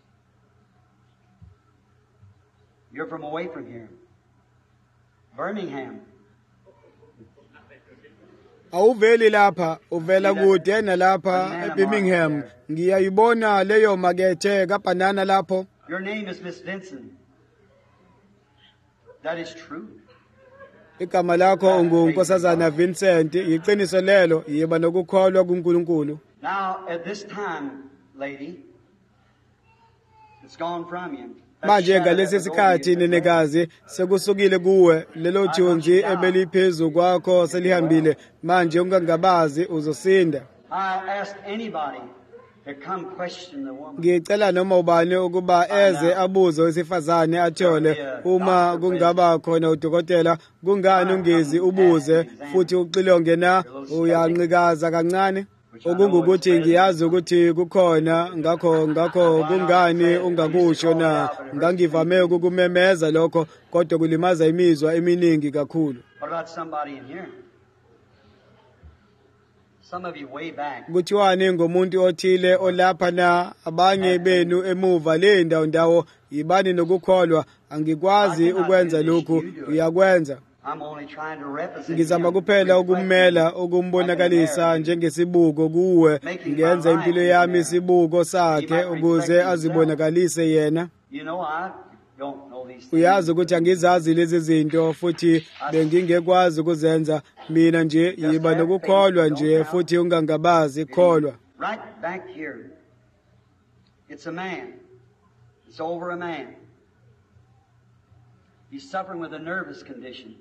You're from away from here. Birmingham. Awuveli lapha, uvela kude nalapha eBirmingham. Ngiyayibona leyo makethe kaBanana lapho. Your name is Miss Vincent. That is true. Igama lakho unguNkosazana Vincent. Iqiniso lelo, yiba nokukholwa kuNkulunkulu. Now at this time, lady, it's gone from you. Manje ngalesi sikhathi nenekazi sekusukile kuwe, lelo thunzi ebeliphezu kwakho selihambile. Manje ungangabazi uzosinda. I ask anybody to come question the woman. Ngicela noma ubani ukuba eze abuze owesifazane athole uma kungaba khona udokotela, kungani ungezi ubuze futhi uxilonge na uyanqikaza kancane. Okungukuthi ngiyazi ukuthi kukhona, ngakho kungani ungakusho na? Ngangivame ukukumemeza lokho, kodwa kulimaza imizwa eminingi kakhulu. What about somebody in here? Some of you way back. Kuthiwani ngomuntu othile olapha na? Abanye benu emuva le ndawo yibani nokukholwa. Angikwazi ukwenza lokhu, uyakwenza. I'm only trying to represent. Ngizama kuphela ukummela, ukumbonakalisa njengesibuko kuwe. Ngenza impilo yami isibuko sakhe ukuze azibonakalise yena. You know, I don't know these things. Uyazi ukuthi angizazi lezi zinto futhi bengingekwazi ukuzenza. Mina nje yiba nokukholwa nje futhi ungangabazi kholwa. Right back here. It's a man. It's over a man. He's suffering with a nervous condition.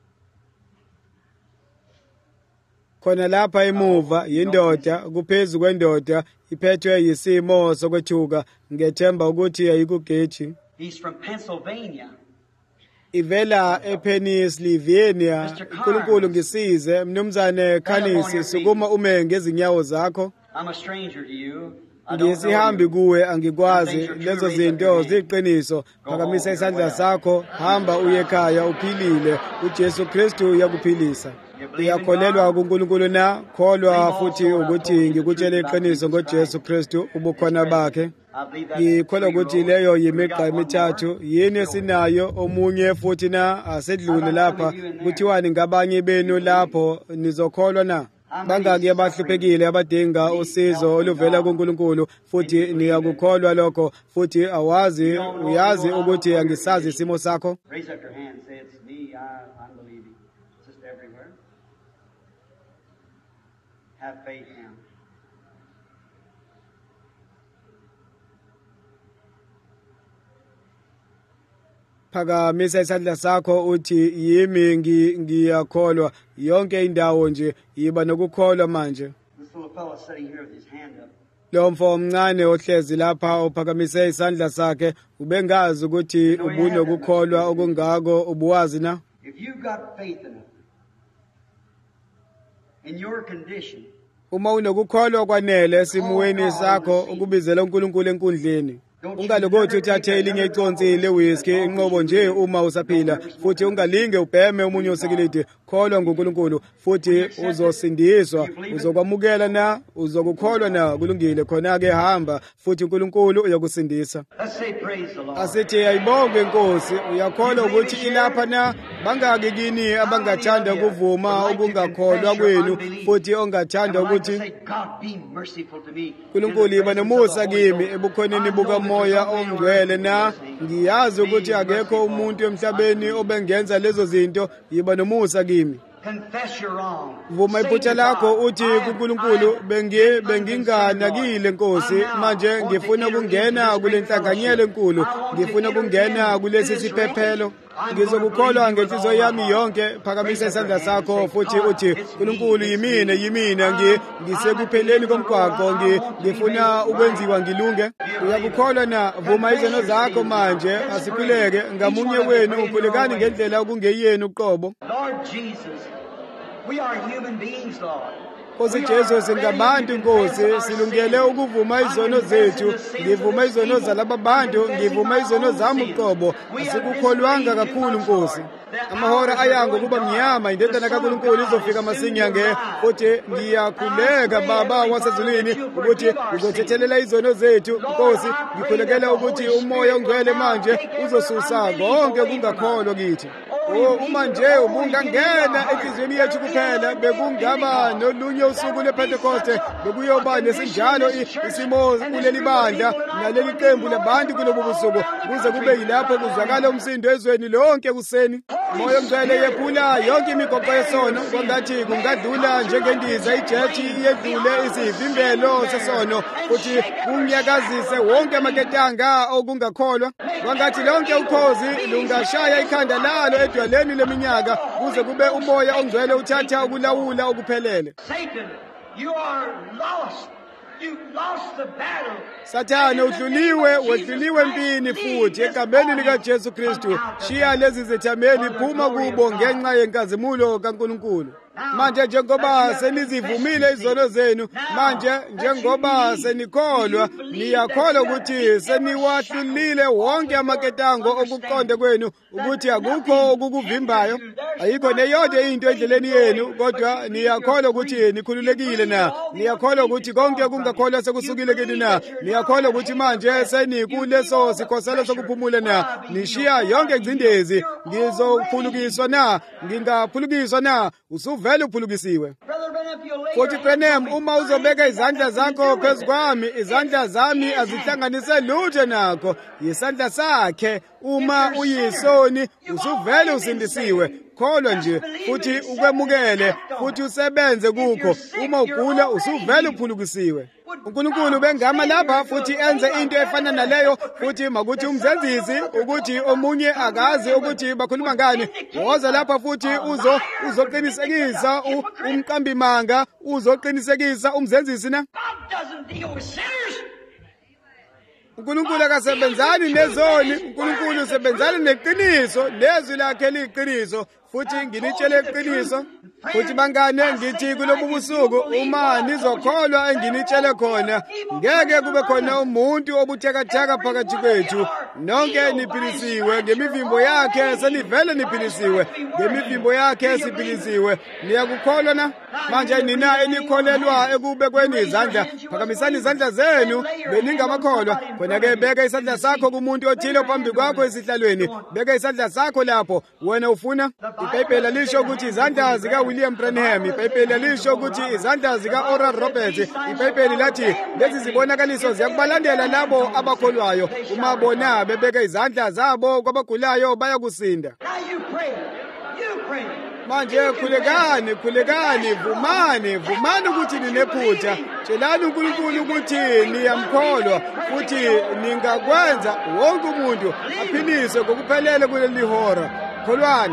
Khona lapha emuva yindoda, kuphezu kwendoda iphethwe yisimo sokwethuka. Ngethemba ukuthi ayikugethi. He's from Pennsylvania. Ivela ePennsylvania. uNkulunkulu ngisize, mnumzane Khanisi, sukuma ume ngezinyawo zakho. I'm a stranger to you. I don't know Ngisihambi you. kuwe, angikwazi. Lezo zinto ziqiniso. Phakamisa isandla sakho, hamba uye ekhaya uphilile. uJesu Kristu uyakuphilisa. Uyakholelwa kuNkulunkulu na? Kholwa futhi ukuthi ngikutshele iqiniso ngoJesu Kristu ubukhona bakhe. Ngikholwa ukuthi leyo yimigqa emithathu. Yini esinayo omunye futhi na asedlule lapha? Kuthiwani ngabanye benu lapho nizokholwa na? Bangaki abahluphekile abadinga usizo oluvela kuNkulunkulu futhi niyakukholwa lokho futhi uyazi ukuthi angisazi isimo sakho. Raise up your hand and say, it's me, I'm believing. It's just everywhere. Have faith now. Phakamisa isandla sakho uthi yimi ngiyakholwa. Yonke indawo nje yiba nokukholwa manje. This little fellow sitting here with his hand up. Lo mfo omncane ohlezi lapha ophakamise isandla sakhe, ubengazi ukuthi ubunokukholwa okungako, ubuwazi na? If you've got faith enough in your condition, Uma unokukholwa kwanele esimweni sakho ukubizela uNkulunkulu enkundleni. Ungalokothi uthathe elinye iconsi lewhisky inqobo nje uma usaphila, futhi ungalinge ubheme umunye usikilidi. Kholwa nguNkulunkulu futhi uzosindiswa, uzokwamukela na, uzokukholwa na, kulungile. Khona ke hamba futhi uNkulunkulu uyakusindisa. let's say praise the Lord. Asithi ayibonge Nkosi. Uyakholwa ukuthi ilapha na? Bangaki kini abangathanda ukuvuma ukungakholwa kwenu futhi ongathanda I'd like to ukuthi say, God be merciful to me. uNkulunkulu yiba nomusa kimi ebukhoneni bukamoya ongcwele na? Ngiyazi ukuthi akekho umuntu emhlabeni obengenza lezo zinto. Yiba nomusa kimi. Confess you're wrong. Vuma iphutha lakho uthi kuNkulunkulu benginganakile Nkosi manje ngifuna ukungena kule nhlanganyelo enkulu ngifuna ukungena kulesi siphephelo ngizokukholwa ngenhliziyo yami yonke phakamisa isandla sakho futhi uthi uNkulunkulu yimina ngisekupheleni komgwaqo ngifuna ukwenziwa ngilunge uyakukholwa na vuma izono zakho manje asiphileke ngamunye wenu uphulekani ngendlela okungeyeni uqobo Lord Jesus, we are human beings, Lord. Nkosi Jesu singabantu Nkosi silungele ukuvuma izono zethu ngivuma izono zalaba bantu ngivuma izono zami uqobo asikukholwanga kakhulu Nkosi amahora ayango kuba mnyama indodana kaNkulunkulu izofika masinya futhi ngiyakhuleka baba wasezulwini ukuthi uzothethelela izono zethu Nkosi ngikhulekela ukuthi umoya ongcwele manje uzosusa konke kungakholwa kithi uma nje ubungangena enhliziyweni yethu kuphela bekungaba nolunye usuku lePentecoste bekuyoba nesinjalo isimo kuleli bandla naleli qembu labantu kulobu busuku kuze kube yilapho kuzwakala umsindo ezweni lonke kuseni moyo mngcwele yephula yonke imigoqo yesono kwangathi kungadlula njengendiza ijethi yedlule isivimbelo sesono futhi kunyakazise wonke amaketanga okungakholwa kwangathi lonke ukhozi lungashaya ikhanda lalo edwaleni leminyaka kuze kube umoya ongcwele uthatha ukulawula okuphelele Satan, you are lost. You lost the battle. Sathane wedluliwe empini futhi egameni lika Jesu Kristu shiya lezi zethameli phuma kubo ngenxa yenkazimulo kaNkulunkulu manje njengoba senizivumile izono zenu manje njengoba senikholwa niyakholwa ukuthi seniwahlulile wonke amaketango okuqonde kwenu ukuthi akukho okukuvimbayo ayikho neyodwa into endleleni yenu kodwa niyakholwa ukuthi nikhululekile na niyakholwa ukuthi konke kungakholwa sekusukile kini na niyakholwa ukuthi manje senikuleso sikhoselo sokuphumula na nishiya yonke ingcindezi ngizophulukiswa na ngingaphulukiswa na vele uphulukisiwe futhi Branham uma uzobeka izandla zakho phezu kwami izandla zami azihlanganise lutho nakho isandla sakhe uma uyisoni usuvele usindisiwe kholwa nje futhi ukwemukele futhi usebenze kukho uma ugula usuvele uphulukisiwe uNkulunkulu bengama lapha futhi enze into efana naleyo futhi makuthi umzenzisi ukuthi omunye akazi ukuthi bakhuluma ngani woza lapha futhi uzoqinisekisa umqambi manga uzoqinisekisa umzenzisi na uNkulunkulu akasebenzani nezoni uNkulunkulu usebenzana neqiniso lezwi lakhe liqiniso futhi nginitshele iqiniso futhi bangane ngithi kulobu busuku uma nizokholwa enginitshele khona ngeke kube khona umuntu obuthakathaka phakathi kwethu nonke niphilisiwe ngemivimbo yakhe senivele niphilisiwe ngemivimbo yakhe siphilisiwe niyakukholwa na manje nina enikholelwa ekubekweni izandla phakamisani izandla zenu beningamakholwa khona-ke beka isandla sakho kumuntu othile phambi kwakho esihlalweni beka isandla sakho lapho wena ufuna iBhayibheli lisho ukuthi izandla zikaWilliam Branham iBhayibheli lisho ukuthi izandla zikaOral Roberts iBhayibheli lathi lezi zibonakaliso ziyakubalandela labo abakholwayo uma bona bebeka izandla zabo kwabagulayo bayakusinda manje khulekani vumani ukuthi ninephutha tshelani uNkulunkulu ukuthi niyamkholwa futhi ningakwenza wonke umuntu aphiliswe ngokuphelele kuleli hora kholwani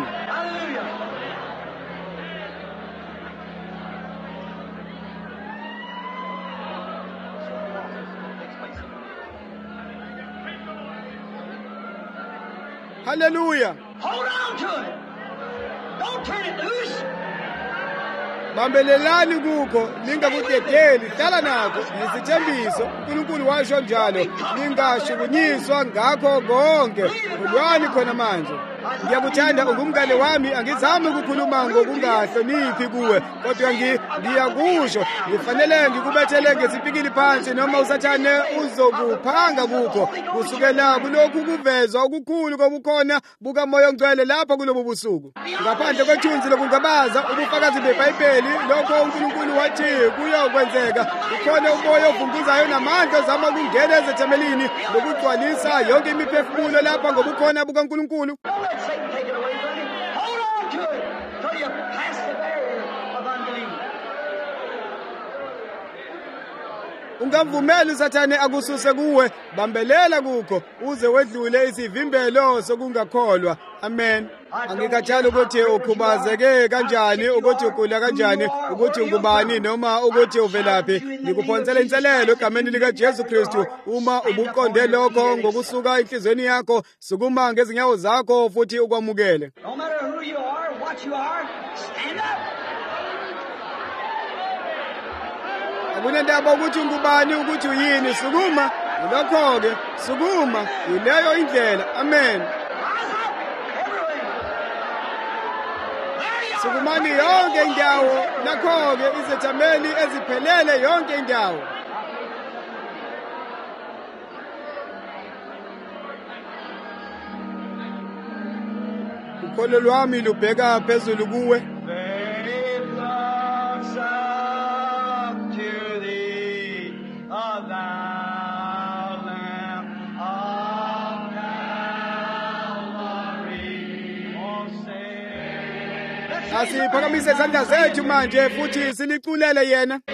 Hallelujah. Hold on to it. Don't turn it loose. Bambelelani kukho ningakudedeli hlala nakho yisithembiso uNkulunkulu washo njalo ningashukunyiswa ngakho konke kulwani khona manje ngiyakuthanda ungumngane wami angizami ukukhuluma ngokungahloniphi kuwe kodwa ngiyakusho ngifanele ngikubethele ngesipikili phansi noma usathane uzokuphanga kukho kusukela kulokhu kuvezwa okukhulu kobukhona bukamoya ongcwele lapha kulobu busuku ngaphandle kwethunzi lokungabaza ubufakazi beBhayibheli lokho uNkulunkulu wathi kuyokwenzeka ukhona umoya ovunguzayo namandla ozama ukungena ezethemelini lokugcwalisa yonke imiphefumulo lapha ngobukhona bukaNkulunkulu Satan take it away from you. Hold on to it till you pass the ungamvumeli usathane akususe kuwe, bambelela kukho uze wedlule isivimbelo sokungakholwa. Amen. Angikhathali ukuthi ukhubazeke kanjani, ukuthi ugula kanjani, ukuthi ungubani noma ukuthi uvelaphi. Ngikuphonsela inselelo egameni lika Jesu Kristu. Uma ubuqonde lokho ngokusuka enhlizweni yakho, sukuma ngezinyawo zakho futhi ukwamukele. No matter who you are, what you are, stand up. Akunendaba ukuthi ungubani, ukuthi uyini, sukuma. Lokho-ke sukuma, yileyo indlela. Amen. Sukumani yonke indawo, nakho-ke izethameli eziphelele yonke indawo. Ukholo lwami lubheka phezulu kuwe. Faith looks up to thee, thou Lamb of Calvary. Oh, say. Asiphakamise izandla zethu manje futhi siliculele yena.